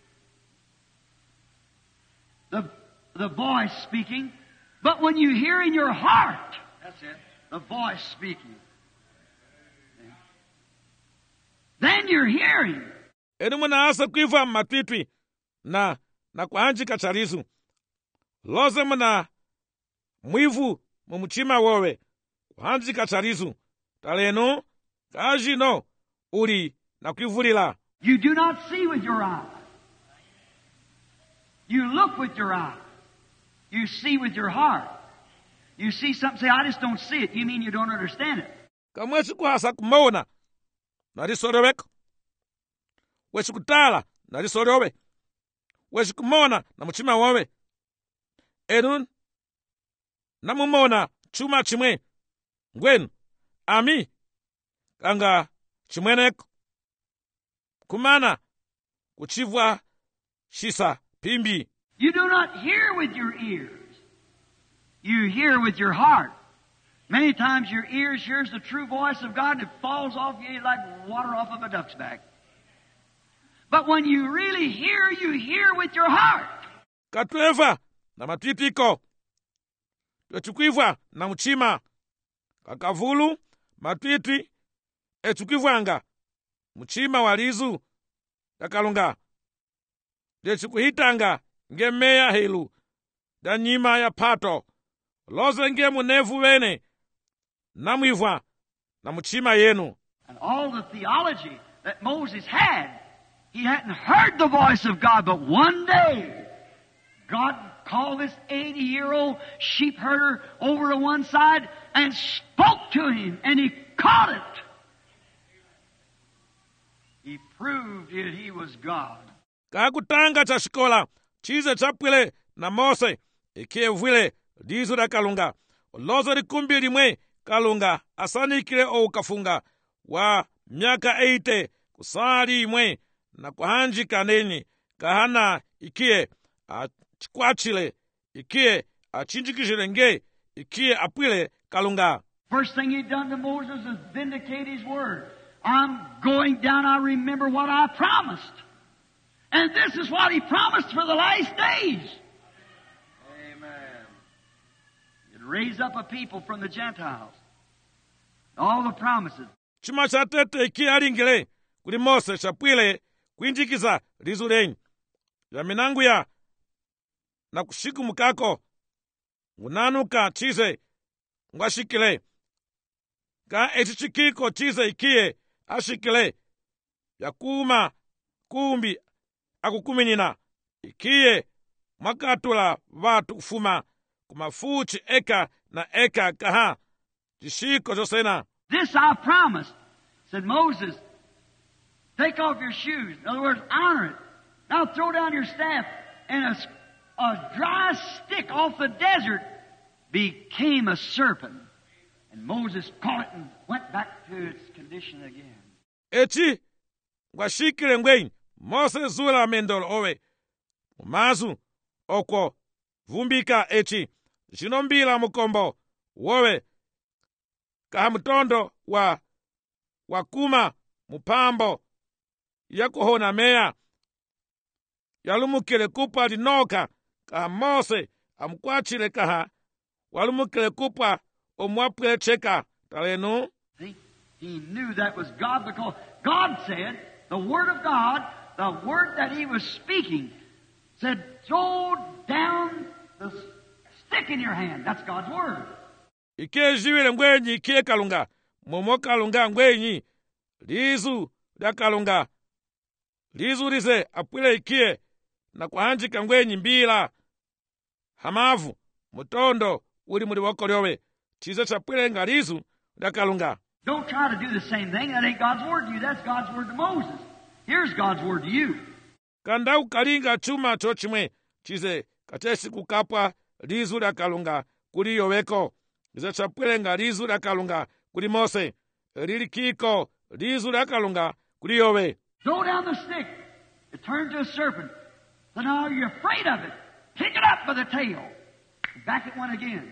the, the voice speaking, but when you hear in your heart, that's it, the voice speaking, then you're hearing. Enu munaasa kuiva matwitwi na na kuhanjika chalizu. Loze muna mwivu mumuchima wowe kuhanjika chalizu. Talenu kajino uli na kuivulila. You do not see with your eye. You look with your eye. You see with your heart. You see something, say, I just don't see it. You mean you don't understand it. Kamwechi kuhasa kumona na lisoroweko. Wechi kutala na lisorowe. Wechi kumona na muchima wowe. Enun na mumona chuma chimwe. Ngwenu ami kanga chimweneko. Kumana kuchivwa shisa pimbi. You do not hear with your ears. You hear with your heart. Many times your ears hears the true voice of God and it falls off you like water off of a duck's back. But when you really hear, you hear with your heart. Katueva na matwitiko. Tuechukivwa na muchima. Kakavulu matwitwi echukivwanga. Muchima walizu yakalunga. Dechikuhitanga ngemeya helu. Da nyima ya pato. Loze nge munevu wene. Namwivwa na muchima yenu. And all the theology that Moses had, he hadn't heard the voice of God, but one day God called this eighty-year-old sheep herder over to one side and spoke to him, and he caught it. He proved it, he was God. Kakutanga chashikola, chize chapwile na Mose, ikie vwile lizu la kalunga. Lozo likumbi limwe kalunga, asanikile ou kafunga, wa miaka eite kusali imwe, na kuhanjika neni, kahana ikie achikwachile, ikie achinjikishile nge, ikie apwile kalunga. First thing he done to Moses is vindicate his word. I'm going down, I remember what I promised. And this is what he promised for the last days. Amen. He'd raise up a people from the Gentiles. All the promises. Chima chatete ikie alingile, kuli Mose chapwile, kuinjikiza lizu lenyi. Ya minangu ya, na kushiku mukako, unanuka chize, ngwashikile. Ka echichikiko chize ikie, ashikile. Ya kuma, kumbi, akukuminina. Ikie, makatula vatu ufuma, kumafuchi eka na eka kaha. Chishiko josena. This I promised, said Moses, take off your shoes. In other words, honor it. Now throw down your staff. And a, a dry stick off the desert became a serpent. And Moses caught it and went back to its condition again. Echi, ngwashikile ngwenyi, Mose zula mendolo owe. Umazu, oko, vumbika echi, jinombila mukombo, wowe, kahamutondo wa, wakuma, mupambo, yakuhona meya, yalumukile kupa linoka, kaha Mose, amukwachile kaha, walumukile kupa, omwapwele cheka, talenu. See, he knew that was God because God said, the Word of God, the Word that he was speaking, said, throw down the stick in your hand. That's God's Word. Ike jiwile ngwenyi ikie kalunga, momo kalunga ngwenyi, lizu la kalunga, lizu lize apwile ikiye na kuhanjika ngwenyi mbila hamavu mutondo uli muli woko lyowe chize chapwile nga lizu lyakalunga. Don't try to do the same thing. That ain't God's word to you. That's God's word to Moses. Here's God's word to you. Kanda ukalinga chuma chochimwe chize katesi kukapwa lizu lyakalunga kuli yoweko ize chapwile nga lizu lyakalunga kuli Mose lili kiko lizu lyakalunga kuli yowe. Throw down the stick. It turned to a serpent. So now you're afraid of it. Pick it up by the tail. Back it went again.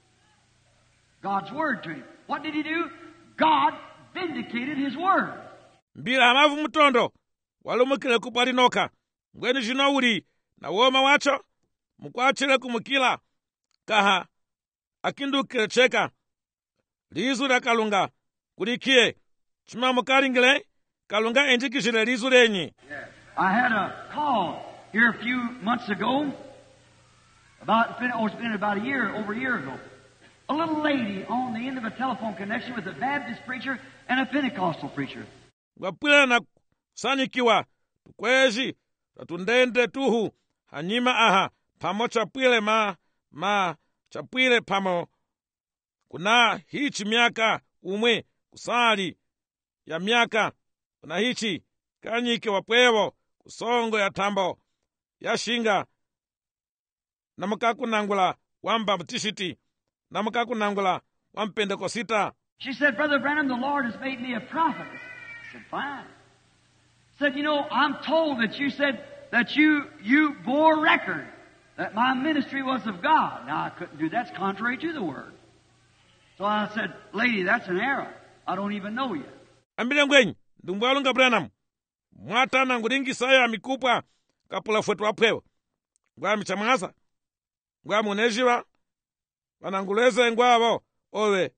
God's word to him. What did he do? God vindicated his word. Mbila hamavu mutondo walumukile kupwa linoka ngweni zino uli na woma wacho mukwachile kumukila kaha akindukile cheka lizu lyakalunga kulikiye chima mukalingile kalunga enjikishile lizu lenyi. I had a call here a few months ago, about, oh, it's been about a year, over a year ago. A little lady on the end of a telephone connection with a Baptist preacher and a Pentecostal preacher. Ngapwile na sanikiwa tukwezi tatundende tuhu hanyima aha pamo chapwile ma ma chapwile pamo kuna hichi miaka umwe kusali ya miaka kuna hichi kanyike wapwewo kusongo ya tambo ya shinga namakakunangula wamba mtishiti namakakunangula wampendekosita. She said, Brother Branham, the Lord has made me a prophet. I said, fine. Said, you know, I'm told that you said that you you bore record that my ministry was of God. Now I couldn't do that. It's contrary to the word. So I said, lady, that's an error. I don't even know you. Ambile ngwenyi ndumbwalunga Branham mwatana ngulingi saya mikupwa kapula fwetu wapwewa ngwa michamwaza ngwa munejiwa wananguleze ngwavo owe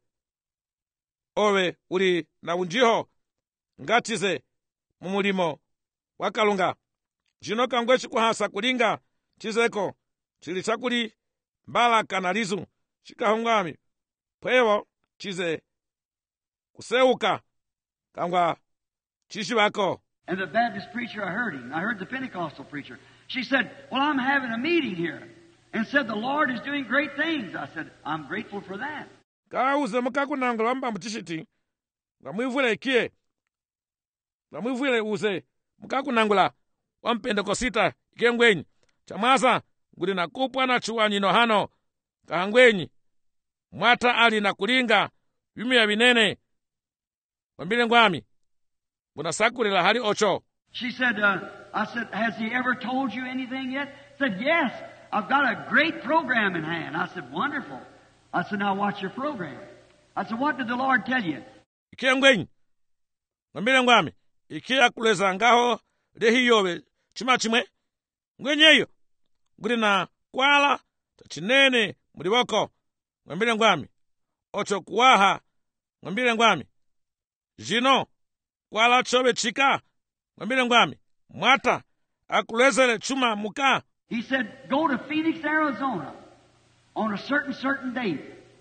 owe uli na unjiho ngatize mumulimo wakalunga jino kangwe chikuhasa kulinga chizeko chili chakuli mbala kanalizu chikahongwami pwewo chize kuseuka kangwa chishi wako. And the Baptist preacher, I heard him. I heard the Pentecostal preacher. She said, well, I'm having a meeting here. And said, the Lord is doing great things. I said, I'm grateful for that. Kauze mukakunangula wamba mtishiti. Ngamwivule ikie. Ngamwivule uze. Mukakunangula wampendekosita ikie ngwenyi. Chamaza nguli na kupwa na chuwa nino hano. Kahangwenyi. Mwata ali na kulinga. Yumi ya binene. Wambile ngwami. Munasakulila hali ocho. She said, uh, I said, has he ever told you anything yet? Said, yes, I've got a great program in hand. I said, wonderful. I said, now watch your program. I said, what did the Lord tell you? Ikie ngwenyi. Wambile ngwami. Ikie akuleza ngaho lehi yowe chima chimwe. Ngwenyi eyo. Nguli na kwala tachinene muliwoko. Wambile ngwami. Ocho kuwaha. Wambile ngwami. Jino. Kwala chobe chika. Wambile ngwami. Mwata. Akulezele chuma muka. He said, go to Phoenix, Arizona on a certain, certain date.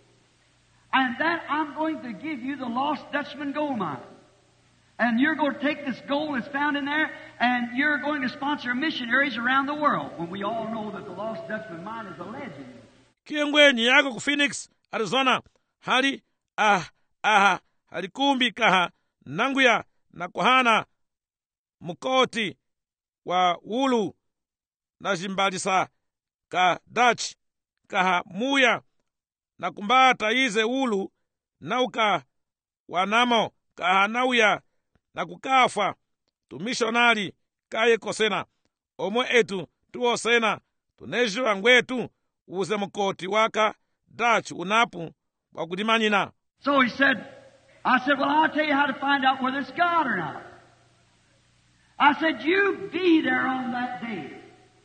And then I'm going to give you the Lost Dutchman gold mine. And you're going to take this gold that's found in there and you're going to sponsor missionaries around the world. When we all know that the Lost Dutchman mine is a legend. Kiengwenyi yako ku Phoenix, Arizona. Hali, ah, aha, hali kumbi kaha, nanguya, na kuhana, mukoti, wa ulu, na jimbalisa, ka Dutch, kaha muya, na kumbata ize ulu, nauka, wanamo, kaha nauya, na kukafa, tumishonari, kaye kosena, omo etu, tuo sena, tunejiwa ngwetu, uze mukoti waka, Dutch, unapu, wakudimanyina. So he said, I said, well, I'll tell you how to find out whether it's God or not. I said, you be there on that day.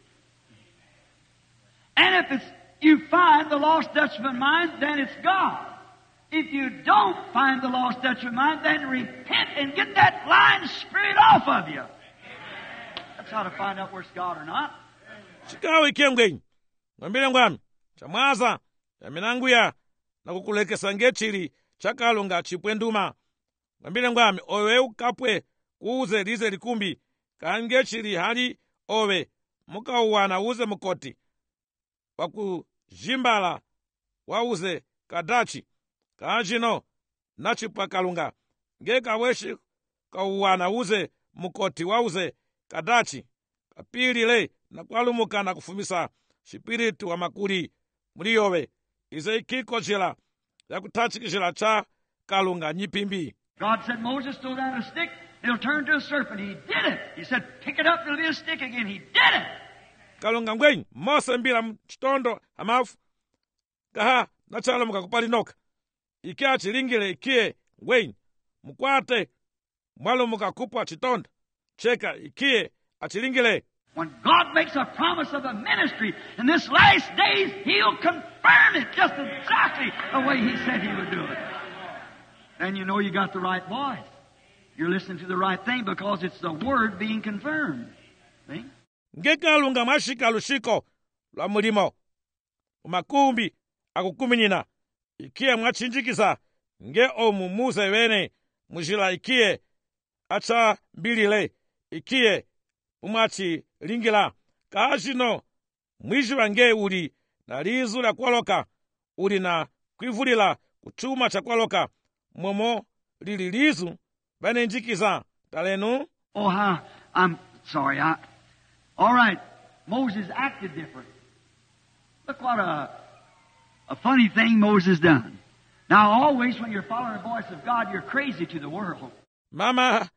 And if it's, you find the Lost Dutchman mine, then it's God. If you don't find the Lost Dutchman mine, then repent and get that lying spirit off of you. That's how to find out where it's God or not. Chikawe kiengwenyi. Mwambile ngwami. Chamwaza. Yaminanguya. Na kukulekesa ngechiri. Chakalunga chipwenduma. Mwambile ngwami. Owe ukapwe. Kuuze lize likumbi. kange chili hali owe mukauwana uze mukoti wakujimbala wauze kadachi kanjino nachipwa kalunga nge kaweshi kauwana uze mukoti wauze kadachi kapilile na kwalumuka na kufumisa shipiritu wa makuli muliyowe ize ikiko chila ya kutachikishila cha kalunga nyipimbi. God said, Moses, throw down a stick, it'll turn to a serpent. He did it. He said, pick it up, it'll be a stick again. He did it. Kalunga ngwenyi Mose mbila mchitondo hamafu kaha nachalamuka kupalinoka ikia chilingile ikie ngwenyi mkwate mwalumuka kupwa chitondo cheka ikie achilingile. When God makes a promise of a ministry in this last days, He'll confirm it just exactly the way He said He would do it. Then you know you got the right voice. You're listening to the right thing because it's the Word being confirmed. See? Ngekalunga mwashika lushiko lwa mulimo umakumbi akukuminyina ikie mwachinjikisa nge omu muze wene mujila ikie acha mbilile ikie umwachi lingila kaashino mwishi wange uli na lizu la kwaloka uli na kwivulila kuchuma cha kwaloka momo lili lizu banenjikiza talenu. Oh, how, I'm sorry. I, all right, Moses acted different. Look what a, a funny thing Moses done. Now, always when you're following the voice of God, you're crazy to the world. Mama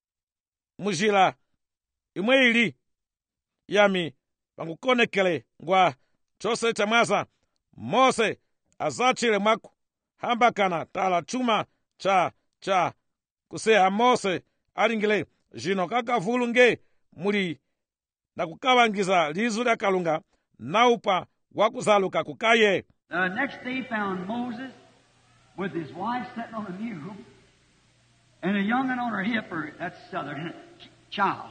mujila imwe ili yami wangukonekele ngwa chose chamwaza Mose azachile mwaku hambakana tala chuma cha cha kuseha Mose alingile jino kakavulu nge muli na kukawangiza lizu lya kalunga naupa wakuzaluka kukaye. The next day found Moses with his wife sitting on a mule and a young'un on her hip, or that's southern child,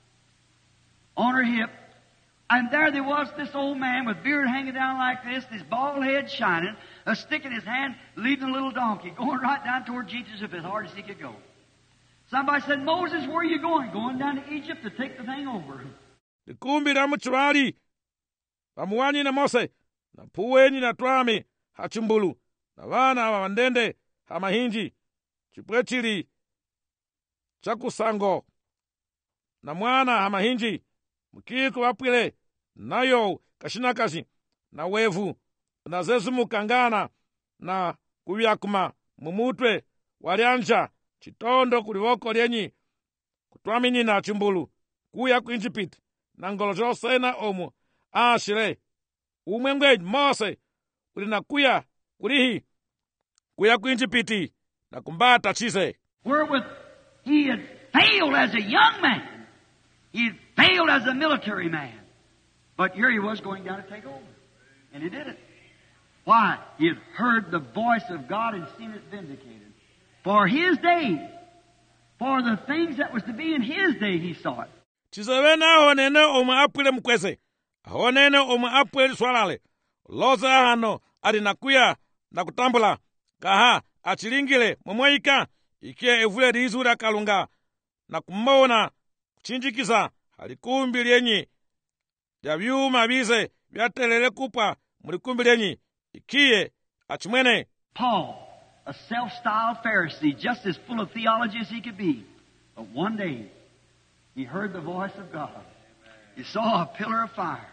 on her hip. And there there was this old man with beard hanging down like this, his bald head shining, a stick in his hand, leading a little donkey, going right down toward Jesus as hard as he could go. Somebody said, Moses, where are you going? Going down to Egypt to take the thing over. Likumbi la mchwali pamuwani na Mose na puweni na twami hachumbulu na wana wa mandende hamahinji chipwechili chakusango na mwana hamahinji mkiku wapwile nayo kashinakashi na wevu na zezumu kangana na kuvyakuma mumutwe walyanja chitondo kuliwoko lyenyi kutwamini na chumbulu kuya kuinjipiti na ngolo josena omu ashile umwengweji Mose uli na kuya kulihi kuya kuinjipiti na kumbata chise. Wherewith he had failed as a young man. He had failed as a military man. But here he was going down to take over. And he did it. Why? He had heard the voice of God and seen it vindicated. For his day, for the things that was to be in his day, he saw it. Chisewena ahonene omu apwile mkwese. Ahonene omu apwile swalale. Loza hano alinakuya na kutambula. Kaha achilingile mumweika. Ikie evule lizu la kalunga. Na kumona kuchinjikiza halikumbi lyenyi. Ya vyuma bize vyatelele kupa mulikumbi lyenyi. Ikie achimwene. Paul, a self-styled Pharisee, just as full of theology as he could be. But one day, he heard the voice of God. He saw a pillar of fire.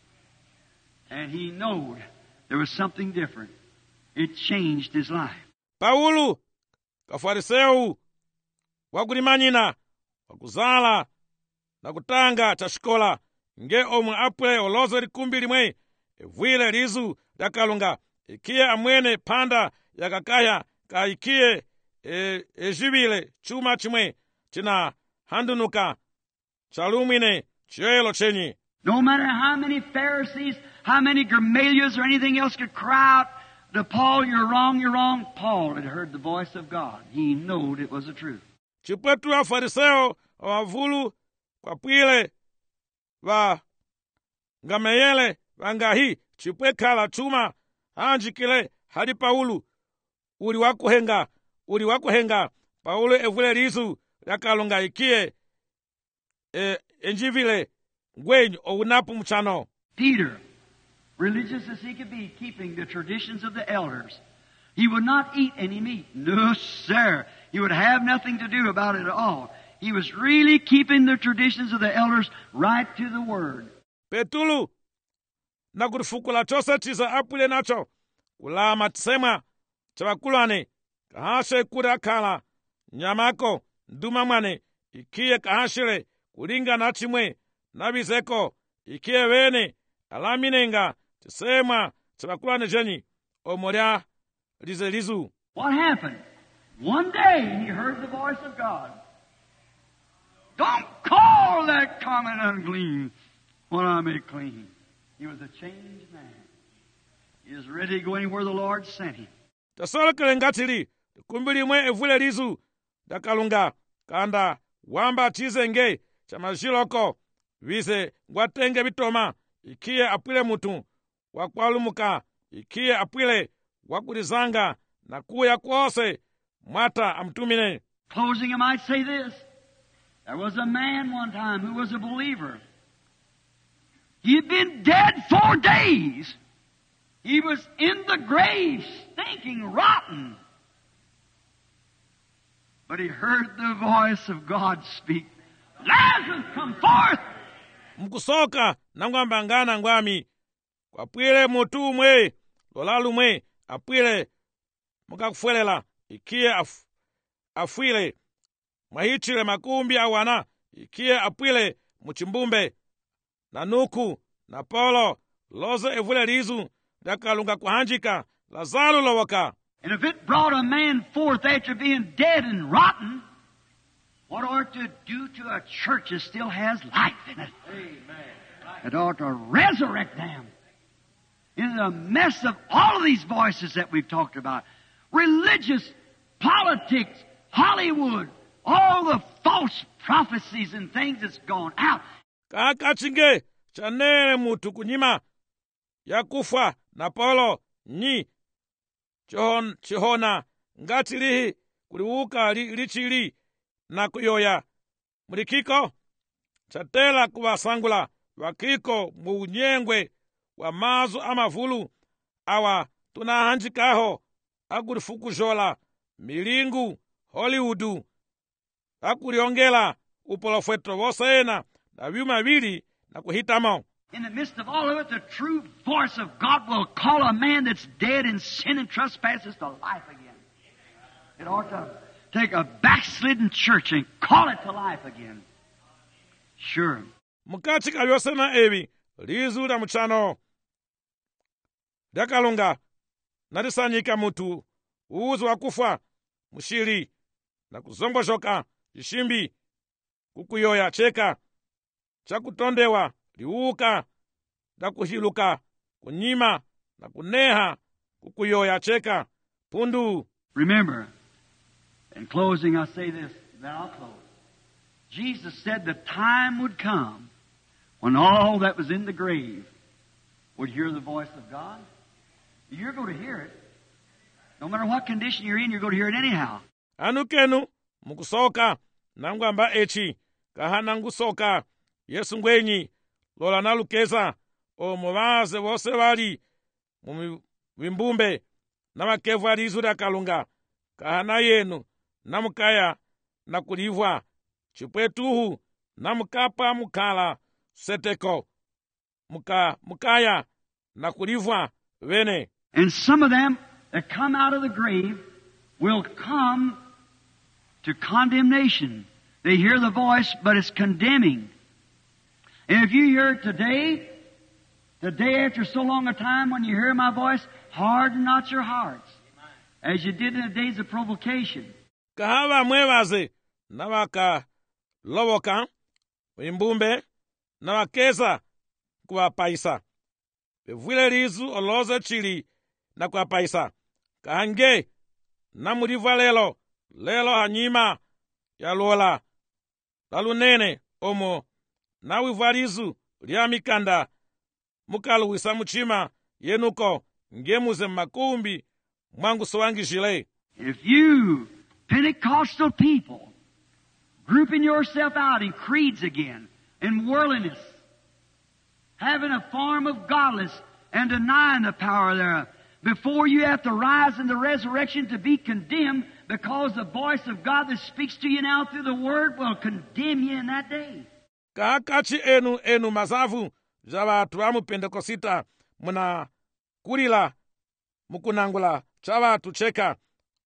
And he knowed there was something different. It changed his life. Paulo, kafariseu, wakulimanyina, wakuzala, na kutanga chashikola, nge omu apwe olozo likumbi limwe, evwile lizu la kalunga, ikie amwene panda ya kakaya, ka ikie e, ejibile chuma chimwe, china handunuka, chalumine, chielo chenyi. No matter how many Pharisees, how many Gamaliels or anything else could cry out to Paul, you're wrong, you're wrong, Paul had heard the voice of God. He knowed it was the truth. Chipwetu wa fariseo, wa vulu, kwa pwile, wa ngameyele, wangahi, chipwekala chuma, hanjikile, hadi Paulu, uli wakuhenga, uli wakuhenga, Paulo evule lizu, yakalunga ikie, e, enjivile ngwenyu ounapo mchano. Peter, religious as he could be, keeping the traditions of the elders. He would not eat any meat. No, sir. He would have nothing to do about it at all. He was really keeping the traditions of the elders right to the word. Petulu na kufukula chose chisa apwile nacho kulama tsemwa chabakulane kahashe kura kala nyamako nduma mwane ikiye kahashile kulinga na chimwe nabizeko ikiye wene alaminenga tsemwa chabakulane jenyi omorya lize lizu. What happened? One day he heard the voice of God. Don't call that common unclean what I make clean. He was a changed man. He was ready to go anywhere the Lord sent him. Tasolekele ngatili kumbili mwe evule lizu dakalunga kanda wamba chizenge chamashiloko vise ngwatenge bitoma ikiye apwile mutu wakwalumuka ikiye apwile wakulizanga na kuya kwose mwata amtumine. Closing, I might say this. There was a man one time who was a believer. He had been dead four days. He was in the grave, stinking rotten. But he heard the voice of God speak, Lazarus, come forth! Mkusoka nangwamba ngana ngwami kwapwile mutu mwe lolalu mwe apwile mukakufuelela ikiye af, afwile mwahichile makumbi awana ikiye apwile muchimbumbe na nuku na polo loze evule lizu dakalunga kuhanjika Lazaro lowoka. And if it brought a man forth after being dead and rotten, what ought to do to a church that still has life in it? Amen. It ought to resurrect them. In the mess of all of these voices that we've talked about, religious, politics, Hollywood, all the false prophecies and things that's gone out. Kakachinge chanene mutu kunyima yakufa na polo nyi chihon, chihona ngati lihi kuliwuka li, lichili na kuyoya mulikiko chatela kuwasangula wakiko muunyengwe wa mazu amavulu awa tunahanjikaho akurifukujola milingu Hollywoodu akuriongela upolofweto wosena na vyuma vili na kuhitamo. In the midst of all of it, the true voice of God will call a man that's dead in sin and trespasses to life again. It ought to take a backslidden church and call it to life again. Sure. Mukachika yosena evi lizu da mchano dakalunga nadisanyika mutu uzu wakufa mushiri na kuzongoshoka ishimbi kukuyoya cheka chakutondewa liuka da kuhiluka kunyima na kuneha kukuyoya cheka pundu. Remember, in closing I say this, then I'll close. Jesus said the time would come when all that was in the grave would hear the voice of God. You're going to hear it. No matter what condition you're in, you're going to hear it anyhow. Anukenu mukusoka nangwamba echi kahana ngusoka Yesu ngwenyi lola nalukeza o mubaze wose bali mubimbumbe na makevu alizu da kalunga kahana yenu namukaya na kulivwa chipwetuhu namukapa mukala seteko muka mukaya na kulivwa vene. And some of them that come out of the grave will come to condemnation. They hear the voice, but it's condemning. And if you hear it today, today after so long a time when you hear my voice, harden not your hearts, as you did in the days of provocation. Kahava mwevaze na waka lowoka wimbumbe na wakeza kuwapaisa bevwile lizu oloze chili na kuwapaisa kahange na mulivwa lelo lelo hanyima ya lola lalunene omo na wivwa lizu lia mikanda mukaluwisa muchima yenuko ngemuze makumbi mwangu sowangishile. If you Pentecostal people grouping yourself out in creeds again, in worldliness, having a form of godliness and denying the power thereof. Before you have to rise in the resurrection to be condemned, because the voice of God that speaks to you now through the Word will condemn you in that day. Kakachi enu enu mazavu za watu amu Pentekosita muna kulila mukunangula cha watu cheka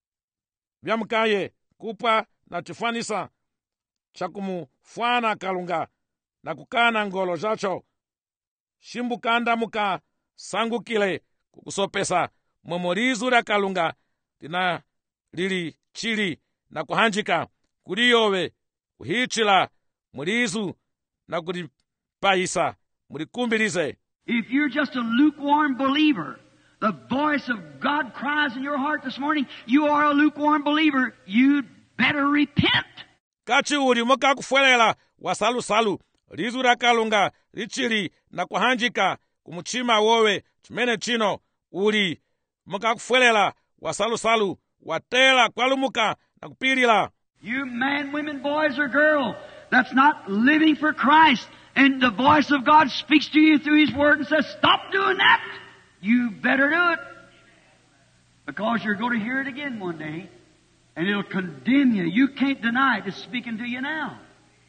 vyamkaye kupwa na chifanisa cha kumufwana kalunga na kukana ngolo jacho shimbukanda muka sangukile kukusopesa momorizu la kalunga lina lili chili na kuhanjika kuliyowe kuhichila mulizu na kulipaisa mulikumbilize. If you're just a lukewarm believer, the voice of God cries in your heart this morning, you are a lukewarm believer, you'd better repent. Kachi uli muka kufuelela wasalu-salu lizu la kalunga lichili na kuhanjika kumuchima wowe chimene chino uli muka kufuelela wasalu-salu watela kwalumuka na kupilila. You man, women, boys, or girl that's not living for Christ, and the voice of God speaks to you through His Word and says, stop doing that. You better do it. Because you're going to hear it again one day, and it'll condemn you. You can't deny it. It's speaking to you now.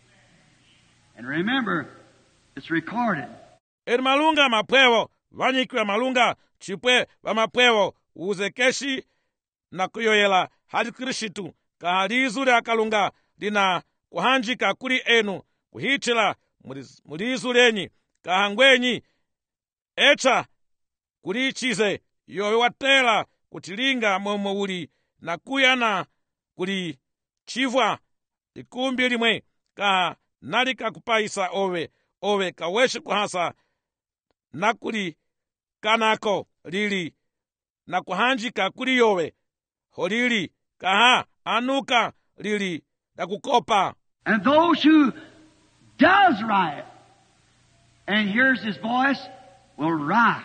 And remember, it's recorded. Eri malunga mapwewo, vanyikwe malunga, chipwe wa mapwewo, uzekeshi na kuyoyela hadi Krishitu, kahalizu lya kalunga lina kuhanjika kuli enu, kuhichila mulizu lenyi, kahangwenyi, echa kulichize, yowe watela kutilinga momwe uli, na kuyana kuli chivwa likumbi limwe, kaha nalika kupaisa owe, owe kaweshi kuhasa, na kuli kanako lili, na kuhanjika kuli yowe, holili, kaha anuka lili, na kukopa. And those who does right and hears His voice will rise.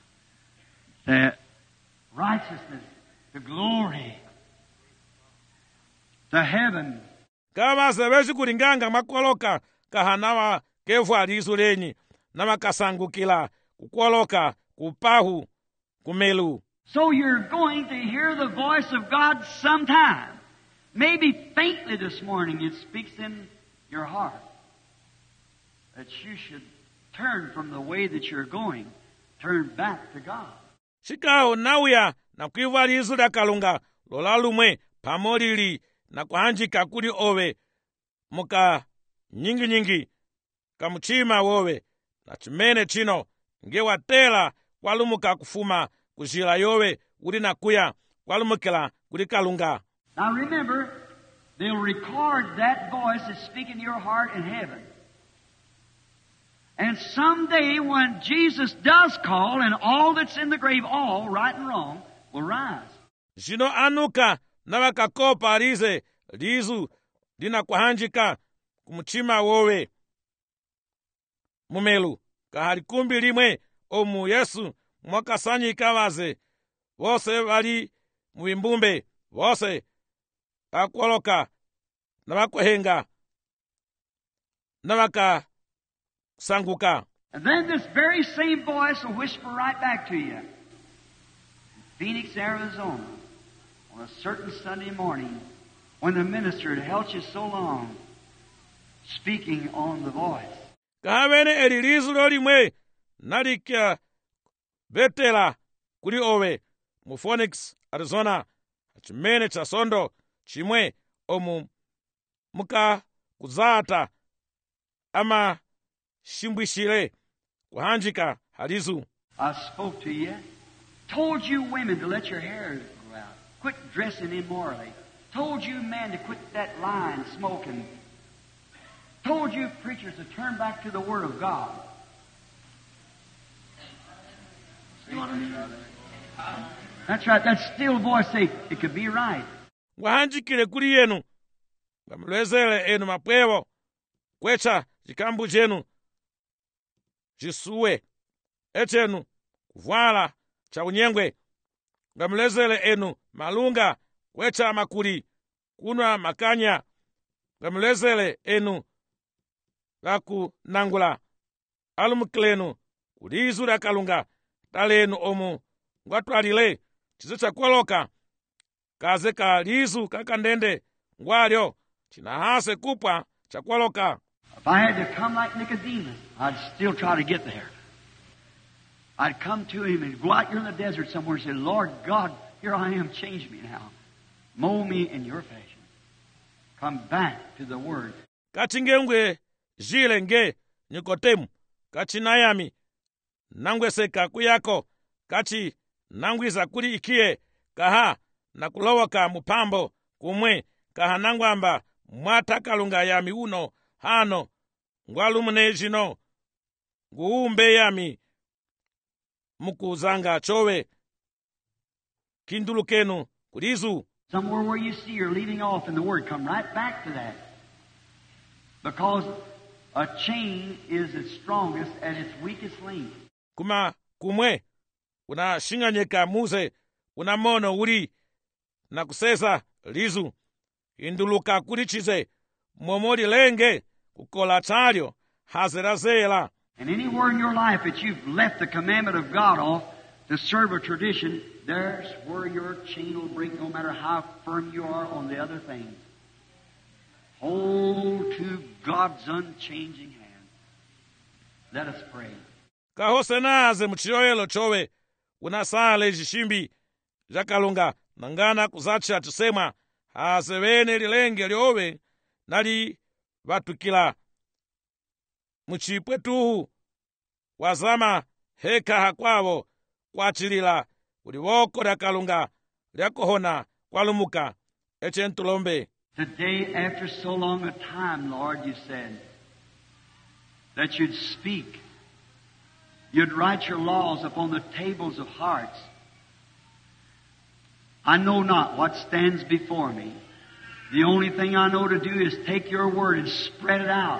The righteousness, the glory, the heaven. Kama seveshi kulinganga makwoloka kahanawa kefwa lizu lenyi na makasangukila kukwoloka kupahu kumelu. So you're going to hear the voice of God sometime. Maybe faintly this morning it speaks in your heart that you should turn from the way that you're going, turn back to God. Shikao nauya na kuiva lizu la kalunga lola lumwe pamolili na kuhanjika kuli owe muka nyingi nyingi kamuchima wowe na chimene chino nge watela kwalumuka kufuma kujila yowe uli na kuya kwalumukila kuli kalunga. Now remember, they'll record that voice that's speaking to your heart in heaven. And someday when Jesus does call and all that's in the grave, all, right and wrong, will rise. Jino anuka na wakakopa lize lizu lina kuhanjika kumuchima wowe mumelu kahalikumbi limwe omu Yesu mwakasanyika waze wose wali muimbumbe wose bakwoloka na bakuhenga na bakasanguka. And then this very same voice will whisper right back to you. Phoenix, Arizona, on a certain Sunday morning, when the minister had held you so long, speaking on the voice. Kahavene elilizu lolimwe nalikya betela kuli owe mu Phoenix, Arizona, chimene cha sondo chimwe omu muka kuzata ama shimbwishile kuhanjika halizu. I spoke to you, told you women to let your hair grow out, quit dressing immorally, told you men to quit that lying, smoking, told you preachers to turn back to the Word of God. You know what I mean? That's right, that still voice say, it could be right. Wahanjikile kuli yenu, ngamulezele enu mapwewo, kwecha jikambu jenu, jisuwe, echenu, kuvwala, cha unyengwe, ngamulezele enu malunga, kwecha makuli, kunwa makanya, kamulezele enu vakunangula alumukilenu kulizu lya kalunga talenu omu ngwatwalile chizo chakuoloka kaze ka lizu kakandende ngwalyo chinahase kupwa chakuoloka. If I had to come like Nicodemus, I'd still try to get there. I'd come to him and go out here in the desert somewhere and say, Lord God, here I am, change me now. Mold me in your fashion. Come back to the Word. Kachingengwe jile nge Nikodemu kachinayami nangweseka kuyako kachi nangwiza kuli ikie kaha na kulowoka mupambo kumwe kaha nangwamba mwata kalunga yami uno hano ngwalumune jino nguumbe yami mukuzanga chowe kindulukenu kulizu. Somewhere where you see you're leaving off in the Word, come right back to that. Because a chain is its strongest at its weakest link. Kuma kumwe unashinganyeka muze unamono uli na kusesa lizu induluka kulichize momodi lenge kukola talyo hazerazela. And anywhere in your life that you've left the commandment of God off to serve a tradition, there's where your chain will break, no matter how firm you are on the other things. Hold to God's unchanging hand. Let us pray. Kahosenaze muchiyoyelo chowe unasale jishimbi jakalunga nangana kuzacha tusemwa hasewene lilenge lyowe nali vatukila muchipwetuhu wazama heka hakwavo kwachilila uliwoko lya kalunga lyakohona kwalumuka echentulombe. Today, after so long a time, Lord, you said that you'd speak. You'd write your laws upon the tables of hearts. I know not what stands before me. The only thing I know to do is take your word and spread it out.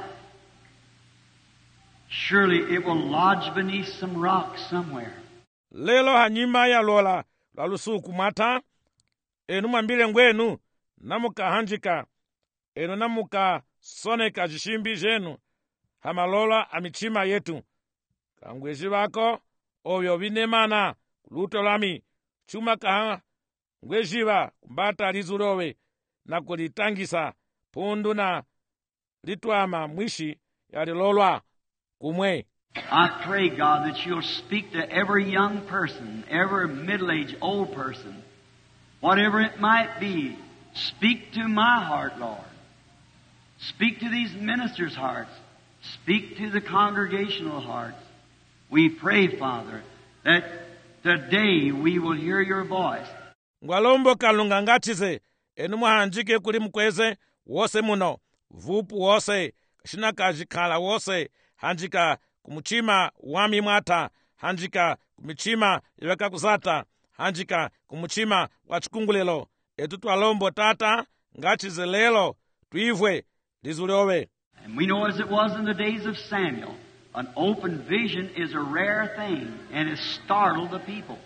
Surely it will lodge beneath some rock somewhere. Lelo hanyima ya lola lalusuku mata enu mambile ngwenu namuka hanjika enu namuka soneka jishimbi jenu hamalola amichima yetu kangwezi wako ovyo vinemana kuluto lami chuma kaha ngwejiva kumbata lizulowe na kulitangisa pundu na litwama mwishi yalilolwa kumwe. I pray, God, that you'll speak to every young person, every middle-aged old person, whatever it might be. Speak to my heart, Lord. Speak to these ministers' hearts. Speak to the congregational hearts. We pray, Father, that today we will hear your voice. Ngwalombo kalunga ngatize enu muhanjike kuli mkweze wose muno vupu wose kashina kajikala wose hanjika kumuchima wami mwata hanjika kumichima iweka kuzata hanjika kumuchima wachikungulelo etu twalombo tata ngatize lelo tuivwe lizulowe. And we know as it was in the days of Samuel, an open vision is a rare thing and it startled the people.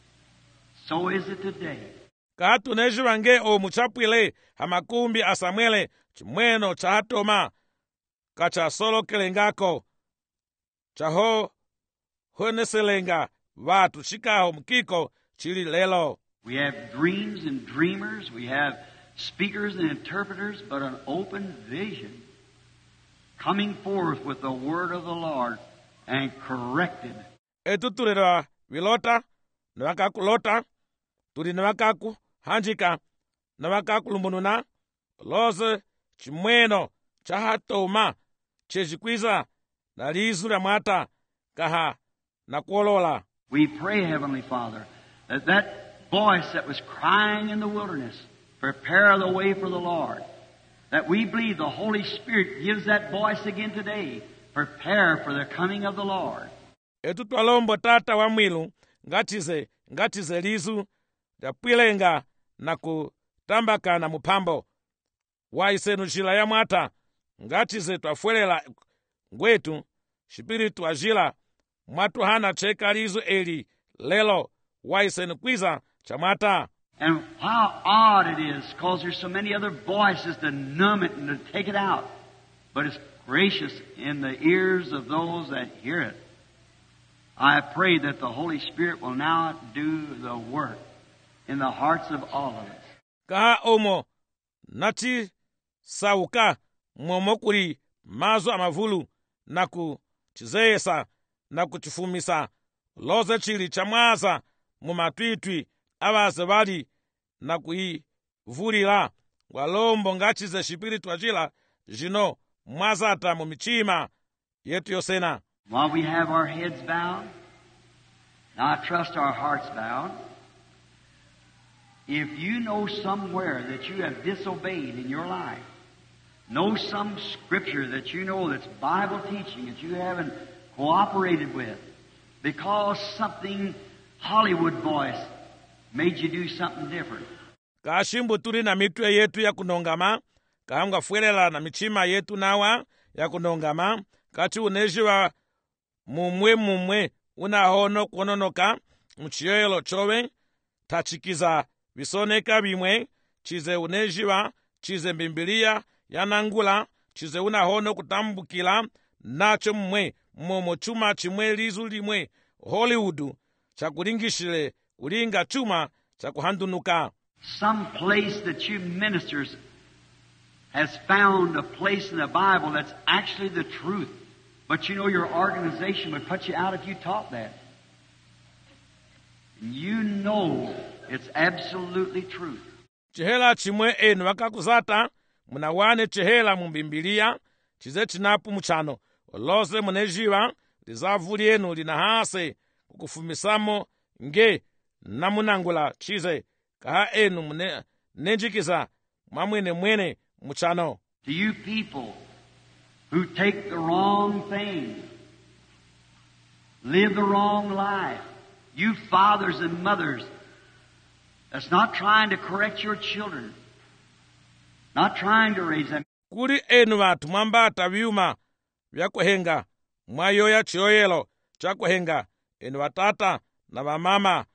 So is it today. Katu nejiwange o muchapwile hamakumbi asamwele chimweno chahatoma kacha solo kelengako chaho honeselenga watu chikaho mkiko chili lelo. We have dreams and dreamers, we have speakers and interpreters, but an open vision coming forth with the word of the Lord and corrected. Etu tulira vilota nawakakulota tuli nawakaku hanjika nawakakulumbununa loze chimweno chahatoma chejikwiza na lizu la mwata kaha na kuolola. We pray, Heavenly Father, that that voice that was crying in the wilderness, prepare the way for the Lord, that we believe the Holy Spirit gives that voice again today, prepare for the coming of the Lord. Etu twalombo tata wa mwilu ngatize ngatize lizu lyapwilenga na kutambaka na mupambo wa isenu jila ya mwata ngatize twafwelela ngwetu shipiritu ajila mwatu hana cheka lizu eli lelo wa isenu kwiza cha mwata. And how odd it is, because there's so many other voices to numb it and to take it out. But it's gracious in the ears of those that hear it. I pray that the Holy Spirit will now do the work in the hearts of all of us. Kaha omo nati sauka momokuri mazo amavulu na kuchizeyesa na kuchifumisa loze chili chamwaza mumatwitwi abaze bali na kuivulira walombo ngachize shipiritu achila jino mwazata mu michima yetu yosena. While we have our heads bowed, and I trust our hearts bowed, if you know somewhere that you have disobeyed in your life, know some scripture that you know that's Bible teaching that you haven't cooperated with because something Hollywood voice made you do something different. Kashimbu tuli na mitwe yetu ya kunongama, kahamga fuelela na michima yetu nawa ya kunongama, kati unejiwa mumwe mumwe unahono kuononoka, mchiyoyelo chowe, tachikiza visoneka bimwe, chize unejiwa, chize mbimbilia, yanangula, chize unahono kutambukila, nacho mwe, momo chuma chimwe lizu limwe, Hollywoodu, chakulingishile, kulinga chuma, chakuhandunuka. Some place that you ministers has found a place in the Bible that's actually the truth. But you know your organization would put you out if you taught that. And you know it's absolutely truth. Chihela chimwe enu wakakuzata, munawane chihela mumbimbilia, chize chinapu mchano, olose munejiwa, lizavuli enu linahase, kukufumisamo nge, namunangula chize, kaha enu mune, nenjikiza, mwamwene mwene mchano. To you people who take the wrong thing, live the wrong life, you fathers and mothers that's not trying to correct your children, not trying to raise them. Kuli enu watu mwambata viuma vyakuhenga, mwayoya chiyoyelo chakuhenga, enu watata na wamama,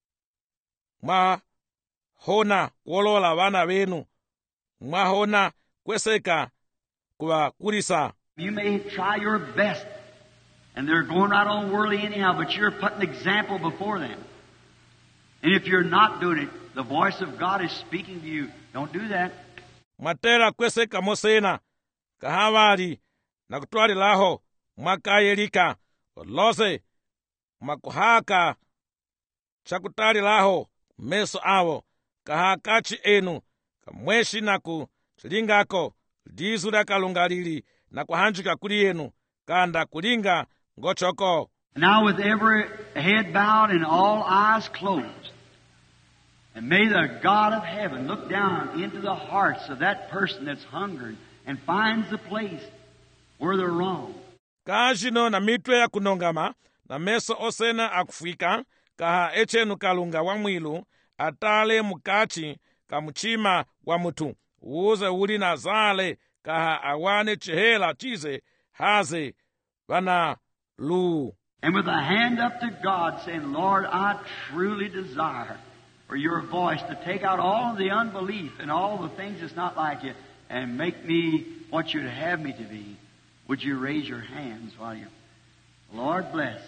mwahona kuolola wana wenu, mwahona kweseka kuwa kulisa. You may try your best, and they're going right on worldly anyhow, but you're putting an example before them. And if you're not doing it, the voice of God is speaking to you. Don't do that. Matera kweseka mosena, kahawali, na kutwali laho, mwakayelika, olose, mwakuhaka, chakutali laho, meso awo, kahakachi enu, kamweshi naku, chilingako, dizula kalungalili, na kuhanjika kuli enu, kanda kulinga, ngochoko. Now with every head bowed and all eyes closed, and may the God of heaven look down into the hearts of that person that's hungered and finds the place where they're wrong. Kajino na mitwe ya kunongama, na meso osena akufika, kaha echenu kalunga wa mwilu, atale mukachi, kamuchima wa mutu, uze uli na zale, kaha awane chihela chize, haze, vana lu. And with a hand up to God saying, Lord, I truly desire for your voice to take out all the unbelief and all the things that's not like you and make me what you'd have me to be. Would you raise your hands while you... Lord bless.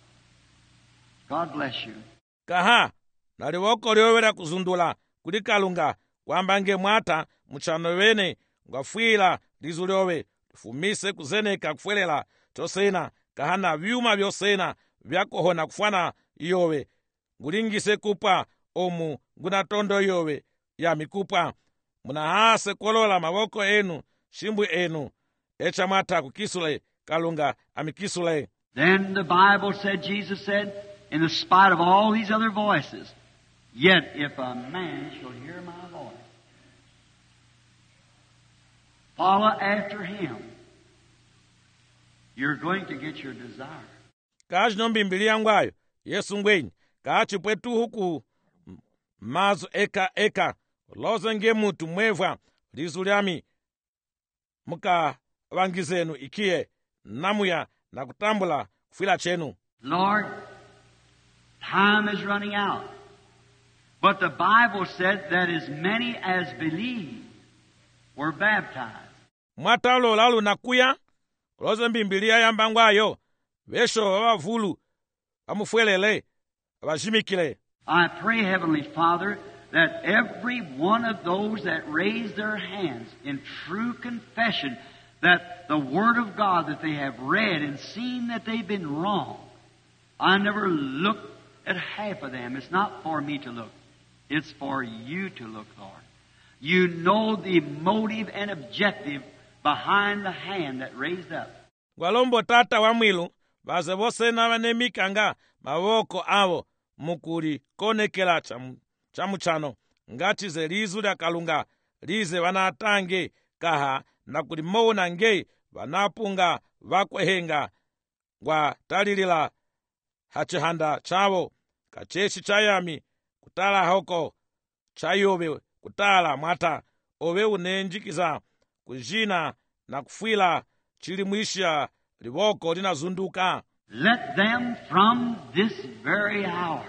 God bless you. Kaha, naliwoko liowela kuzundula, kulikalunga, kwambange mwata, mchano wene, ngafwila, lizuliowe, fumise kuzeneka kufuelela, tosena, kahana vyuma vyosena, vyakohona kufwana yowe, ngulingise kupa, omu, ngunatondo yowe, ya mikupa, munahase kolola mawoko enu, shimbu enu, echa mata kukisule, kalunga amikisule. Then the Bible said, Jesus said, in the spite of all these other voices, yet if a man shall hear my voice, follow after him, you're going to get your desire. Kajino mbimbilia ngwayo, Yesu ngwenyi, kachipwetu huku, mazu eka eka, loze nge mutu mwevwa, lizuliami, muka wangizenu ikie, namuya, na kutambula, kufila chenu. Lord, time is running out. But the Bible said that as many as believed were baptized. mwatalo lalu nakuya kuloza mbimbiliya yambangwayo vesho vavavulu vamufwelele vazimikile. I pray, Heavenly Father, that every one of those that raise their hands in true confession that the Word of God that they have read and seen that they've been wrong, I never look at half of them. It's not for me to look. It's for you to look, Lord. You know the motive and objective behind the hand that raised up. Gwalombo tata wa mwilu vaze vosena vanemikanga mavoko avo mukuli konekela chamu, chamu chano ngati ze lizu lya kalunga lize vanatange kaha na kulimona nge vanapunga vakwehenga ngwa talilila hachihanda chavo kacheshi chayami kutala hoko chayobe kutala mwata ove unenjikiza kujina na kufwila chilimwisha liwoko linazunduka. Let them from this very hour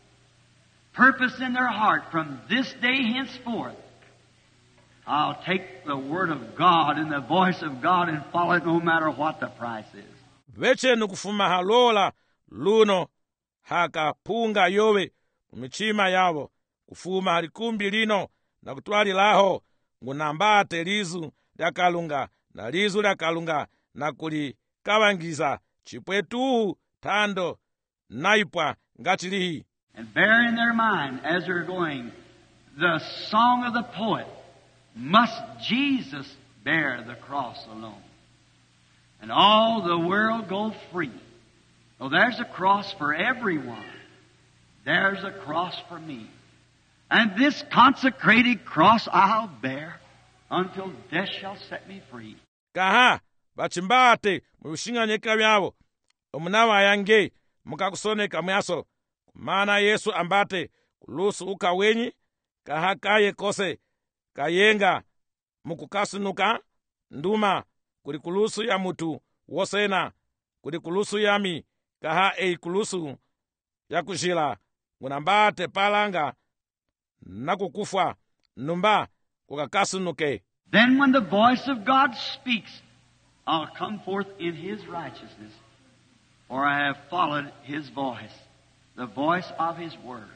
purpose in their heart from this day henceforth, I'll take the Word of God and the voice of God and follow it no matter what the price is. Vechenu kufuma halola luno hakapunga yowe mumichima yavo kufuma halikumbi lino na kutwali laho ngunambate lizu lya kalunga na lizu lya kalunga na kulikawangiza chipwetuhu tando naipwa ngati lihi. And bear in their mind as they're going the song of the poet, must Jesus bear the cross alone and all the world go free? Oh, there's a cross for everyone. There's a cross for me. And this consecrated cross I'll bear until death shall set me free. Kaha vachimbate muvishinganyika vyavo omunawa yange mukakusoneka myaso kumana Yesu ambate kulusu uka wenyi kaha kaye kose kayenga mukukasunuka nduma kuli kulusu ya mutu wosena kuli kulusu yami kaha ei kulusu ya kujila ngunambate palanga na kukufwa numba kukakasunuke. Then when the voice of God speaks, I'll come forth in His righteousness, for I have followed His voice, the voice of His Word.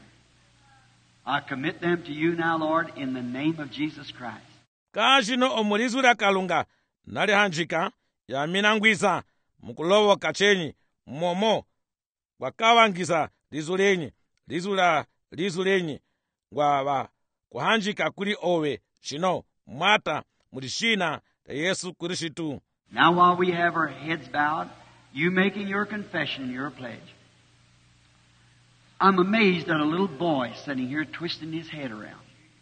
I commit them to you now, Lord, in the name of Jesus Christ. Kajino omulizu lya kalunga nalihanjika yaminangwiza mukulowo kachenyi momo wakawangiza lizu lenyi lizu la lizu lenyi ngwa kuhanjika kuli owe chino mwata mulishina la Yesu Kristu. Now while we have our heads bowed, you making your confession and your pledge, I'm amazed at a little boy sitting here twisting his head around.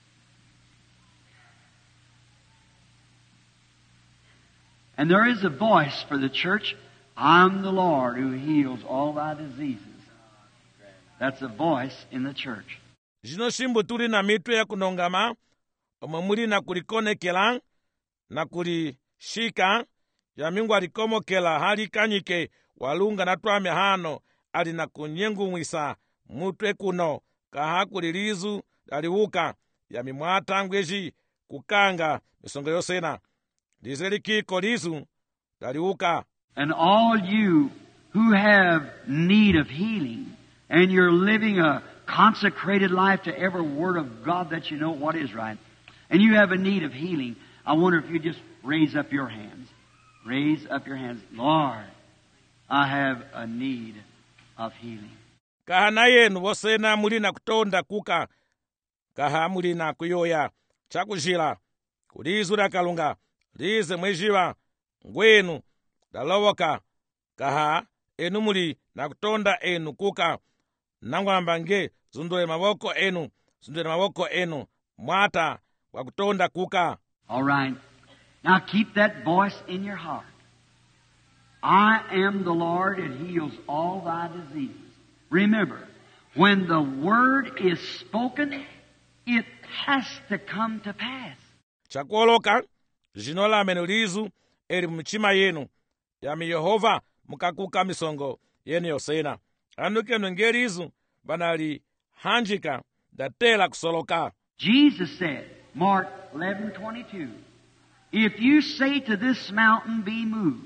And there is a voice for the church, I'm the Lord who heals all thy diseases. That's a voice in the church. Jino shimbu tuli na mitwe ya kunongama omwe muli na kulikonekela na kulishika ya mingu alikomokela hali kanyike walunga na twame hano ali na kunyengumwisa mutwe kuno kaha kulilizu aliwuka ya mimwata ngweji kukanga misongo yosena lizeli kiko lizu aliwuka. And all you who have need of healing and you're living a consecrated life to every word of God that you know what is right, and you have a need of healing, I wonder if you just raise up your hands. Raise up your hands. Lord, I have a need of healing. Kaha na yenu wosena muli na kutonda kuka kaha muli na kuyoya chakujila kulizu la kalunga lize mwejiwa ngwenu dalowoka kaha enu muli na kutonda enu kuka nangwamba nge zundule mawoko enu zundule mawoko enu mwata wa kutonda kuka. All right. Now keep that voice in your heart. I am the Lord that heals all thy diseases. Remember, when the word is spoken, it has to come to pass. Chakuoloka, jinola menulizu eri mchima yenu, yami Yehova mukakuka misongo yenu yosena. Anuke nungerizu banali hanjika datela kusoloka. Jesus said, Mark eleven twenty-two, if you say to this mountain, be moved,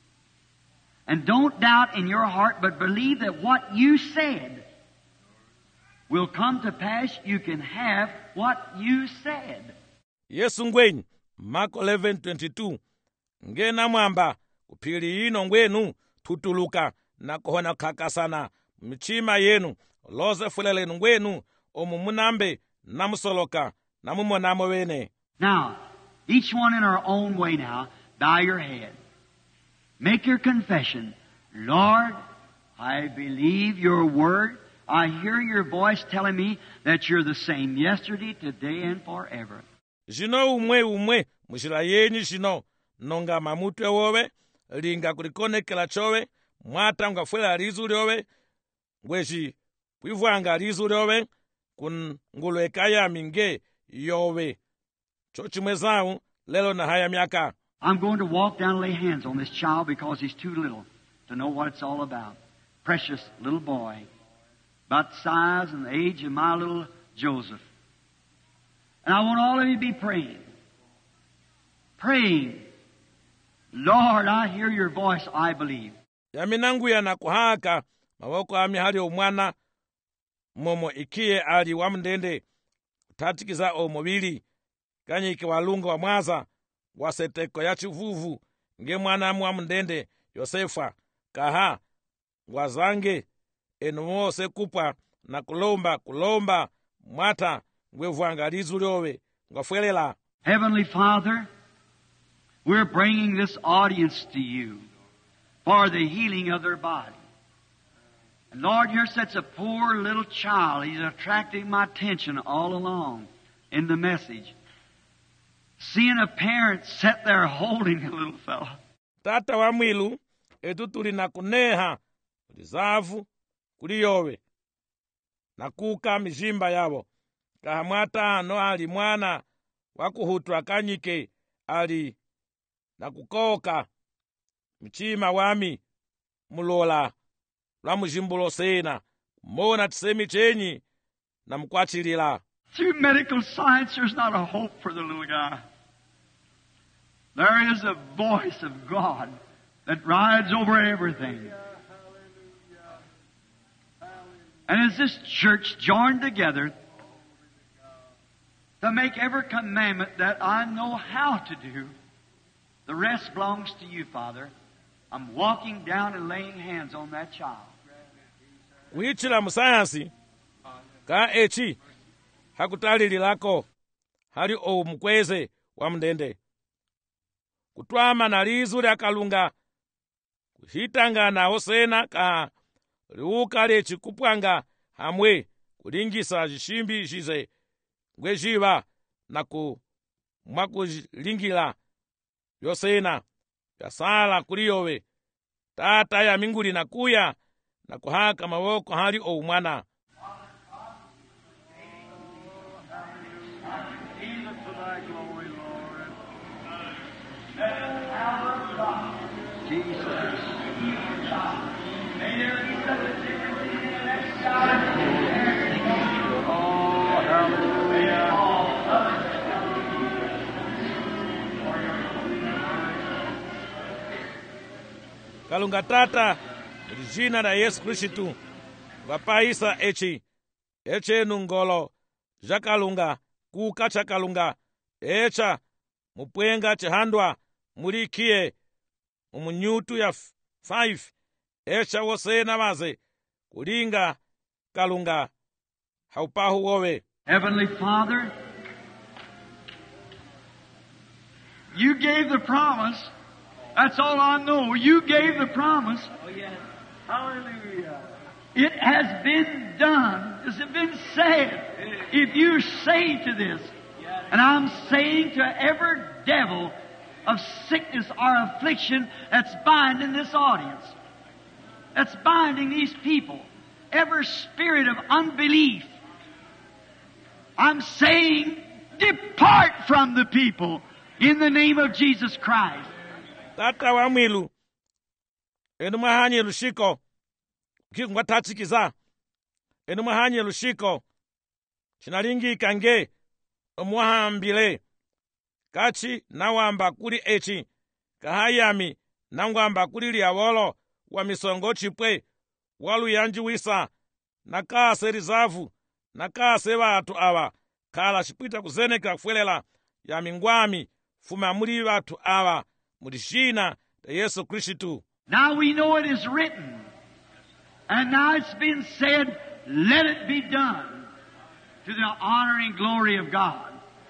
and don't doubt in your heart, but believe that what you said will come to pass, you can have what you said. Yesu ngwenyu, Mark eleven twenty-two, ngena mwamba kuphiri ino ngwenu tutuluka na kuhona kakasana mchima yenu loze fulelenu ngwenu omu munambe na musoloka na mumonamo wene. Now, each one in our own way now, bow your head. Make your confession. Lord, I believe your word. I hear your voice telling me that you're the same yesterday, today, and forever. Jino umwe umwe mushira yenyu jino nonga mamutwe wowe linga kulikonekela chowe mwata nga fuela rizu lyowe ngweji kwivwanga rizu lyowe kun ngulwekaya minge yowe chochimwe zau lelo na haya miaka. I'm going to walk down and lay hands on this child because he's too little to know what it's all about. Precious little boy, about the size and the age of my little Joseph. And I want all of you to be praying. Praying. Lord, I hear your voice, I believe. Yaminangu ya na kuhaka mawoko ami hali omwana momo ikie ali wamndende tatikiza omobili kanye iki walunga wa mwaza waseteko ya chivuvu nge mwana amu wamndende Yosefa kaha wazange enumo se kupwa na kulomba kulomba mwata ngwevwanga lizu lyowe ngwafuelela. Heavenly Father, we're bringing this audience to you for the healing of their body. And Lord, here's such a poor little child. He's attracting my attention all along in the message. Seeing a parent sit there holding the little fellow. Tata wa mwilu etu tuli na kuneha kulizavu kuliyowe na kuka mijimba yabo kahamwata ano ali mwana wakuhutwa kanyike ali na kukoka mchima wami mulola lwa mujimbulo sena mona tisemi chenyi na mkwachilila. Through medical science, there's not a hope for the little guy. There is a voice of God that rides over everything. And as this church joined together to make every commandment that I know how to do, the rest belongs to you, Father. I'm walking down and laying hands on that child. Wichila musayansi ka echi hakutalili lako hali o mkweze wa mndende kutwama na lizu lya kalunga kuhitanga na osena ka liuka lechi kupwanga hamwe kulingisa jishimbi jize ngwejiva na ku mwakujilingila yosena yasala kuliyowe tata ya minguli na kuya na kuhaka mawoko hali o umwana. Kalunga tata jina la Yesu Kristu vapaisa echi eche nungolo jakalunga kuka chakalunga echa mupwenga chihandwa mulikie umunyutu ya five echa wosena vaze kulinga kalunga haupahu wowe. Heavenly Father, you gave the promise. That's all I know. You gave the promise. Oh, yes. Hallelujah. It has been done. It's been said. If you say to this, and I'm saying to every devil of sickness or affliction that's binding this audience, that's binding these people, every spirit of unbelief, I'm saying, depart from the people in the name of Jesus Christ. Tata wa mwilu enu mahanye lushiko kingwa tachikiza enu mahanye lushiko chinalingika nge omuhambile kachi nawamba kuli echi kahayami nangwamba kuli liawolo wa misongo chipwe waluyanjiwisa nakase rizavu nakase batu awa kala chipwita kuzeneka kufuelela ya mingwami fuma muli batu awa muli shina ta Yesu Kristu. Now we know it is written, and now it's been said, let it be done to the honor and glory of God.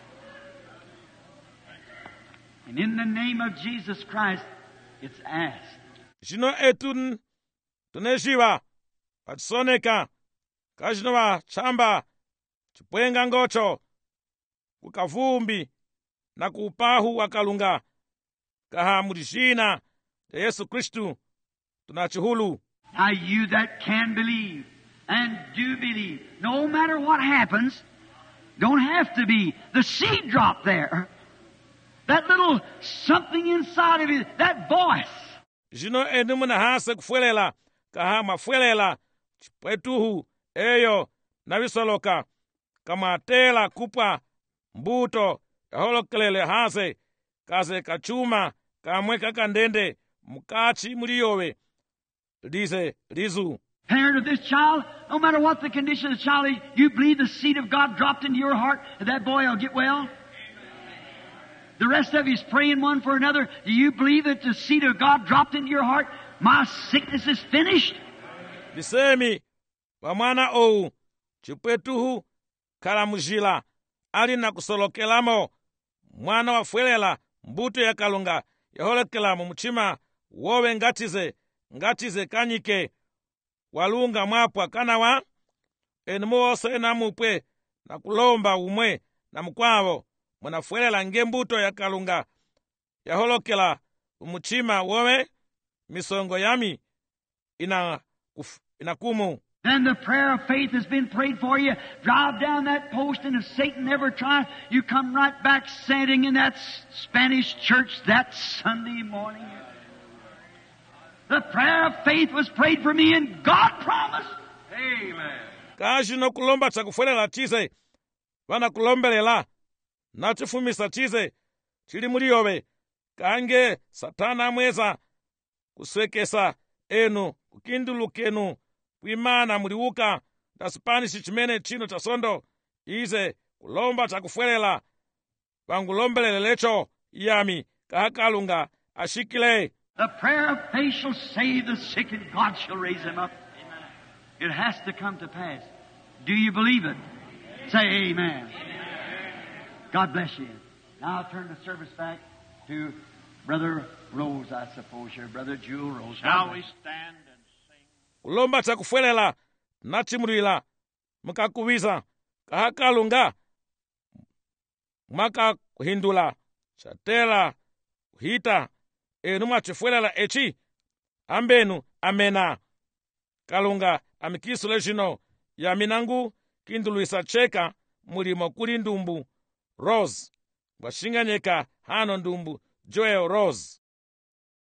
And in the name of Jesus Christ, it's asked. Shino etun tuneshiva patisoneka kashino chamba chipwenga ngocho kukavumbi na kuupahu wakalunga kahamulishina ya Yesu Kristu tunachihulu. Now you that can believe and do believe, no matter what happens, don't have to be the seed drop there. That little something inside of you, that voice. Jino enu muna hasa kufuelela kahama fuelela chipwetuhu eyo navisoloka kama tela kupwa mbuto yaholokelele hase kase kachuma kamweka kandende mukachi muliyowe lise lizu. Parent of this child, no matter what the condition of the child is, you believe the seed of God dropped into your heart and that boy will get well? The rest of you is praying one for another. Do you believe that the seed of God dropped into your heart? My sickness is finished. Bisemi wa mwana ou chipwetuhu kalamujila ali na kusolokelamo mwana wafuelela mbuto ya kalunga yaholekelamu muchima wowe ngatize ngatize kanyike walunga mwapwa kanawa enu muwose na mupwe na kulomba umwe na mkwavo munafuelela nge mbuto ya kalunga yaholokela umuchima wowe misongo yami ina kuf, inakumu. Then the prayer of faith has been prayed for you. Drive down that post, and if Satan never tries, you come right back standing in that Spanish church that Sunday morning. The prayer of faith was prayed for me, and God promised. Amen. Kaji no kulomba chakufuelela chise vana kulombelela nachifumisa chise chili muliyowe kange satana mweza kuswekesa enu kukindulukenu kuimana muliuka na Spanish chimene chino cha sondo ize kulomba chakufuelela vangulombelele lecho yami kahakalunga ashikile. The prayer of faith shall save the sick, and God shall raise them up. Amen. It has to come to pass. Do you believe it? Say amen. Amen. God bless you. Now I'll turn the service back to Brother Rose, I suppose, here. Brother Jewel Rose. Shall we stand and sing? Kulomba chakufuelela nachimulila mukakuwiza kahakalunga maka kuhindula chatela kuhita enu mwachifuelela echi ambenu amena kalunga amikisule jino ya minangu kinduluisa cheka mulimo kuli ndumbu Rose washinganyeka hano ndumbu Joel Rose.